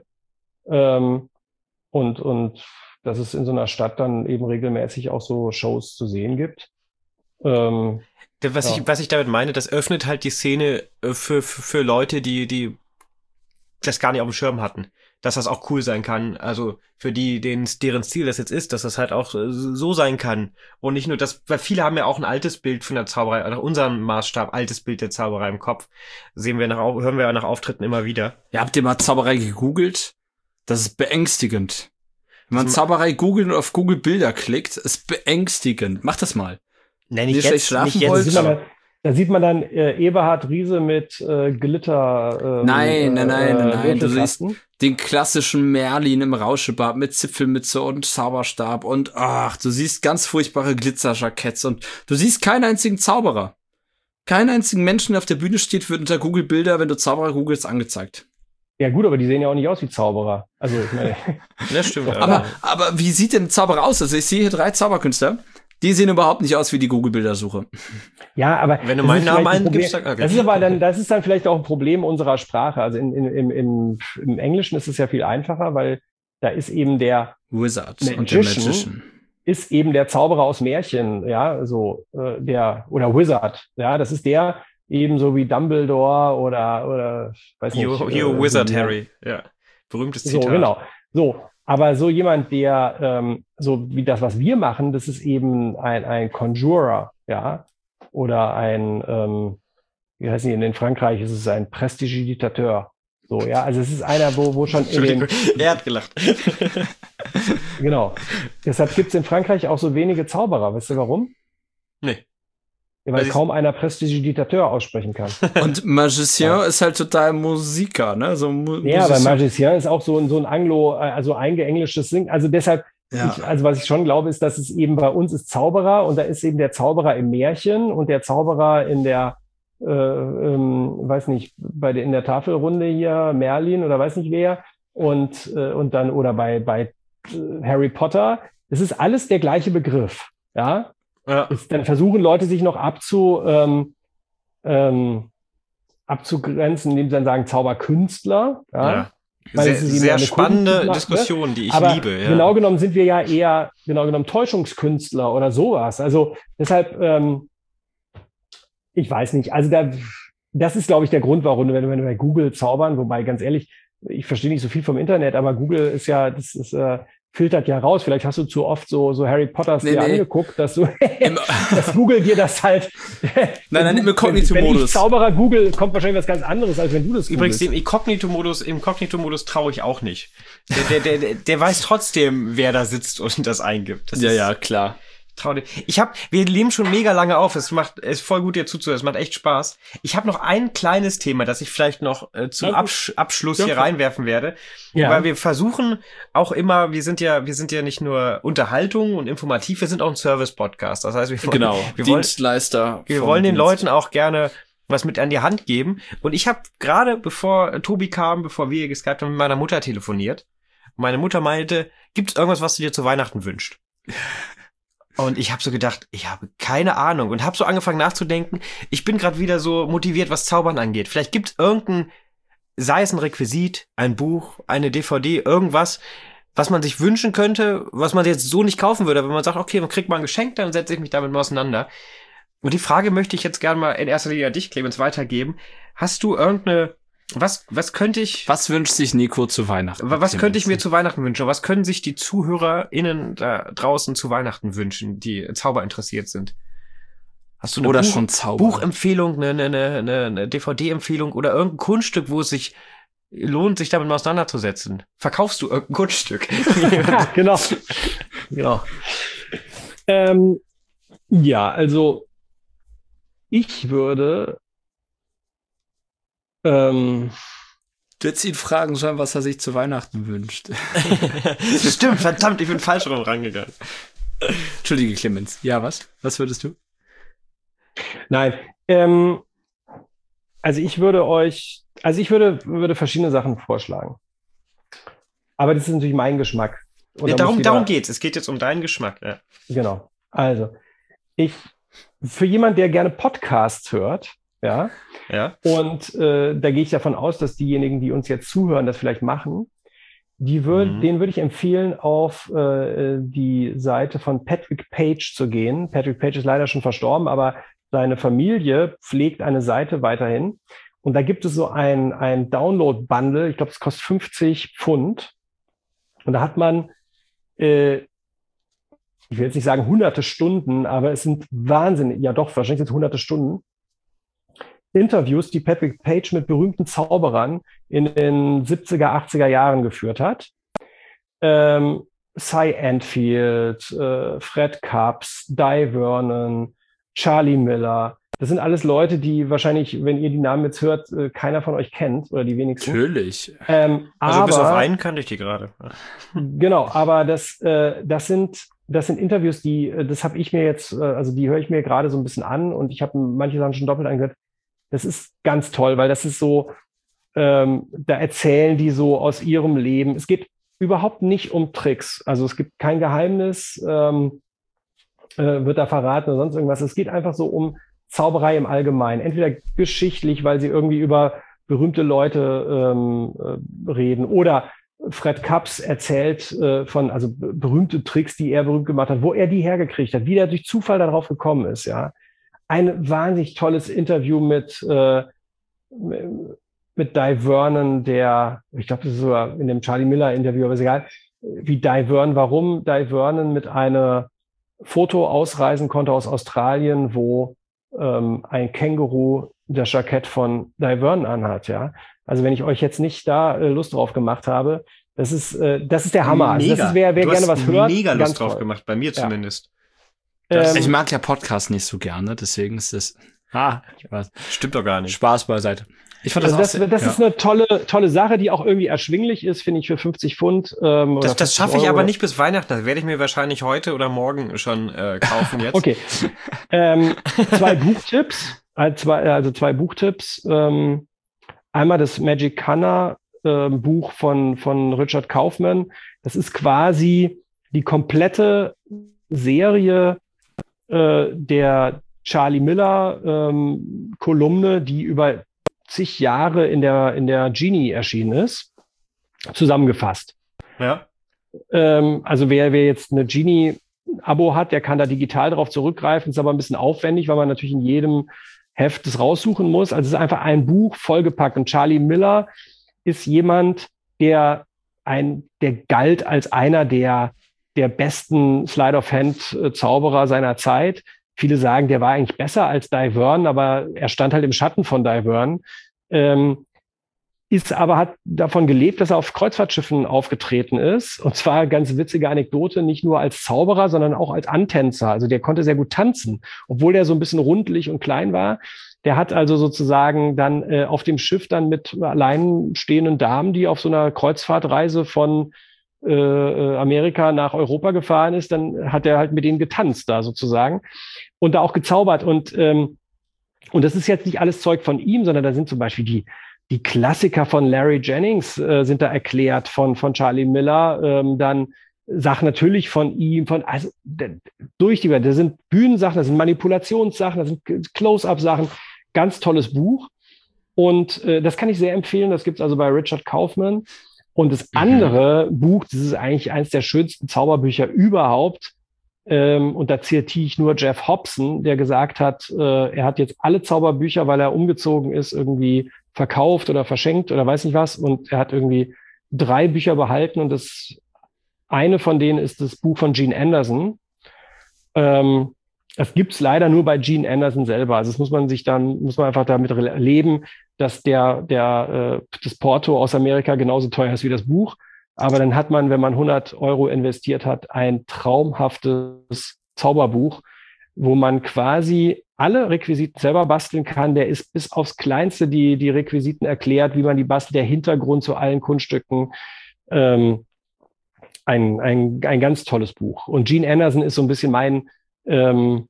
Ähm, und, und dass es in so einer Stadt dann eben regelmäßig auch so Shows zu sehen gibt. Ähm, Was, Ja. ich, was ich damit meine, das öffnet halt die Szene äh, für, für, für Leute, die, die das gar nicht auf dem Schirm hatten. Dass das auch cool sein kann. Also für die, denen, deren Stil das jetzt ist, dass das halt auch äh, so sein kann. Und nicht nur das, weil viele haben ja auch ein altes Bild von der Zauberei, nach unserem Maßstab, altes Bild der Zauberei im Kopf. Sehen wir nach, Au- hören wir ja nach Auftritten immer wieder. Ja, habt ihr mal Zauberei gegoogelt? Das ist beängstigend. Wenn man Das- Zauberei googelt und auf Google Bilder klickt, ist beängstigend. Macht das mal. Nenn Wenn ihr schlecht schlafen da, wollt, sieht man, dann- da sieht man dann äh, Eberhard Riese mit äh, Glitter. Ähm, Nein, nein, nein, nein, nein. Du Würfelkasten. Den klassischen Merlin im Rauschebart mit Zipfelmütze und Zauberstab und ach, du siehst ganz furchtbare Glitzerjacketts und du siehst keinen einzigen Zauberer. Keinen einzigen Menschen, der auf der Bühne steht, wird unter Google Bilder, wenn du Zauberer googelst, angezeigt. Ja gut, aber die sehen ja auch nicht aus wie Zauberer. Also ich meine, Das stimmt. Aber, aber wie sieht denn ein Zauberer aus? Also ich sehe hier drei Zauberkünstler. Die sehen überhaupt nicht aus wie die Google-Bildersuche. ja, aber Wenn du das meinen ist Namen vielleicht ein eingibst, Problem- dann- okay. das ist aber dann, das ist dann vielleicht auch ein Problem unserer Sprache. Also in, in, im, im, im Englischen ist es ja viel einfacher, weil da ist eben der Wizard und der Magician. Magician. ist eben der Zauberer aus Märchen, ja, so äh, der oder Wizard, ja, das ist der ebenso wie Dumbledore oder oder weiß nicht. Hero, Hero äh, Wizard so, Harry, ja. Berühmtes So, Zitat. genau. So, aber so jemand, der ähm, so wie das, was wir machen, das ist eben ein ein Conjurer, ja, oder ein ähm, wie heißt die, in Frankreich ist es ein Prestidigitateur. So, ja, also es ist einer, wo wo schon in dem Entschuldigung, er hat gelacht. genau. Deshalb gibt es in Frankreich auch so wenige Zauberer. Weißt du warum? Nee. weil, weil kaum einer Prestidigitateur aussprechen kann. Und Magicien ja. ist halt total Musiker, ne? So Mu- ja, aber Magicien ist auch so ein, so ein Anglo, also eingeenglischtes Singen. Also deshalb, ja. ich, also was ich schon glaube, ist, dass es eben bei uns ist Zauberer und da ist eben der Zauberer im Märchen und der Zauberer in der, äh, ähm, weiß nicht, bei der, in der Tafelrunde hier, Merlin oder weiß nicht wer und, äh, und dann, oder bei, bei Harry Potter. Es ist alles der gleiche Begriff, ja. Ja. Ist, dann versuchen Leute sich noch abzu, ähm, ähm, abzugrenzen, indem sie dann sagen Zauberkünstler. Ja. Ja. Sehr, sehr spannende Diskussion, die ich Aber liebe. Ja. Genau genommen sind wir ja eher, genau genommen, Täuschungskünstler oder sowas. Also deshalb, ähm, ich weiß nicht, also da, das ist, glaube ich, der Grund, warum, wenn wir bei Google zaubern, wobei, ganz ehrlich, ich verstehe nicht so viel vom Internet, aber Google ist ja, das ist, äh, filtert ja raus. Vielleicht hast du zu oft so, so Harry Potters nee, dir nee. angeguckt, dass du, dass Google dir das halt. Nein, nein, im Inkognito-Modus. Wenn ich Zauberer Google, kommt wahrscheinlich was ganz anderes, als wenn du das Übrigens, im Inkognito-Modus, im Inkognito-Modus traue ich auch nicht. Der, der, der, der weiß trotzdem, wer da sitzt und das eingibt. Das ja, ist, ja, klar. Trau dir. Ich hab, wir leben schon mega lange auf. Es macht, es ist voll gut dir zuzuhören. Es macht echt Spaß. Ich habe noch ein kleines Thema, das ich vielleicht noch äh, zum ja, Absch- Abschluss ja, hier reinwerfen werde, ja. weil wir versuchen auch immer. Wir sind ja, wir sind ja nicht nur Unterhaltung und informativ. Wir sind auch ein Service-Podcast. Das heißt, wir wollen, genau wir Dienstleister. Wollen, wir wollen den Dienst. Leuten auch gerne was mit an die Hand geben. Und ich habe gerade, bevor Tobi kam, bevor wir geskypt haben, mit meiner Mutter telefoniert. Meine Mutter meinte, gibt's irgendwas, was du dir zu Weihnachten wünschst? Und ich habe so gedacht, ich habe keine Ahnung und habe so angefangen nachzudenken. Ich bin gerade wieder so motiviert, was Zaubern angeht. Vielleicht gibt es irgendein, sei es ein Requisit, ein Buch, eine D V D, irgendwas, was man sich wünschen könnte, was man jetzt so nicht kaufen würde. Wenn man sagt, okay, man kriegt mal ein Geschenk, dann setze ich mich damit mal auseinander. Und die Frage möchte ich jetzt gerne mal in erster Linie an dich, Clemens, weitergeben. Hast du irgendeine Was, was könnte ich... Was wünscht sich Nico zu Weihnachten? Was könnte ich mir zu Weihnachten wünschen? Was können sich die ZuhörerInnen da draußen zu Weihnachten wünschen, die Zauber interessiert sind? Hast du eine oder Buch, schon Zauber. Buchempfehlung, eine, eine, eine, eine D V D-Empfehlung oder irgendein Kunststück, wo es sich lohnt, sich damit mal auseinanderzusetzen? Verkaufst du irgendein Kunststück? Ja, genau. genau. Ähm, ja, also ich würde... Ähm, du hättest ihn fragen sollen, was er sich zu Weihnachten wünscht. Stimmt, verdammt, ich bin falsch rum rangegangen. Entschuldige, Clemens. Ja, was? Was würdest du? Nein, ähm, also ich würde euch, also ich würde, würde verschiedene Sachen vorschlagen. Aber das ist natürlich mein Geschmack. Ja, darum, jeder, darum geht's. Es geht jetzt um deinen Geschmack. Ja. Genau. Also, ich, für jemanden, der gerne Podcasts hört, ja, ja. und äh, da gehe ich davon aus, dass diejenigen, die uns jetzt zuhören, das vielleicht machen, die würd, mhm. denen würde ich empfehlen, auf äh, die Seite von Patrick Page zu gehen. Patrick Page ist leider schon verstorben, aber seine Familie pflegt eine Seite weiterhin. Und da gibt es so ein, ein Download-Bundle, ich glaube, es kostet fünfzig Pfund. Und da hat man, äh, ich will jetzt nicht sagen hunderte Stunden, aber es sind wahnsinnig, ja doch, wahrscheinlich sind es hunderte Stunden, Interviews, die Patrick Page mit berühmten Zauberern in den siebziger, achtziger Jahren geführt hat. Ähm, Cy Enfield, äh, Fred Capps, Di Vernon, Charlie Miller. Das sind alles Leute, die wahrscheinlich, wenn ihr die Namen jetzt hört, äh, keiner von euch kennt oder die wenigsten. Natürlich. Ähm, also aber, bis auf einen kannte ich die gerade. Genau, aber das, äh, das sind das sind Interviews, die, das habe ich mir jetzt, äh, also die höre ich mir gerade so ein bisschen an und ich habe manche Sachen schon doppelt angehört. Das ist ganz toll, weil das ist so, ähm, da erzählen die so aus ihrem Leben. Es geht überhaupt nicht um Tricks. Also es gibt kein Geheimnis, ähm, äh, wird da verraten oder sonst irgendwas. Es geht einfach so um Zauberei im Allgemeinen. Entweder geschichtlich, weil sie irgendwie über berühmte Leute ähm, äh, reden, oder Fred Capps erzählt äh, von, also b- berühmte Tricks, die er berühmt gemacht hat, wo er die hergekriegt hat, wie er durch Zufall darauf gekommen ist, ja. Ein wahnsinnig tolles Interview mit, äh, mit Di Vernon, der, ich glaube, das ist sogar in dem Charlie Miller Interview, aber ist egal, wie Di Vernon, warum Di Vernon mit einem Foto ausreisen konnte aus Australien, wo ähm, ein Känguru das Jackett von Di Vernon anhat, ja. Also wenn ich euch jetzt nicht da äh, Lust drauf gemacht habe, das ist, äh, das ist der Hammer. Mega. Also das ist, wer, wer du gerne hast was hört. Mega Lust ganz drauf toll. gemacht, bei mir Ja. zumindest. Ähm, ich mag ja Podcasts nicht so gerne, deswegen ist das. Ah, ich weiß. Stimmt doch gar nicht. Spaß beiseite. Ich fand das also das, sehr, das ja. ist eine tolle, tolle Sache, die auch irgendwie erschwinglich ist, finde ich, für fünfzig Pfund. Ähm, das das schaffe ich aber nicht bis Weihnachten. Das werde ich mir wahrscheinlich heute oder morgen schon äh, kaufen jetzt. Okay. ähm, zwei Buchtipps. Also zwei, also zwei Buchtipps. Ähm, einmal das Magicana äh, Buch von, von Richard Kaufman. Das ist quasi die komplette Serie äh, der Charlie Miller ähm, Kolumne, die über zig Jahre in der, in der Genie erschienen ist, zusammengefasst. Ja. Ähm, also wer, wer jetzt eine Genie-Abo hat, der kann da digital drauf zurückgreifen. Ist aber ein bisschen aufwendig, weil man natürlich in jedem Heft das raussuchen muss. Also es ist einfach ein Buch vollgepackt. Und Charlie Miller ist jemand, der ein, der galt als einer der, der besten Sleight-of-Hand-Zauberer seiner Zeit. Viele sagen, der war eigentlich besser als Dai Verne, aber er stand halt im Schatten von Dai Verne. Ähm, ist aber, hat davon gelebt, dass er auf Kreuzfahrtschiffen aufgetreten ist. Und zwar, ganz witzige Anekdote, nicht nur als Zauberer, sondern auch als Antänzer. Also der konnte sehr gut tanzen, obwohl der so ein bisschen rundlich und klein war. Der hat also sozusagen dann äh, auf dem Schiff dann mit alleinstehenden Damen, die auf so einer Kreuzfahrtreise von äh, Amerika nach Europa gefahren ist, dann hat er halt mit denen getanzt da sozusagen und da auch gezaubert. Und, ähm, und das ist jetzt nicht alles Zeug von ihm, sondern da sind zum Beispiel die Die Klassiker von Larry Jennings äh, sind da erklärt, von, von Charlie Miller, ähm, dann Sachen natürlich von ihm, von, also d- durch die, da sind Bühnensachen, da sind Manipulationssachen, da sind Close-Up-Sachen, ganz tolles Buch. Und äh, das kann ich sehr empfehlen, das gibt's also bei Richard Kaufman. Und das andere mhm. Buch, das ist eigentlich eines der schönsten Zauberbücher überhaupt. Ähm, und da zitiere ich nur Jeff Hobson, der gesagt hat, äh, er hat jetzt alle Zauberbücher, weil er umgezogen ist, irgendwie verkauft oder verschenkt oder weiß nicht was. Und er hat irgendwie drei Bücher behalten und das eine von denen ist das Buch von Gene Anderson. Ähm, das gibt's leider nur bei Gene Anderson selber. Also das muss man sich dann, muss man einfach damit leben, dass der, der, äh, das Porto aus Amerika genauso teuer ist wie das Buch. Aber dann hat man, wenn man hundert Euro investiert hat, ein traumhaftes Zauberbuch, wo man quasi alle Requisiten selber basteln kann. Der ist bis aufs Kleinste die, die Requisiten erklärt, wie man die bastelt, der Hintergrund zu allen Kunststücken. Ähm, ein, ein, ein ganz tolles Buch. Und Gene Anderson ist so ein bisschen mein, ähm,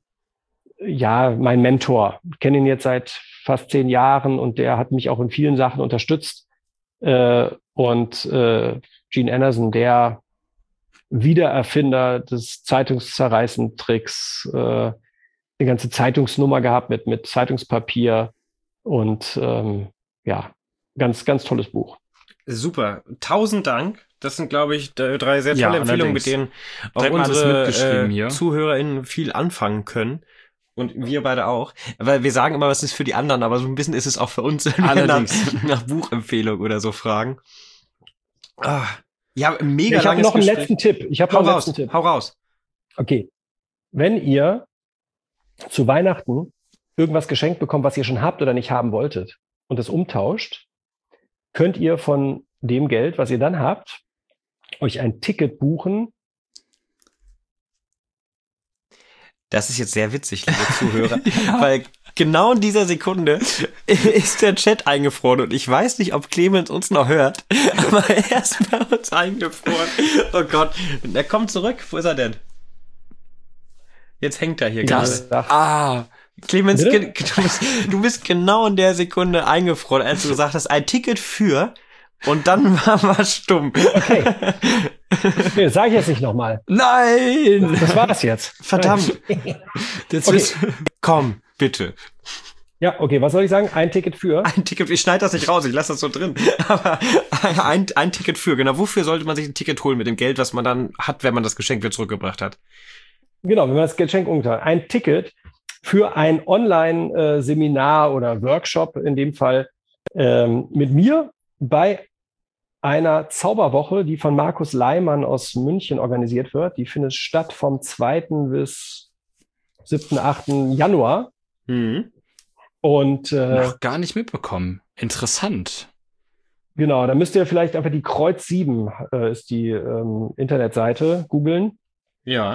ja, mein Mentor. Ich kenne ihn jetzt seit fast zehn Jahren und der hat mich auch in vielen Sachen unterstützt. Äh, und äh, Gene Anderson, der Wiedererfinder des Zeitungszerreißen-Tricks, äh, eine ganze Zeitungsnummer gehabt mit, mit Zeitungspapier und ähm, ja, ganz, ganz tolles Buch. Super. Tausend Dank. Das sind, glaube ich, drei sehr tolle ja, Empfehlungen, mit denen auch Direkt unsere äh, ZuhörerInnen viel anfangen können. Und wir beide auch. Weil wir sagen immer, was ist für die anderen, aber so ein bisschen ist es auch für uns, wenn wir nach, nach Buchempfehlung oder so fragen. Ah, ja, mega Ich habe noch einen Gespräch. letzten Tipp. Ich habe noch einen raus, letzten Tipp. Hau raus. Okay. Wenn ihr zu Weihnachten irgendwas geschenkt bekommt, was ihr schon habt oder nicht haben wolltet und es umtauscht, könnt ihr von dem Geld, was ihr dann habt, euch ein Ticket buchen. Das ist jetzt sehr witzig, liebe Zuhörer, ja. Weil genau in dieser Sekunde ist der Chat eingefroren und ich weiß nicht, ob Clemens uns noch hört, aber er ist bei uns eingefroren. Oh Gott, er kommt zurück. Wo ist er denn? Jetzt hängt er hier gerade. Ah, Clemens, ge- du, bist, du bist genau in der Sekunde eingefroren, als du gesagt hast, ein Ticket für... Und dann war man stumm. Okay. Nee, das sage ich jetzt nicht nochmal. Nein! Das war das jetzt. Verdammt. Jetzt okay. ist, komm, bitte. Ja, okay, was soll ich sagen? Ein Ticket für? Ein Ticket, ich schneide das nicht raus, ich lasse das so drin. Aber ein, ein Ticket für, genau. Wofür sollte man sich ein Ticket holen mit dem Geld, was man dann hat, wenn man das Geschenk wieder zurückgebracht hat? Genau, wenn man das Geschenk umgetan hat. Ein Ticket für ein Online-Seminar oder Workshop, in dem Fall ähm, mit mir, bei einer Zauberwoche, die von Markus Leimann aus München organisiert wird. Die findet statt vom zweiten bis siebten, achten Januar. Mhm. Und äh, noch gar nicht mitbekommen. Interessant. Genau, da müsst ihr vielleicht einfach die Kreuz sieben äh, ist die ähm, Internetseite googeln. Ja.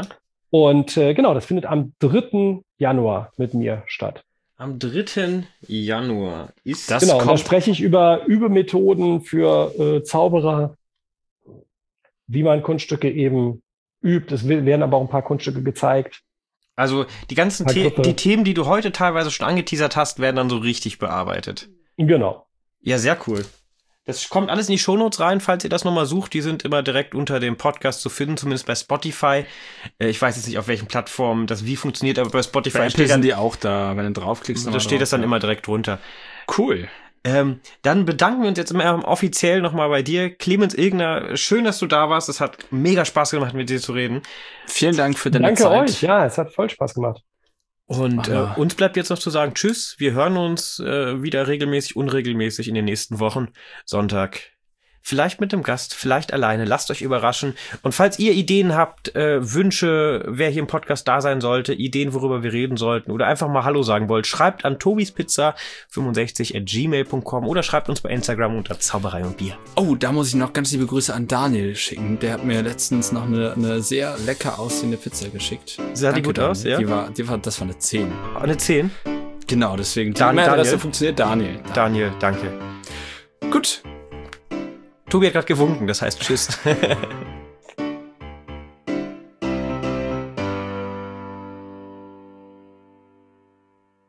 Und äh, genau, das findet am dritten Januar mit mir statt. Am dritten Januar ist das. Genau, und da spreche ich über Übemethoden für äh, Zauberer, wie man Kunststücke eben übt. Es werden aber auch ein paar Kunststücke gezeigt. Also die ganzen The- die Themen, die du heute teilweise schon angeteasert hast, werden dann so richtig bearbeitet. Genau. Ja, sehr cool. Das kommt alles in die Shownotes rein, falls ihr das nochmal sucht. Die sind immer direkt unter dem Podcast zu finden, zumindest bei Spotify. Ich weiß jetzt nicht, auf welchen Plattformen das wie funktioniert, aber bei Spotify bei steht dann die auch da, wenn du draufklickst. Da steht drauf, das dann ja. immer direkt drunter. Cool. Ähm, dann bedanken wir uns jetzt immer offiziell nochmal bei dir. Clemens Ilgner, schön, dass du da warst. Es hat mega Spaß gemacht, mit dir zu reden. Vielen Dank für deine Danke Zeit. Danke euch, ja, es hat voll Spaß gemacht. Und äh, uns bleibt jetzt noch zu sagen, tschüss, wir hören uns äh, wieder regelmäßig, unregelmäßig in den nächsten Wochen. Sonntag. Vielleicht mit einem Gast, vielleicht alleine. Lasst euch überraschen. Und falls ihr Ideen habt, äh, Wünsche, wer hier im Podcast da sein sollte, Ideen, worüber wir reden sollten oder einfach mal Hallo sagen wollt, schreibt an tobispizza fünfundsechzig at gmail punkt com oder schreibt uns bei Instagram unter Zauberei und Bier. Oh, da muss ich noch ganz liebe Grüße an Daniel schicken. Der hat mir letztens noch eine, eine sehr lecker aussehende Pizza geschickt. Sah die gut Daniel. aus, ja? Die war, die war, das war eine zehn. Eine zehn? Genau, deswegen. Dan- die Daniel. funktioniert Daniel. Daniel, danke. Gut. Tobi hat gerade gewunken, das heißt tschüss.